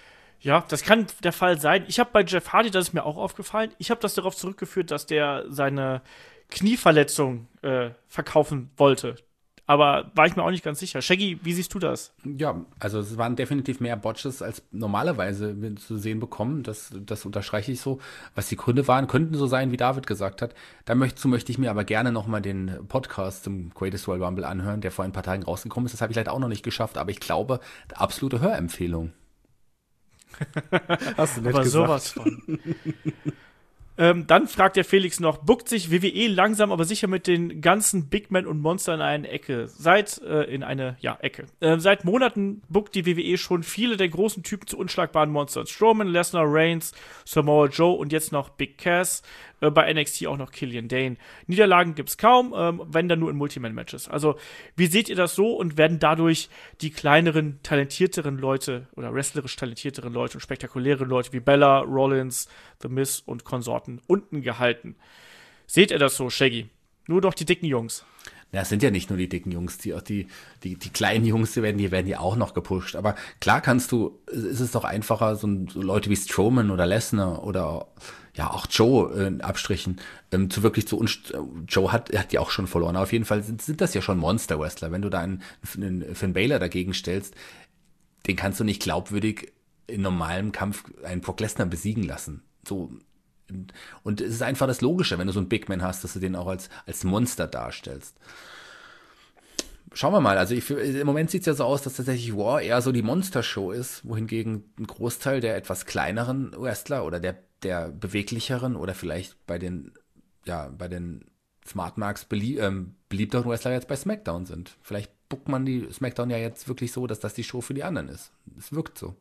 Ja, das kann der Fall sein. Ich habe bei Jeff Hardy, das ist mir auch aufgefallen, ich habe das darauf zurückgeführt, dass der seine Knieverletzung verkaufen wollte. Aber war ich mir auch nicht ganz sicher. Shaggy, wie siehst du das? Ja, also es waren definitiv mehr Botches, als normalerweise wir zu sehen bekommen. Das unterstreiche ich so. Was die Gründe waren, könnten so sein, wie David gesagt hat. Dazu möchte ich mir aber gerne nochmal den Podcast zum Greatest Royal Rumble anhören, der vor ein paar Tagen rausgekommen ist. Das habe ich leider auch noch nicht geschafft, aber ich glaube, absolute Hörempfehlung. Hast du nicht Aber gesagt. sowas von. Dann fragt der Felix noch, buckt sich WWE langsam aber sicher mit den ganzen Big Men und Monster in eine Ecke? Ecke. Seit Monaten buckt die WWE schon viele der großen Typen zu unschlagbaren Monstern. Strowman, Lesnar, Reigns, Samoa Joe und jetzt noch Big Cass. Bei NXT auch noch Killian Dane. Niederlagen gibt's kaum, wenn dann nur in Multiman-Matches. Also, wie seht ihr das so und werden dadurch die kleineren, talentierteren Leute oder wrestlerisch talentierteren Leute und spektakuläreren Leute wie Bella, Rollins, The Miz und Konsorten unten gehalten? Seht ihr das so, Shaggy? Nur doch die dicken Jungs. Ja, es sind ja nicht nur die dicken Jungs, die kleinen Jungs, die werden ja auch noch gepusht. Aber klar ist es doch einfacher, so Leute wie Strowman oder Lesnar oder ja auch Joe in Abstrichen Joe hat ja auch schon verloren. Aber auf jeden Fall sind das ja schon Monster-Wrestler. Wenn du da einen Finn Balor dagegen stellst, den kannst du nicht glaubwürdig in normalem Kampf einen Brock Lesnar besiegen lassen. So. Und es ist einfach das Logische, wenn du so einen Big Man hast, dass du den auch als Monster darstellst. Schauen wir mal, also im Moment sieht es ja so aus, dass tatsächlich Raw eher so die Monster-Show ist, wohingegen ein Großteil der etwas kleineren Wrestler oder der beweglicheren oder vielleicht bei den Smart Marks beliebteren Wrestler jetzt bei SmackDown sind. Vielleicht bookt man die SmackDown ja jetzt wirklich so, dass das die Show für die anderen ist. Es wirkt so.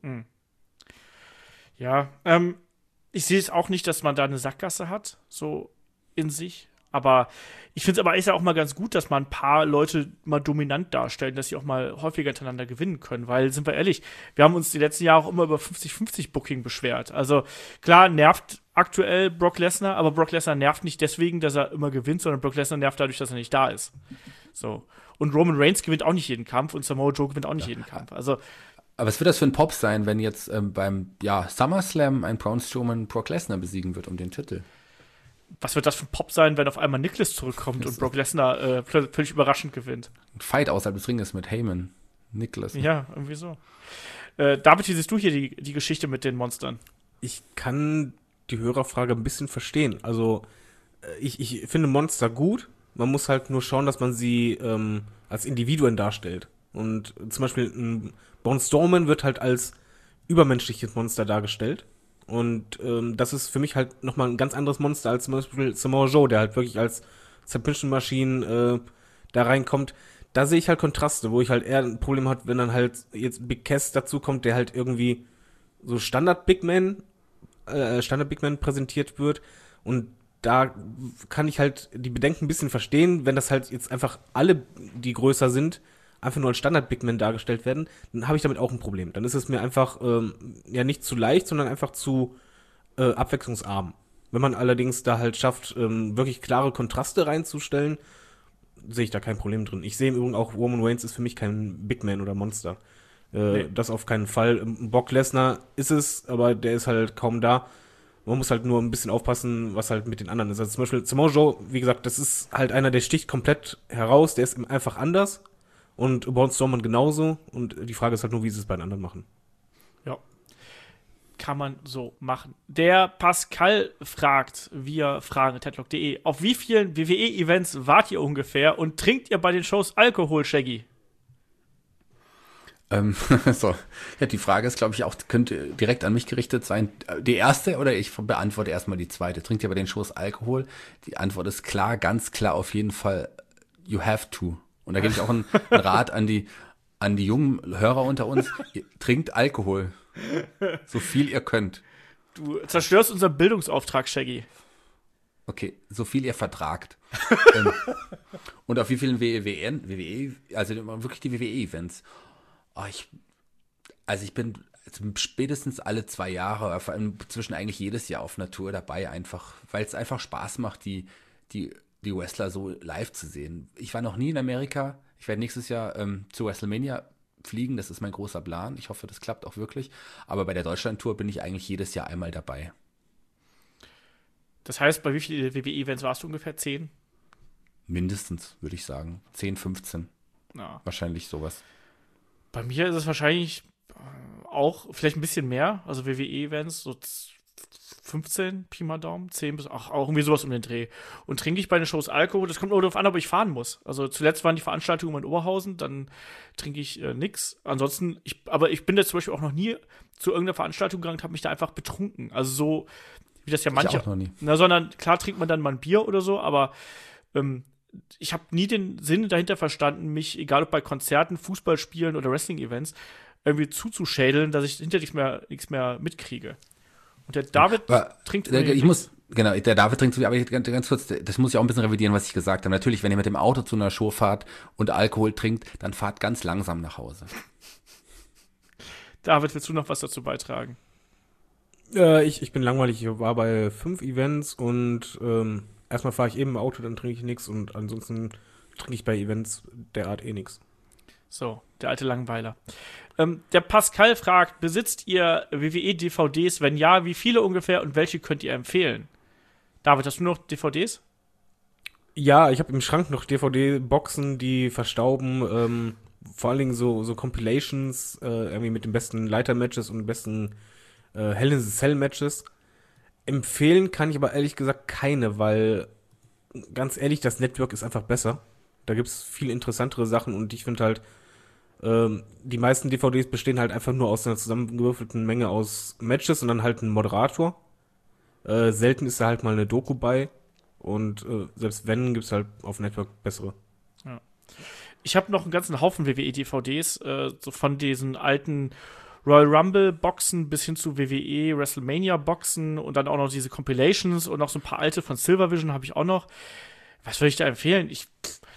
Ja, ich sehe es auch nicht, dass man da eine Sackgasse hat, so in sich. Aber ich finde es ist ja auch mal ganz gut, dass man ein paar Leute mal dominant darstellen, dass sie auch mal häufiger hintereinander gewinnen können. Weil, sind wir ehrlich, wir haben uns die letzten Jahre auch immer über 50-50 Booking beschwert. Also klar, nervt aktuell Brock Lesnar, aber Brock Lesnar nervt nicht deswegen, dass er immer gewinnt, sondern Brock Lesnar nervt dadurch, dass er nicht da ist. So. Und Roman Reigns gewinnt auch nicht jeden Kampf und Samoa Joe gewinnt auch nicht jeden Kampf. Also aber was wird das für ein Pop sein, wenn jetzt beim SummerSlam ein Braun Strowman Brock Lesnar besiegen wird um den Titel? was wird das für ein Pop sein, wenn auf einmal Nicholas zurückkommt und Brock Lesnar völlig überraschend gewinnt? Ein Fight außerhalb des Ringes mit Heyman, Nicholas. Ja, irgendwie so. David, wie siehst du hier die Geschichte mit den Monstern? Ich kann die Hörerfrage ein bisschen verstehen. Also, ich finde Monster gut. Man muss halt nur schauen, dass man sie als Individuen darstellt. Und zum Beispiel ein Braun Strowman wird halt als übermenschliches Monster dargestellt. Und das ist für mich halt nochmal ein ganz anderes Monster als zum Beispiel Samoa Joe, der halt wirklich als Submission Machine da reinkommt. Da sehe ich halt Kontraste, wo ich halt eher ein Problem habe, wenn dann halt jetzt Big Cass dazu kommt, der halt irgendwie so Standard Big Man präsentiert wird. Und da kann ich halt die Bedenken ein bisschen verstehen, wenn das halt jetzt einfach alle, die größer sind, einfach nur als Standard-Big Man dargestellt werden, dann habe ich damit auch ein Problem. Dann ist es mir einfach nicht zu leicht, sondern einfach zu abwechslungsarm. Wenn man allerdings da halt schafft, wirklich klare Kontraste reinzustellen, sehe ich da kein Problem drin. Ich sehe im Übrigen auch, Roman Reigns ist für mich kein Big Man oder Monster. Nee. Das auf keinen Fall. Brock Lesnar ist es, aber der ist halt kaum da. Man muss halt nur ein bisschen aufpassen, was halt mit den anderen ist. Also zum Beispiel Samoa Joe, wie gesagt, das ist halt einer, der sticht komplett heraus, der ist einfach anders. Und Braun Strowman genauso. Und die Frage ist halt nur, wie sie es bei den anderen machen. Ja. Kann man so machen. Der Pascal fragt via fragen@headlock.de: Auf wie vielen WWE-Events wart ihr ungefähr und trinkt ihr bei den Shows Alkohol, Shaggy? So. Ja, die Frage ist, glaube ich, auch, könnte direkt an mich gerichtet sein. Die erste, oder ich beantworte erstmal die zweite. Trinkt ihr bei den Shows Alkohol? Die Antwort ist klar, ganz klar, auf jeden Fall, you have to. Und da gebe ich auch einen Rat an die jungen Hörer unter uns. Ihr trinkt Alkohol. So viel ihr könnt. Du zerstörst unseren Bildungsauftrag, Shaggy. Okay, so viel ihr vertragt. Und auf wie vielen WWE, also wirklich die WWE-Events. Ich bin spätestens alle 2 Jahre, vor allem zwischen eigentlich jedes Jahr auf Natur dabei, einfach, weil es einfach Spaß macht, die Wrestler so live zu sehen. Ich war noch nie in Amerika. Ich werde nächstes Jahr zu WrestleMania fliegen. Das ist mein großer Plan. Ich hoffe, das klappt auch wirklich. Aber bei der Deutschland-Tour bin ich eigentlich jedes Jahr einmal dabei. Das heißt, bei wie vielen WWE-Events warst du ungefähr? 10? Mindestens, würde ich sagen. 10, 15. Ja. Wahrscheinlich sowas. Bei mir ist es wahrscheinlich auch vielleicht ein bisschen mehr. Also WWE-Events, so 15, Pi mal Daumen, 10 bis auch irgendwie sowas um den Dreh. Und trinke ich bei den Shows Alkohol, das kommt nur darauf an, ob ich fahren muss. Also zuletzt waren die Veranstaltungen in Oberhausen, dann trinke ich nix. Ansonsten, aber ich bin da zum Beispiel auch noch nie zu irgendeiner Veranstaltung gegangen und habe mich da einfach betrunken. Also so, wie das ja manche. Ich auch noch nie. Sondern klar trinkt man dann mal ein Bier oder so, aber ich habe nie den Sinn dahinter verstanden, mich, egal ob bei Konzerten, Fußballspielen oder Wrestling-Events, irgendwie zuzuschädeln, dass ich hinterher nichts mehr mitkriege. Und der David trinkt der David trinkt zu viel, aber ganz kurz, das muss ich auch ein bisschen revidieren, was ich gesagt habe. Natürlich, wenn ihr mit dem Auto zu einer Show fahrt und Alkohol trinkt, dann fahrt ganz langsam nach Hause. David, willst du noch was dazu beitragen? Ich bin langweilig. Ich war bei 5 Events und erstmal fahre ich eben im Auto, dann trinke ich nichts und ansonsten trinke ich bei Events der Art nichts. So, der alte Langweiler. Der Pascal fragt, besitzt ihr WWE-DVDs? Wenn ja, wie viele ungefähr und welche könnt ihr empfehlen? David, hast du noch DVDs? Ja, ich habe im Schrank noch DVD-Boxen, die verstauben. Vor allen Dingen so Compilations, irgendwie mit den besten Leiter-Matches und besten Hell in the Cell-Matches. Empfehlen kann ich aber ehrlich gesagt keine, weil, ganz ehrlich, das Network ist einfach besser. Da gibt's viel interessantere Sachen und ich finde halt, die meisten DVDs bestehen halt einfach nur aus einer zusammengewürfelten Menge aus Matches und dann halt ein Moderator. Selten ist da halt mal eine Doku bei und selbst wenn, gibt's halt auf Network bessere. Ja. Ich habe noch einen ganzen Haufen WWE-DVDs, so von diesen alten Royal Rumble-Boxen bis hin zu WWE WrestleMania-Boxen und dann auch noch diese Compilations und noch so ein paar alte von Silvervision habe ich auch noch. Was würde ich da empfehlen? Ich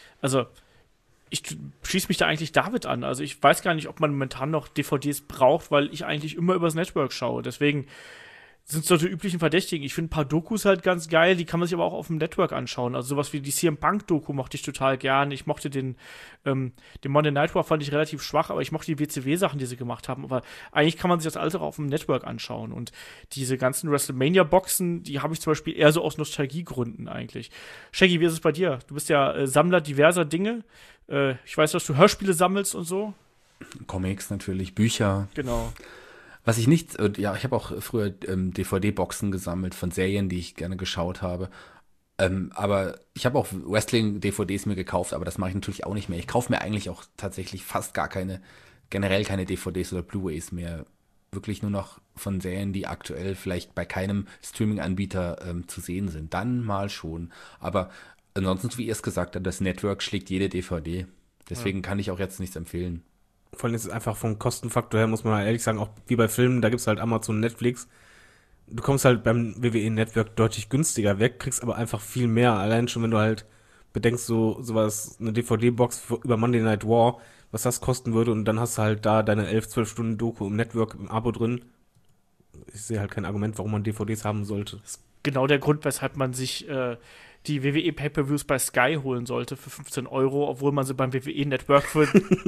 schließe mich da eigentlich David an. Also ich weiß gar nicht, ob man momentan noch DVDs braucht, weil ich eigentlich immer übers Network schaue. Deswegen sind so die üblichen Verdächtigen. Ich finde ein paar Dokus halt ganz geil, die kann man sich aber auch auf dem Network anschauen. Also sowas wie die CM Punk-Doku mochte ich total gern. Ich mochte den Monday Night War fand ich relativ schwach, aber ich mochte die WCW-Sachen, die sie gemacht haben. Aber eigentlich kann man sich das alles auch auf dem Network anschauen. Und diese ganzen WrestleMania-Boxen, die habe ich zum Beispiel eher so aus Nostalgiegründen eigentlich. Shaggy, wie ist es bei dir? Du bist ja Sammler diverser Dinge. Ich weiß, dass du Hörspiele sammelst und so. Comics natürlich, Bücher. Genau. Was ich nicht, ja, ich habe auch früher DVD-Boxen gesammelt von Serien, die ich gerne geschaut habe. Aber ich habe auch Wrestling-DVDs mir gekauft, aber das mache ich natürlich auch nicht mehr. Ich kaufe mir eigentlich auch tatsächlich fast generell keine DVDs oder Blu-rays mehr. Wirklich nur noch von Serien, die aktuell vielleicht bei keinem Streaming-Anbieter zu sehen sind. Dann mal schon. Aber ansonsten, wie ihr es gesagt habt, das Network schlägt jede DVD. Deswegen kann ich auch jetzt nichts empfehlen. Vor allem ist es einfach vom Kostenfaktor her, muss man ehrlich sagen, auch wie bei Filmen, da gibt's halt Amazon, Netflix. Du kommst halt beim WWE-Network deutlich günstiger weg, kriegst aber einfach viel mehr. Allein schon, wenn du halt bedenkst, sowas, eine DVD-Box über Monday Night War, was das kosten würde und dann hast du halt da deine 11-12 Stunden Doku im Network, im Abo drin. Ich sehe halt kein Argument, warum man DVDs haben sollte. Das ist genau der Grund, weshalb man sich die WWE-Pay-Per-Views bei Sky holen sollte für 15 €, obwohl man sie beim WWE-Network für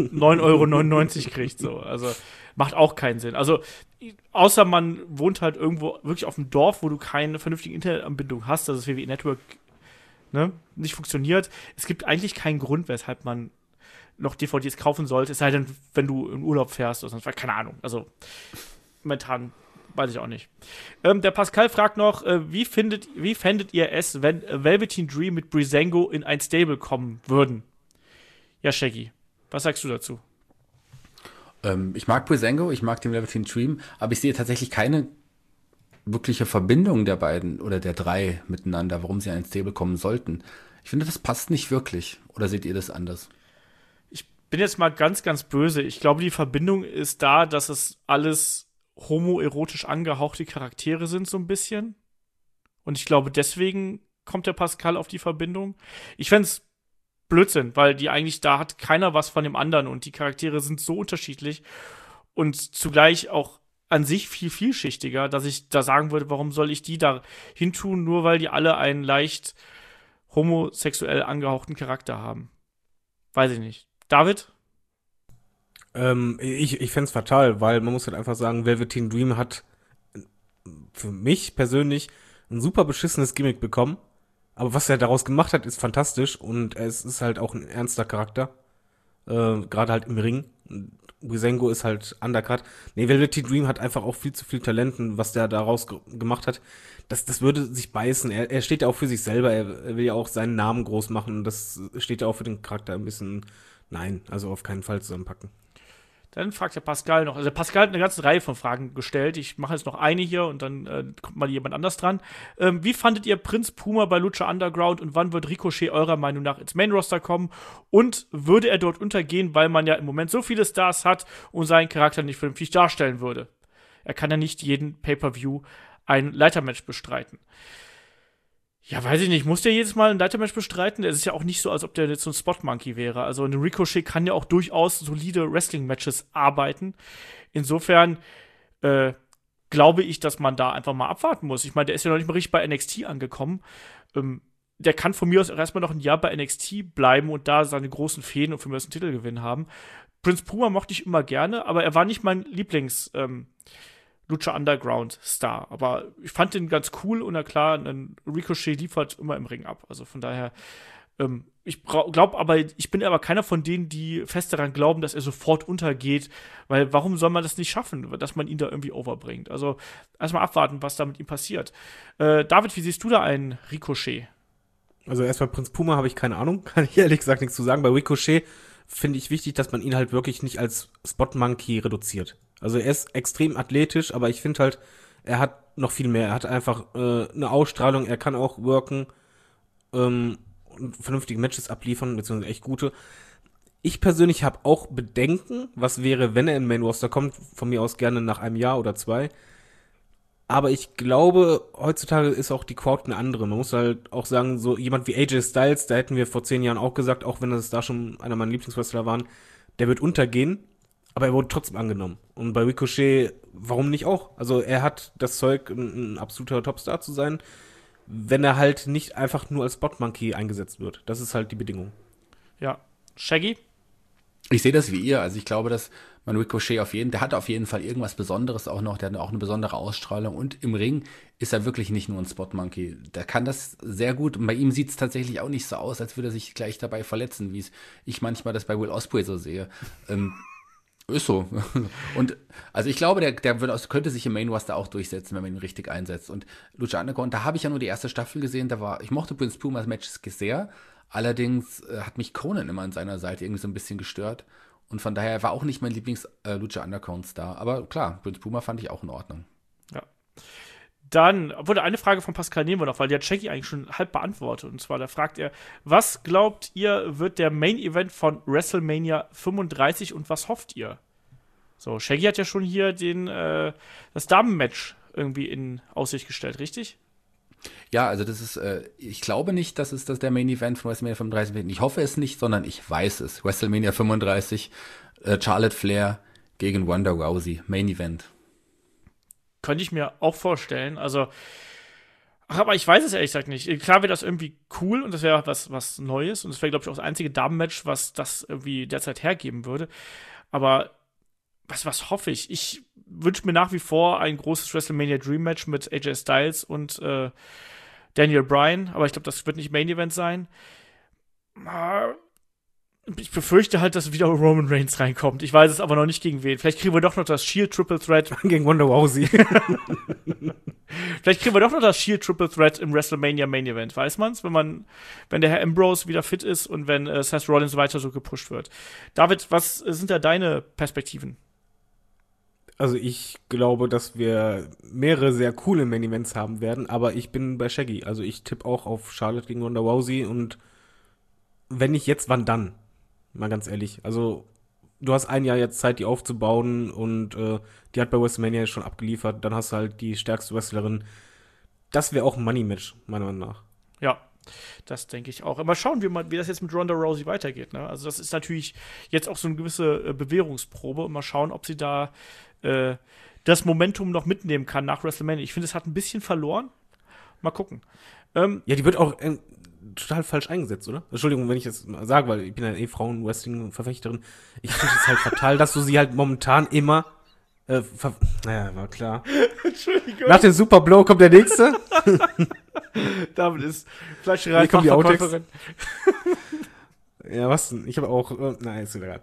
9,99 € kriegt. So. Also macht auch keinen Sinn. Also außer man wohnt halt irgendwo wirklich auf dem Dorf, wo du keine vernünftige Internetanbindung hast, dass das WWE-Network nicht funktioniert. Es gibt eigentlich keinen Grund, weshalb man noch DVDs kaufen sollte, es sei denn, wenn du in Urlaub fährst oder sonst was. Keine Ahnung. Also momentan weiß ich auch nicht. Der Pascal fragt noch, wie fändet ihr es, wenn Velveteen Dream mit Breezango in ein Stable kommen würden? Ja, Shaggy, was sagst du dazu? Ich mag Breezango, ich mag den Velveteen Dream, aber ich sehe tatsächlich keine wirkliche Verbindung der beiden oder der drei miteinander, warum sie in ein Stable kommen sollten. Ich finde, das passt nicht wirklich. Oder seht ihr das anders? Ich bin jetzt mal ganz, ganz böse. Ich glaube, die Verbindung ist da, dass es alles homoerotisch angehauchte Charaktere sind, so ein bisschen. Und ich glaube, deswegen kommt der Pascal auf die Verbindung. Ich fänd's Blödsinn, weil da hat keiner was von dem anderen und die Charaktere sind so unterschiedlich und zugleich auch an sich viel vielschichtiger, dass ich da sagen würde, warum soll ich die da hintun, nur weil die alle einen leicht homosexuell angehauchten Charakter haben. Weiß ich nicht. David? Ich fände es fatal, weil man muss halt einfach sagen, Velveteen Dream hat für mich persönlich ein super beschissenes Gimmick bekommen. Aber was er daraus gemacht hat, ist fantastisch und es ist halt auch ein ernster Charakter. Gerade halt im Ring. Breezango ist halt Undercut. Nee, Velveteen Dream hat einfach auch viel zu viel Talenten, was der daraus gemacht hat. Das würde sich beißen. Er steht ja auch für sich selber. Er will ja auch seinen Namen groß machen. Das steht ja auch für den Charakter ein bisschen. Nein, also auf keinen Fall zusammenpacken. Dann fragt der Pascal noch. Also Pascal hat eine ganze Reihe von Fragen gestellt. Ich mache jetzt noch eine hier und dann kommt mal jemand anders dran. Wie fandet ihr Prinz Puma bei Lucha Underground und wann wird Ricochet eurer Meinung nach ins Main Roster kommen? Und würde er dort untergehen, weil man ja im Moment so viele Stars hat und seinen Charakter nicht vernünftig darstellen würde? Er kann ja nicht jeden Pay-Per-View ein Leitermatch bestreiten. Ja, weiß ich nicht. Muss der jedes Mal ein Leitermatch bestreiten? Es ist ja auch nicht so, als ob der jetzt so ein Spot-Monkey wäre. Also ein Ricochet kann ja auch durchaus solide Wrestling-Matches arbeiten. Insofern glaube ich, dass man da einfach mal abwarten muss. Ich meine, der ist ja noch nicht mal richtig bei NXT angekommen. Der kann von mir aus erstmal noch ein Jahr bei NXT bleiben und da seine großen Fäden und von mir aus einen Titelgewinn haben. Prinz Puma mochte ich immer gerne, aber er war nicht mein Lieblings- Lucha Underground Star. Aber ich fand den ganz cool und na klar, ein Ricochet liefert immer im Ring ab. Also von daher, ich bin aber keiner von denen, die fest daran glauben, dass er sofort untergeht, weil warum soll man das nicht schaffen, dass man ihn da irgendwie overbringt? Also erstmal abwarten, was da mit ihm passiert. David, wie siehst du da einen Ricochet? Also erst bei Prinz Puma habe ich keine Ahnung, kann ich ehrlich gesagt nichts zu sagen. Bei Ricochet finde ich wichtig, dass man ihn halt wirklich nicht als Spot-Monkey reduziert. Also er ist extrem athletisch, aber ich finde halt, er hat noch viel mehr. Er hat einfach eine Ausstrahlung, er kann auch worken und vernünftige Matches abliefern, beziehungsweise echt gute. Ich persönlich habe auch Bedenken, was wäre, wenn er in Main Roster kommt, von mir aus gerne nach einem Jahr oder 2. Aber ich glaube, heutzutage ist auch die Crowd eine andere. Man muss halt auch sagen, so jemand wie AJ Styles, da hätten wir vor 10 Jahren auch gesagt, auch wenn das da schon einer meiner Lieblingswrestler waren, der wird untergehen, aber er wurde trotzdem angenommen. Und bei Ricochet, warum nicht auch? Also er hat das Zeug, ein absoluter Topstar zu sein, wenn er halt nicht einfach nur als Spot-Monkey eingesetzt wird. Das ist halt die Bedingung. Ja. Shaggy? Ich sehe das wie ihr. Also ich glaube, dass man Ricochet der hat auf jeden Fall irgendwas Besonderes auch noch. Der hat auch eine besondere Ausstrahlung. Und im Ring ist er wirklich nicht nur ein Spot-Monkey. Der kann das sehr gut. Und bei ihm sieht es tatsächlich auch nicht so aus, als würde er sich gleich dabei verletzen, wie ich manchmal das bei Will Ospreay so sehe. Ist so. Und also ich glaube, der könnte sich im Main Roster auch durchsetzen, wenn man ihn richtig einsetzt. Und Lucha Underground, da habe ich ja nur die erste Staffel gesehen. Ich mochte Prince Pumas Matches sehr. Allerdings hat mich Conan immer an seiner Seite irgendwie so ein bisschen gestört. Und von daher war auch nicht mein Lieblings-Lucha Underground-Star. Aber klar, Prince Puma fand ich auch in Ordnung. Ja. Dann wurde eine Frage von Pascal nehmen wir noch, weil der Jackie eigentlich schon halb beantwortet. Und zwar, da fragt er, was glaubt ihr, wird der Main-Event von WrestleMania 35 und was hofft ihr? So, Shaggy hat ja schon hier das Damen-Match irgendwie in Aussicht gestellt, richtig? Ja, also das ist, ich glaube nicht, dass es der Main Event von WrestleMania 35 wird. Ich hoffe es nicht, sondern ich weiß es. WrestleMania 35, Charlotte Flair gegen Ronda Rousey, Main Event. Könnte ich mir auch vorstellen. Also, aber ich weiß es ehrlich gesagt nicht. Klar wäre das irgendwie cool und das wäre was Neues und das wäre, glaube ich, auch das einzige Damenmatch, was das irgendwie derzeit hergeben würde. Aber was hoffe ich? Ich wünsche mir nach wie vor ein großes WrestleMania Dream Match mit AJ Styles und Daniel Bryan, aber ich glaube, das wird nicht Main Event sein. Ich befürchte halt, dass wieder Roman Reigns reinkommt. Ich weiß es aber noch nicht gegen wen. Vielleicht kriegen wir doch noch das Shield Triple Threat gegen Ronda Rousey. Vielleicht kriegen wir doch noch das Shield Triple Threat im WrestleMania Main Event. Weiß man's? Wenn der Herr Ambrose wieder fit ist und wenn Seth Rollins weiter so gepusht wird. David, was sind da deine Perspektiven? Also ich glaube, dass wir mehrere sehr coole Main Events haben werden, aber ich bin bei Shaggy. Also ich tippe auch auf Charlotte gegen Ronda Rousey und wenn nicht jetzt, wann dann? Mal ganz ehrlich. Also du hast ein Jahr jetzt Zeit, die aufzubauen und die hat bei WrestleMania schon abgeliefert. Dann hast du halt die stärkste Wrestlerin. Das wäre auch ein Money-Match, meiner Meinung nach. Ja, das denke ich auch. Mal schauen, wie das jetzt mit Ronda Rousey weitergeht. Ne? Also das ist natürlich jetzt auch so eine gewisse Bewährungsprobe. Und mal schauen, ob sie da das Momentum noch mitnehmen kann nach WrestleMania. Ich finde, es hat ein bisschen verloren. Mal gucken. Ja, die wird auch total falsch eingesetzt, oder? Entschuldigung, wenn ich das mal sage, weil ich bin ja Frauen-Wrestling-Verfechterin. Ich finde es halt fatal, dass du sie halt momentan immer naja, war klar. Entschuldigung. Nach dem Super Blow kommt der nächste. David ist Fleischerei. Hier kommen die Outtakes. Ja, was denn? Ich habe auch, nein, ist egal.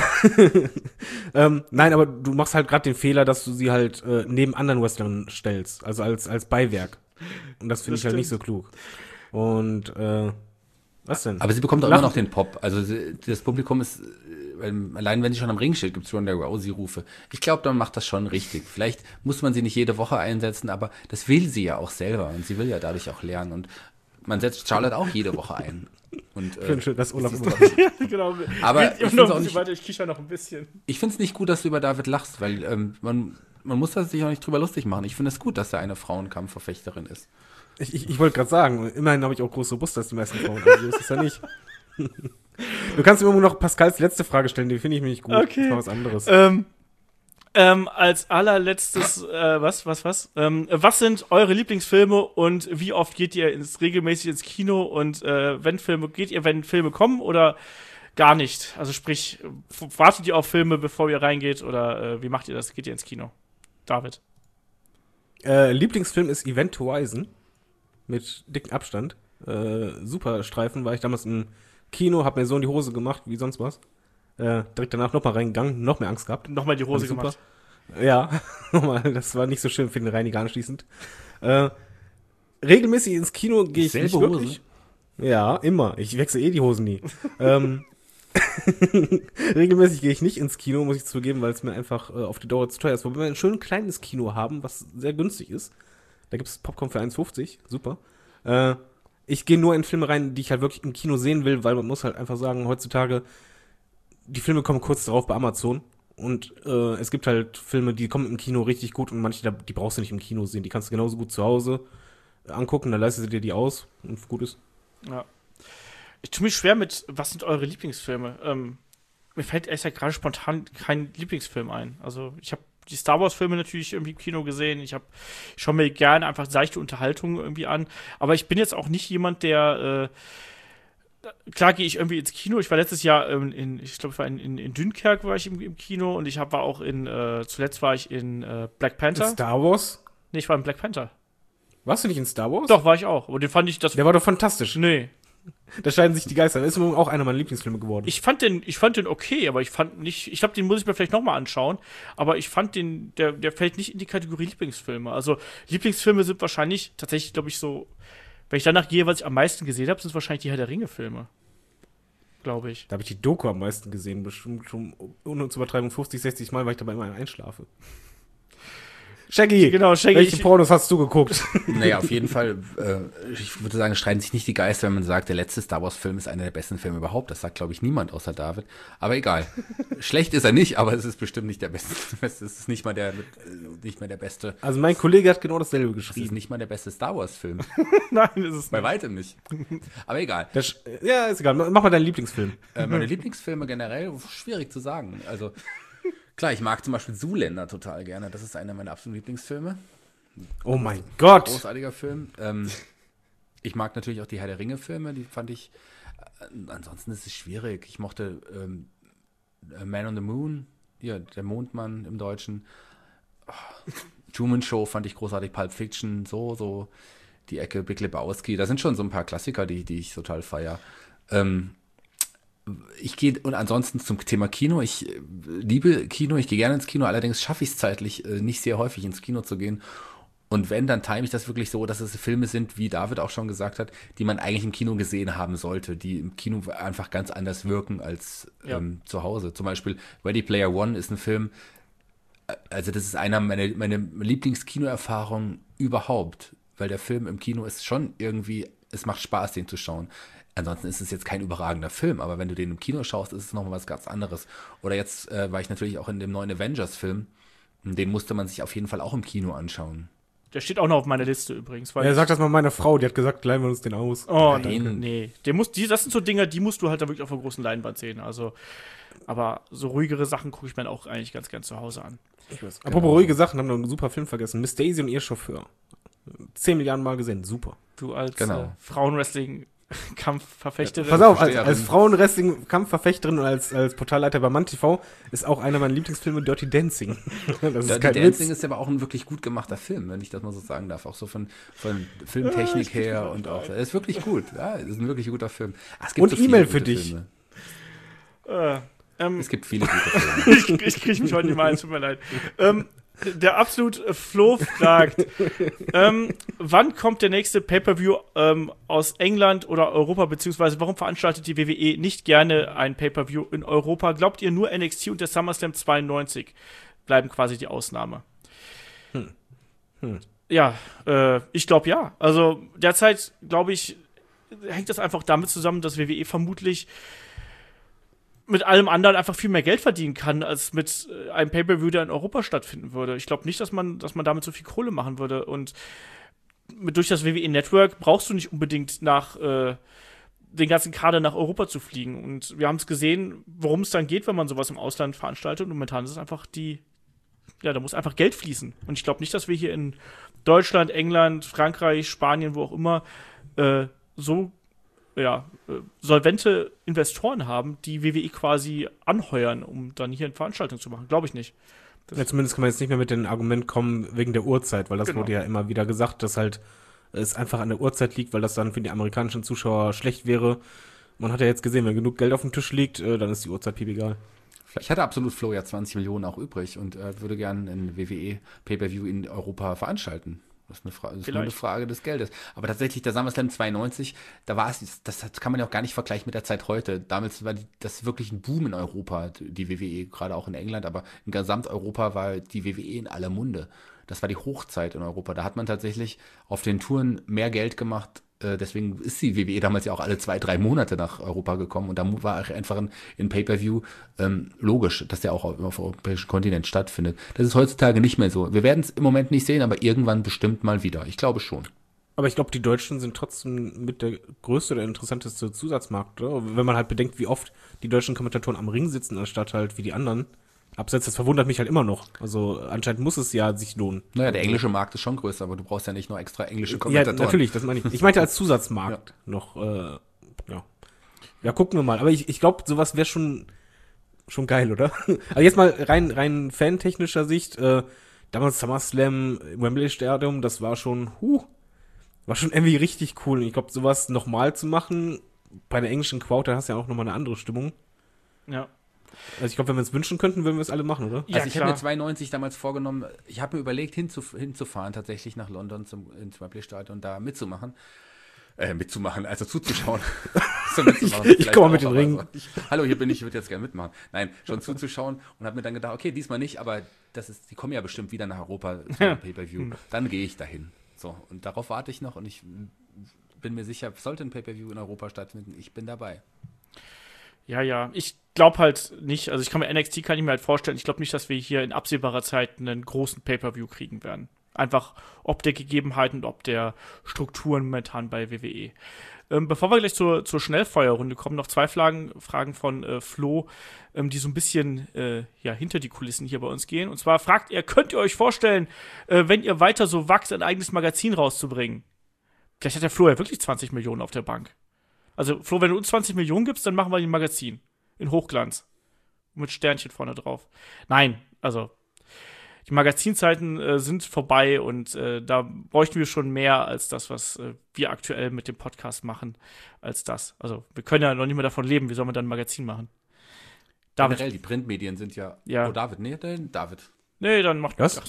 Nein, aber du machst halt gerade den Fehler, dass du sie halt neben anderen Wrestlern stellst, also als Beiwerk. Und das finde ich halt nicht so klug. Und, was denn? Aber sie bekommt auch immer noch den Pop. Also das Publikum ist, allein wenn sie schon am Ring steht, gibt's Ronda Rousey-Rufe. Ich glaube, man macht das schon richtig. Vielleicht muss man sie nicht jede Woche einsetzen, aber das will sie ja auch selber und sie will ja dadurch auch lernen. Und man setzt Charlotte auch jede Woche ein. Und, ich finde schön, dass Olaf immer Ja, genau. Aber ich noch find's auch ein bisschen nicht, weiter, ich kicher noch ein bisschen. ich finde es nicht gut, dass du über David lachst, weil man muss das sich auch nicht drüber lustig machen. Ich finde es gut, dass er eine Frauenkampfverfechterin ist. Ich wollte gerade sagen, immerhin habe ich auch große Brust als die meisten Frauen, also so ist es ja nicht. Du kannst mir immer noch Pascals letzte Frage stellen, die finde ich mir nicht gut. Okay. Das war was anderes. Als allerletztes, was sind eure Lieblingsfilme und wie oft geht ihr regelmäßig ins Kino und wenn Filme kommen oder gar nicht? Also sprich, wartet ihr auf Filme, bevor ihr reingeht oder wie macht ihr das? Geht ihr ins Kino? David. Lieblingsfilm ist Event Horizon mit dicken Abstand. Super Streifen, war ich damals im Kino, hab mir so in die Hose gemacht, wie sonst was. Direkt danach nochmal reingegangen, noch mehr Angst gehabt. Nochmal die Hose Super. gemacht. Ja, das war nicht so schön für den Reiniger anschließend. Regelmäßig ins Kino gehe ich nicht Selbe wirklich. Ja, immer. Ich wechsle die Hosen nie. Regelmäßig gehe ich nicht ins Kino, muss ich zugeben, weil es mir einfach auf die Dauer zu teuer ist. Wobei wir ein schön kleines Kino haben, was sehr günstig ist. Da gibt es Popcorn für 1,50. Super. Ich gehe nur in Filme rein, die ich halt wirklich im Kino sehen will, weil man muss halt einfach sagen, heutzutage, die Filme kommen kurz darauf bei Amazon. Und es gibt halt Filme, die kommen im Kino richtig gut und manche, die brauchst du nicht im Kino sehen. Die kannst du genauso gut zu Hause angucken, dann leistest du dir die aus und gut ist. Ja. Ich tue mich schwer mit, was sind eure Lieblingsfilme? Mir fällt ehrlich gesagt gerade spontan kein Lieblingsfilm ein. Also ich habe die Star Wars Filme natürlich irgendwie im Kino gesehen. Ich schaue mir gerne einfach seichte Unterhaltung irgendwie an. Aber ich bin jetzt auch nicht jemand, der klar gehe ich irgendwie ins Kino. Ich war letztes Jahr ich glaube, ich war in Dünkirk war ich im Kino und war auch zuletzt war ich in Black Panther. In Star Wars? Nee, ich war in Black Panther. Warst du nicht in Star Wars? Doch, war ich auch. Aber den fand ich, Der war doch fantastisch. Nee. Da scheiden sich die Geister. Das ist übrigens auch einer meiner Lieblingsfilme geworden. Ich fand den okay, aber ich fand nicht, ich glaube, den muss ich mir vielleicht nochmal anschauen, aber ich fand der fällt nicht in die Kategorie Lieblingsfilme. Also Lieblingsfilme sind wahrscheinlich tatsächlich, glaube ich, so, wenn ich danach gehe, was ich am meisten gesehen habe, sind es wahrscheinlich die Herr der Ringe-Filme. Glaube ich. Da habe ich die Doku am meisten gesehen, bestimmt schon, ohne zu übertreiben, 50, 60 Mal, weil ich dabei immer einschlafe. Shaggy, genau, Shaggy. Welche Pornos hast du geguckt? Naja, auf jeden Fall, ich würde sagen, streiten sich nicht die Geister, wenn man sagt, der letzte Star Wars-Film ist einer der besten Filme überhaupt. Das sagt, glaube ich, niemand außer David. Aber egal. Schlecht ist er nicht, aber es ist bestimmt nicht der beste. Es ist nicht mal nicht mehr der beste. Also mein Kollege hat genau dasselbe Es ist geschrieben. nicht mal der beste Star Wars-Film. Nein, ist es Bei nicht. weitem nicht. Aber egal. Ja, ist egal. Mach mal deinen Lieblingsfilm. Meine Lieblingsfilme generell, schwierig zu sagen. Also, klar, ich mag zum Beispiel Zoolander total gerne. Das ist einer meiner absoluten Lieblingsfilme. Oh mein Gott. Großartiger Film. Ich mag natürlich auch die Herr der Ringe-Filme, die fand ich. Ansonsten ist es schwierig. Ich mochte Man on the Moon, ja, der Mondmann im Deutschen. Truman Show fand ich großartig, Pulp Fiction, so die Ecke, Big Lebowski. Da sind schon so ein paar Klassiker, die ich total feiere. Ich gehe, und ansonsten zum Thema Kino, ich liebe Kino, ich gehe gerne ins Kino, allerdings schaffe ich es zeitlich nicht sehr häufig ins Kino zu gehen. Und wenn, dann time ich das wirklich so, dass es Filme sind, wie David auch schon gesagt hat, die man eigentlich im Kino gesehen haben sollte, die im Kino einfach ganz anders wirken als zu Hause. Zum Beispiel Ready Player One ist ein Film, also das ist einer meiner Lieblingskinoerfahrungen überhaupt, weil der Film im Kino ist schon irgendwie, es macht Spaß, den zu schauen. Ansonsten ist es jetzt kein überragender Film, aber wenn du den im Kino schaust, ist es nochmal was ganz anderes. Oder jetzt war ich natürlich auch in dem neuen Avengers-Film, den musste man sich auf jeden Fall auch im Kino anschauen. Der steht auch noch auf meiner Liste übrigens. Weil Ja, sag das mal meiner Frau, die hat gesagt, leihen wir uns den aus. Oh, Nein. nee. Das sind so Dinge, die musst du halt da wirklich auf der großen Leinwand sehen. Also, aber so ruhigere Sachen gucke ich mir auch eigentlich ganz gern zu Hause an. Apropos ruhige Sachen, haben wir einen super Film vergessen. Miss Daisy und ihr Chauffeur. 10 Milliarden Mal gesehen, super. Du als Genau. Frauenwrestling Kampfverfechterin. Pass auf, als Frauenwrestling-Kampfverfechterin und als Portalleiter bei MannTV ist auch einer meiner Lieblingsfilme Dirty Dancing. Das ist Dirty Dancing ist aber auch ein wirklich gut gemachter Film, wenn ich das mal so sagen darf. Auch so von Filmtechnik her und auch. Er ist wirklich gut. Ja, es ist ein wirklich guter Film. Es gibt und so E-Mail für dich. Es gibt viele gute Filme. Ich kriege mich heute nicht mal ein, tut mir leid. Der absolut Flo fragt, wann kommt der nächste Pay-Per-View aus England oder Europa, beziehungsweise warum veranstaltet die WWE nicht gerne ein Pay-Per-View in Europa? Glaubt ihr, nur NXT und der SummerSlam 92 bleiben quasi die Ausnahme? Ja, ich glaube ja. Also derzeit, glaube ich, hängt das einfach damit zusammen, dass WWE vermutlich mit allem anderen einfach viel mehr Geld verdienen kann, als mit einem Pay-Per-View, der in Europa stattfinden würde. Ich glaube nicht, dass man damit so viel Kohle machen würde. Und durch das WWE-Network brauchst du nicht unbedingt den ganzen Kader nach Europa zu fliegen. Und wir haben es gesehen, worum es dann geht, wenn man sowas im Ausland veranstaltet. Und momentan ist es einfach da muss einfach Geld fließen. Und ich glaube nicht, dass wir hier in Deutschland, England, Frankreich, Spanien, wo auch immer, solvente Investoren haben, die WWE quasi anheuern, um dann hier eine Veranstaltung zu machen. Glaube ich nicht. Ja, zumindest kann man jetzt nicht mehr mit dem Argument kommen wegen der Uhrzeit, weil das wurde ja immer wieder gesagt, dass halt es einfach an der Uhrzeit liegt, weil das dann für die amerikanischen Zuschauer schlecht wäre. Man hat ja jetzt gesehen, wenn genug Geld auf dem Tisch liegt, dann ist die Uhrzeit piep egal. Vielleicht hat absolut Flo ja 20 Millionen auch übrig und würde gerne ein WWE Pay-Per-View in Europa veranstalten. Das ist nur eine Frage des Geldes. Aber tatsächlich, der SummerSlam 92, da war es, das kann man ja auch gar nicht vergleichen mit der Zeit heute. Damals war das wirklich ein Boom in Europa, die WWE, gerade auch in England, aber in Gesamteuropa war die WWE in aller Munde. Das war die Hochzeit in Europa. Da hat man tatsächlich auf den Touren mehr Geld gemacht. Deswegen ist die WWE damals ja auch alle 2-3 Monate nach Europa gekommen. Und da war einfach ein Pay-Per-View logisch, dass der auch auf dem europäischen Kontinent stattfindet. Das ist heutzutage nicht mehr so. Wir werden es im Moment nicht sehen, aber irgendwann bestimmt mal wieder. Ich glaube schon. Aber ich glaube, die Deutschen sind trotzdem mit der größte oder interessanteste Zusatzmarkt, oder? Wenn man halt bedenkt, wie oft die deutschen Kommentatoren am Ring sitzen, anstatt halt wie die anderen. Abseits, das verwundert mich halt immer noch. Also anscheinend muss es ja sich lohnen. Naja, der englische Markt ist schon größer, aber du brauchst ja nicht nur extra englische Kommentatoren. Ja, natürlich, das meine ich. Ich meinte als Zusatzmarkt noch, Ja, gucken wir mal. Aber ich glaube, sowas wäre schon geil, oder? Aber jetzt mal rein fantechnischer Sicht, damals SummerSlam im Wembley Stadium, das war schon irgendwie richtig cool. Und ich glaube, sowas nochmal zu machen, bei der englischen Crowd, da hast du ja auch nochmal eine andere Stimmung. Ja. Also ich glaube, wenn wir es wünschen könnten, würden wir es alle machen, oder? Ja, also ich habe mir 92 damals vorgenommen, ich habe mir überlegt, hinzufahren tatsächlich nach London ins Wembley Stadion, da mitzumachen, also zuzuschauen. Ich komme mit dem Ring. Hallo, hier bin ich würde jetzt gerne mitmachen. Nein, schon zuzuschauen und habe mir dann gedacht, okay, diesmal nicht, aber die kommen ja bestimmt wieder nach Europa zum Pay-Per-View. Dann gehe ich dahin. So, und darauf warte ich noch und ich bin mir sicher, sollte ein Pay-Per-View in Europa stattfinden, ich bin dabei. Ja, ich glaube halt nicht, also NXT kann ich mir halt vorstellen, ich glaube nicht, dass wir hier in absehbarer Zeit einen großen Pay-Per-View kriegen werden. Einfach ob der Gegebenheiten und ob der Strukturen momentan bei WWE. Bevor wir gleich zur Schnellfeuerrunde kommen, noch 2 Fragen von Flo, die so ein bisschen hinter die Kulissen hier bei uns gehen. Und zwar fragt er, könnt ihr euch vorstellen, wenn ihr weiter so wachst, ein eigenes Magazin rauszubringen? Vielleicht hat der Flo ja wirklich 20 Millionen auf der Bank. Also, Flo, wenn du uns 20 Millionen gibst, dann machen wir ein Magazin. In Hochglanz. Mit Sternchen vorne drauf. Nein, also, die Magazinzeiten sind vorbei und da bräuchten wir schon mehr als das, was wir aktuell mit dem Podcast machen, als das. Also, wir können ja noch nicht mehr davon leben. Wie sollen wir dann ein Magazin machen? David. Generell, die Printmedien sind ja. Oh, David. David. Nee, dann macht was?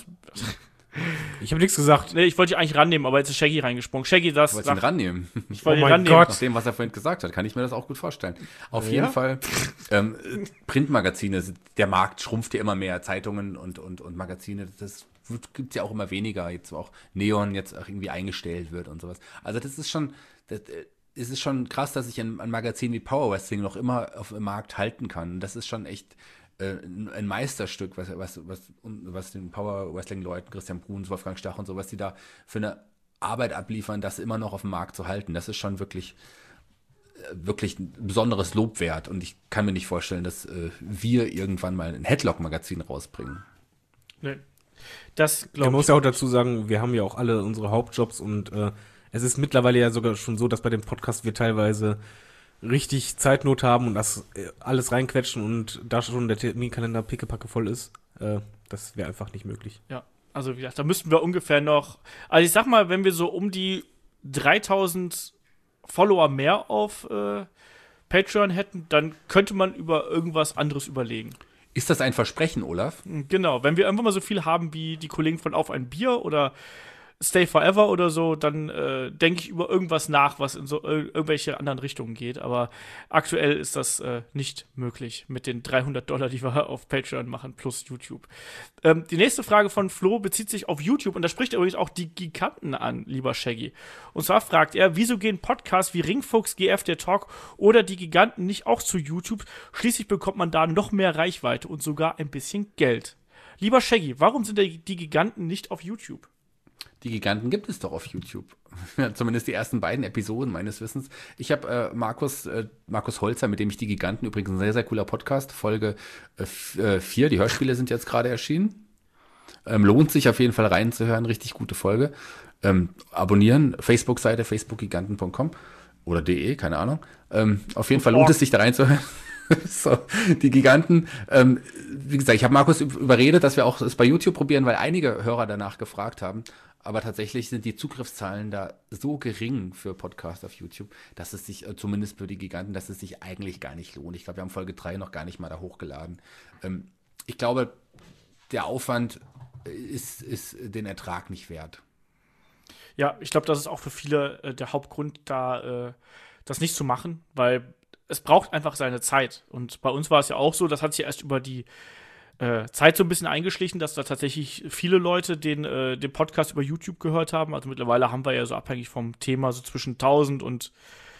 Ich habe nichts gesagt. Nee, ich wollte dich eigentlich rannehmen, aber jetzt ist Shaggy reingesprungen. Shaggy, das. Ich wollte ihn rannehmen. Ich wollte ihn rannehmen. Gott. Nach dem, was er vorhin gesagt hat, kann ich mir das auch gut vorstellen. Auf jeden Fall, Printmagazine, der Markt schrumpft ja immer mehr. Zeitungen und Magazine, das gibt es ja auch immer weniger. Jetzt auch Neon jetzt auch irgendwie eingestellt wird und sowas. Also das ist schon krass, dass ich ein Magazin wie Power Wrestling noch immer auf dem Markt halten kann. Das ist schon echt ein Meisterstück, was den Power Wrestling Leuten, Christian Bruns, Wolfgang Stach und so, was die da für eine Arbeit abliefern, das immer noch auf dem Markt zu halten. Das ist schon wirklich ein besonderes Lob wert. Und ich kann mir nicht vorstellen, dass wir irgendwann mal ein Headlock-Magazin rausbringen. Nee. Das Man muss ja auch dazu sagen, wir haben ja auch alle unsere Hauptjobs und Es ist mittlerweile ja sogar schon so, dass bei dem Podcast wir teilweise richtig Zeitnot haben und das alles reinquetschen und da schon der Terminkalender pickepacke voll ist. Das wäre einfach nicht möglich. Ja, also wie gesagt, da müssten wir ungefähr noch, also ich sag mal, wenn wir so um die 3000 Follower mehr auf Patreon hätten, dann könnte man über irgendwas anderes überlegen. Ist das ein Versprechen, Olaf? Genau, wenn wir einfach mal so viel haben wie die Kollegen von Auf ein Bier oder Stay Forever oder so, dann denke ich über irgendwas nach, was in so irgendwelche anderen Richtungen geht. Aber aktuell ist das nicht möglich mit den $300, die wir auf Patreon machen, plus YouTube. Die nächste Frage von Flo bezieht sich auf YouTube und da spricht übrigens auch die Giganten an, lieber Shaggy. Und zwar fragt er, wieso gehen Podcasts wie Ringfuchs, GF, der Talk oder die Giganten nicht auch zu YouTube? Schließlich bekommt man da noch mehr Reichweite und sogar ein bisschen Geld. Lieber Shaggy, warum sind die Giganten nicht auf YouTube? Die Giganten gibt es doch auf YouTube. Ja, zumindest die ersten beiden Episoden meines Wissens. Ich habe Markus Holzer, mit dem ich die Giganten, übrigens ein sehr, sehr cooler Podcast, Folge 4, die Hörspiele sind jetzt gerade erschienen. Lohnt sich auf jeden Fall reinzuhören, richtig gute Folge. Abonnieren, Facebook-Seite, facebookgiganten.com oder de, keine Ahnung. Auf jeden Fall lohnt es sich da reinzuhören. So, die Giganten, wie gesagt, ich habe Markus überredet, dass wir auch es bei YouTube probieren, weil einige Hörer danach gefragt haben. Aber tatsächlich sind die Zugriffszahlen da so gering für Podcasts auf YouTube, dass es sich, zumindest für die Giganten, dass es sich eigentlich gar nicht lohnt. Ich glaube, wir haben Folge 3 noch gar nicht mal da hochgeladen. Ich glaube, der Aufwand ist den Ertrag nicht wert. Ja, ich glaube, das ist auch für viele der Hauptgrund, da das nicht zu machen, weil es braucht einfach seine Zeit. Und bei uns war es ja auch so, das hat sich erst über die Zeit so ein bisschen eingeschlichen, dass da tatsächlich viele Leute den Podcast über YouTube gehört haben. Also mittlerweile haben wir ja so abhängig vom Thema so zwischen 1000 und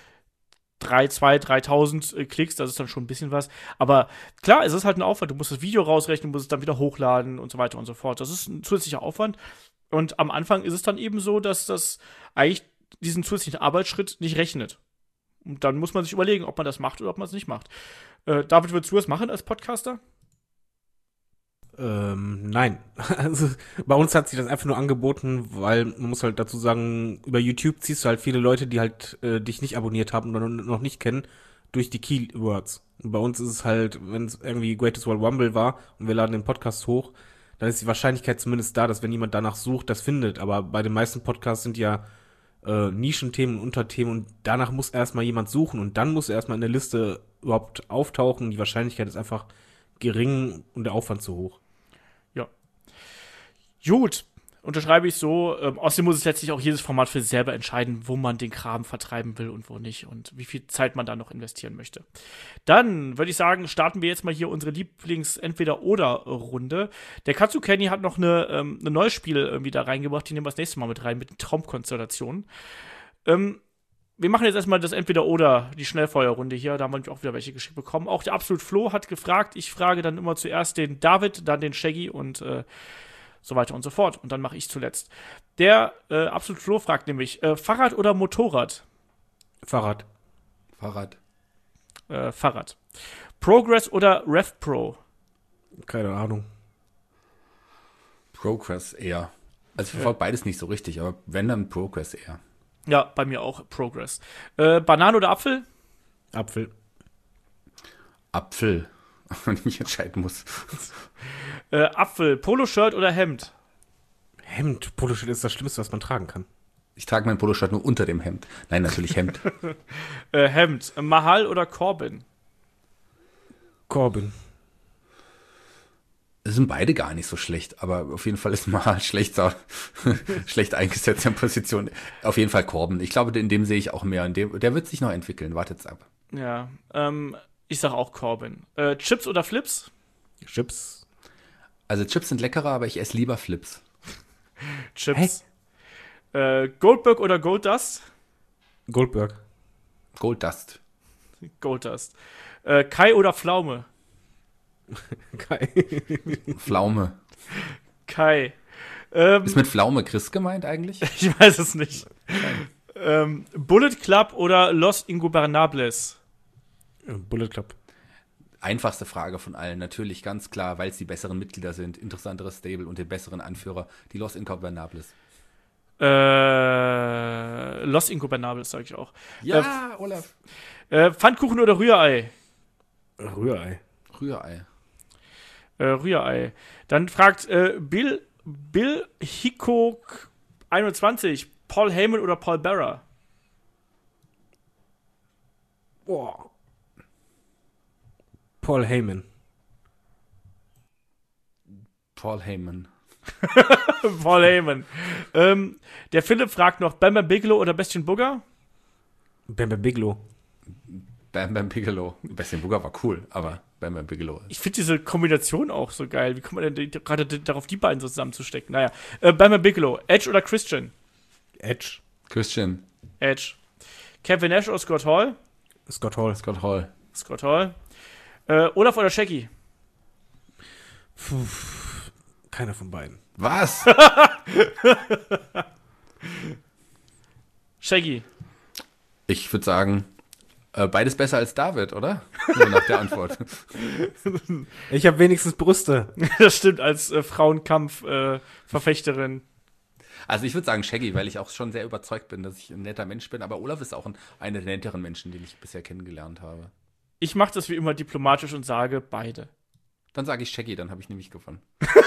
3000 Klicks, das ist dann schon ein bisschen was. Aber klar, es ist halt ein Aufwand. Du musst das Video rausrechnen, musst es dann wieder hochladen und so weiter und so fort. Das ist ein zusätzlicher Aufwand. Und am Anfang ist es dann eben so, dass das eigentlich diesen zusätzlichen Arbeitsschritt nicht rechnet. Und dann muss man sich überlegen, ob man das macht oder ob man es nicht macht. David, würdest du das machen als Podcaster? Nein. Also bei uns hat sich das einfach nur angeboten, weil man muss halt dazu sagen, über YouTube ziehst du halt viele Leute, die halt dich nicht abonniert haben oder noch nicht kennen, durch die Keywords. Und bei uns ist es halt, wenn es irgendwie Greatest World Rumble war und wir laden den Podcast hoch, dann ist die Wahrscheinlichkeit zumindest da, dass wenn jemand danach sucht, das findet. Aber bei den meisten Podcasts sind ja Nischenthemen und Unterthemen und danach muss erstmal jemand suchen und dann muss er erstmal in der Liste überhaupt auftauchen. Die Wahrscheinlichkeit ist einfach gering und der Aufwand zu hoch. Ja. Gut, unterschreibe ich so. Außerdem muss es letztlich auch jedes Format für sich selber entscheiden, wo man den Kram vertreiben will und wo nicht und wie viel Zeit man da noch investieren möchte. Dann würde ich sagen, starten wir jetzt mal hier unsere Lieblings-Entweder-Oder-Runde. Der Katsu Kenny hat noch eine neues Spiel irgendwie da reingebracht, die nehmen wir das nächste Mal mit rein, mit den Traumkonstellationen. Wir machen jetzt erstmal das Entweder-Oder, die Schnellfeuerrunde hier. Da haben wir nämlich auch wieder welche geschickt bekommen. Auch der Absolut Flo hat gefragt. Ich frage dann immer zuerst den David, dann den Shaggy und so weiter und so fort. Und dann mache ich zuletzt. Der Absolut Flo fragt nämlich, Fahrrad oder Motorrad? Fahrrad. Fahrrad. Progress oder RevPro? Keine Ahnung. Progress eher. Also ich verfolge beides nicht so richtig, aber wenn, dann Progress eher. Ja, bei mir auch Progress. Banane oder Apfel? Apfel. Apfel, wenn ich mich entscheiden muss. Apfel. Poloshirt oder Hemd? Hemd. Poloshirt ist das Schlimmste, was man tragen kann. Ich trage mein Poloshirt nur unter dem Hemd. Nein, natürlich Hemd. Hemd. Mahal oder Corbin? Corbin. Es sind beide gar nicht so schlecht, aber auf jeden Fall ist mal schlecht eingesetzt in Position. Auf jeden Fall Corbin. Ich glaube, in dem sehe ich auch mehr. Und der wird sich noch entwickeln. Wartet's ab. Ja, ich sag auch Corbin. Chips oder Flips? Chips. Also Chips sind leckerer, aber ich esse lieber Flips. Chips. Goldberg oder Goldust? Goldberg. Goldust. Goldust. Kai oder Pflaume? Kai. Pflaume. Kai. Ist mit Pflaume Chris gemeint eigentlich? Ich weiß es nicht. Bullet Club oder Los Ingobernables? Bullet Club. Einfachste Frage von allen, natürlich ganz klar, weil es die besseren Mitglieder sind, interessanteres Stable und den besseren Anführer, die Los Ingobernables. Los Ingobernables, sage ich auch. Ja, Olaf. Pfannkuchen oder Rührei? Rührei. Rührei. Rührei. Dann fragt Bill Hickok 21, Paul Heyman oder Paul Bearer? Boah. Paul Heyman. Paul Heyman. Paul Heyman. Der Philipp fragt noch, Bam Bam Bigelow oder Bastian Booger? Bam Bam Bigelow. Bam Bam Bigelow. Bastian Booger war cool, aber Bam Bam Bigelow. Ich finde diese Kombination auch so geil. Wie kommt man denn gerade darauf, die beiden so zusammenzustecken? Naja, Bam Bam Bigelow. Edge oder Christian? Edge. Christian. Edge. Kevin Nash oder Scott Hall? Scott Hall. Scott Hall. Scott Hall. Olaf oder Shaggy? Puh. Keiner von beiden. Was? Shaggy. Ich würde sagen, beides besser als David, oder? Nur nach der Antwort. Ich habe wenigstens Brüste. Das stimmt, als Frauenkampf-Verfechterin. Also ich würde sagen Shaggy, weil ich auch schon sehr überzeugt bin, dass ich ein netter Mensch bin. Aber Olaf ist auch einer der netteren Menschen, den ich bisher kennengelernt habe. Ich mache das wie immer diplomatisch und sage beide. Dann sage ich Shaggy, dann habe ich nämlich gewonnen.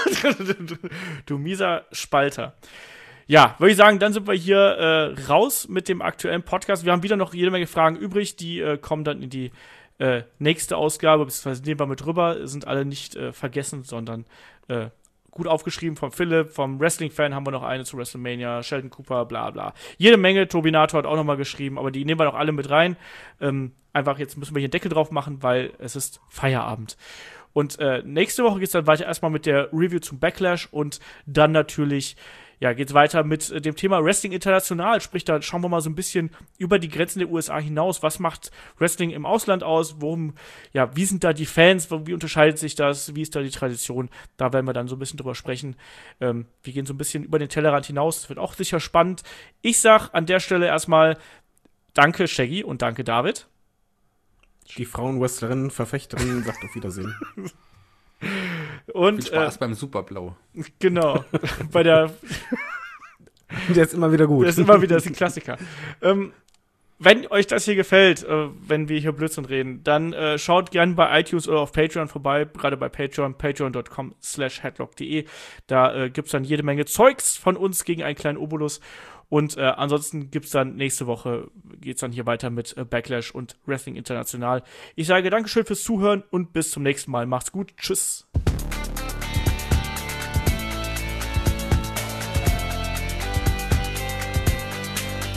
Du mieser Spalter. Ja, würde ich sagen, dann sind wir hier raus mit dem aktuellen Podcast. Wir haben wieder noch jede Menge Fragen übrig, die kommen dann in die nächste Ausgabe, beziehungsweise nehmen wir mit rüber, sind alle nicht vergessen, sondern gut aufgeschrieben vom Philipp, vom Wrestling-Fan haben wir noch eine zu WrestleMania, Sheldon Cooper, bla bla. Jede Menge, Turbinator hat auch nochmal geschrieben, aber die nehmen wir noch alle mit rein. Einfach, jetzt müssen wir hier einen Deckel drauf machen, weil es ist Feierabend. Und nächste Woche geht es dann weiter erstmal mit der Review zum Backlash und dann natürlich, ja, geht es weiter mit dem Thema Wrestling international. Sprich, da schauen wir mal so ein bisschen über die Grenzen der USA hinaus. Was macht Wrestling im Ausland aus? Wie sind da die Fans? Wie unterscheidet sich das? Wie ist da die Tradition? Da werden wir dann so ein bisschen drüber sprechen. Wir gehen so ein bisschen über den Tellerrand hinaus. Das wird auch sicher spannend. Ich sag an der Stelle erstmal danke, Shaggy, und danke, David. Die Frauenwrestlerin, Verfechterin sagt auf Wiedersehen. Und, Viel Spaß beim Superblow. Genau. Bei der. Der ist immer wieder gut. Das ist immer wieder, das ist ein Klassiker. Wenn euch das hier gefällt, wenn wir hier Blödsinn reden, dann schaut gerne bei iTunes oder auf Patreon vorbei, gerade bei Patreon, patreon.com/headlock.de. Da gibt's dann jede Menge Zeugs von uns gegen einen kleinen Obolus. Und ansonsten gibt's dann nächste Woche, geht's dann hier weiter mit Backlash und Wrestling International. Ich sage Dankeschön fürs Zuhören und bis zum nächsten Mal. Macht's gut. Tschüss.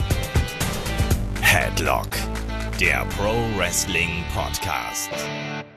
Headlock, der Pro Wrestling Podcast.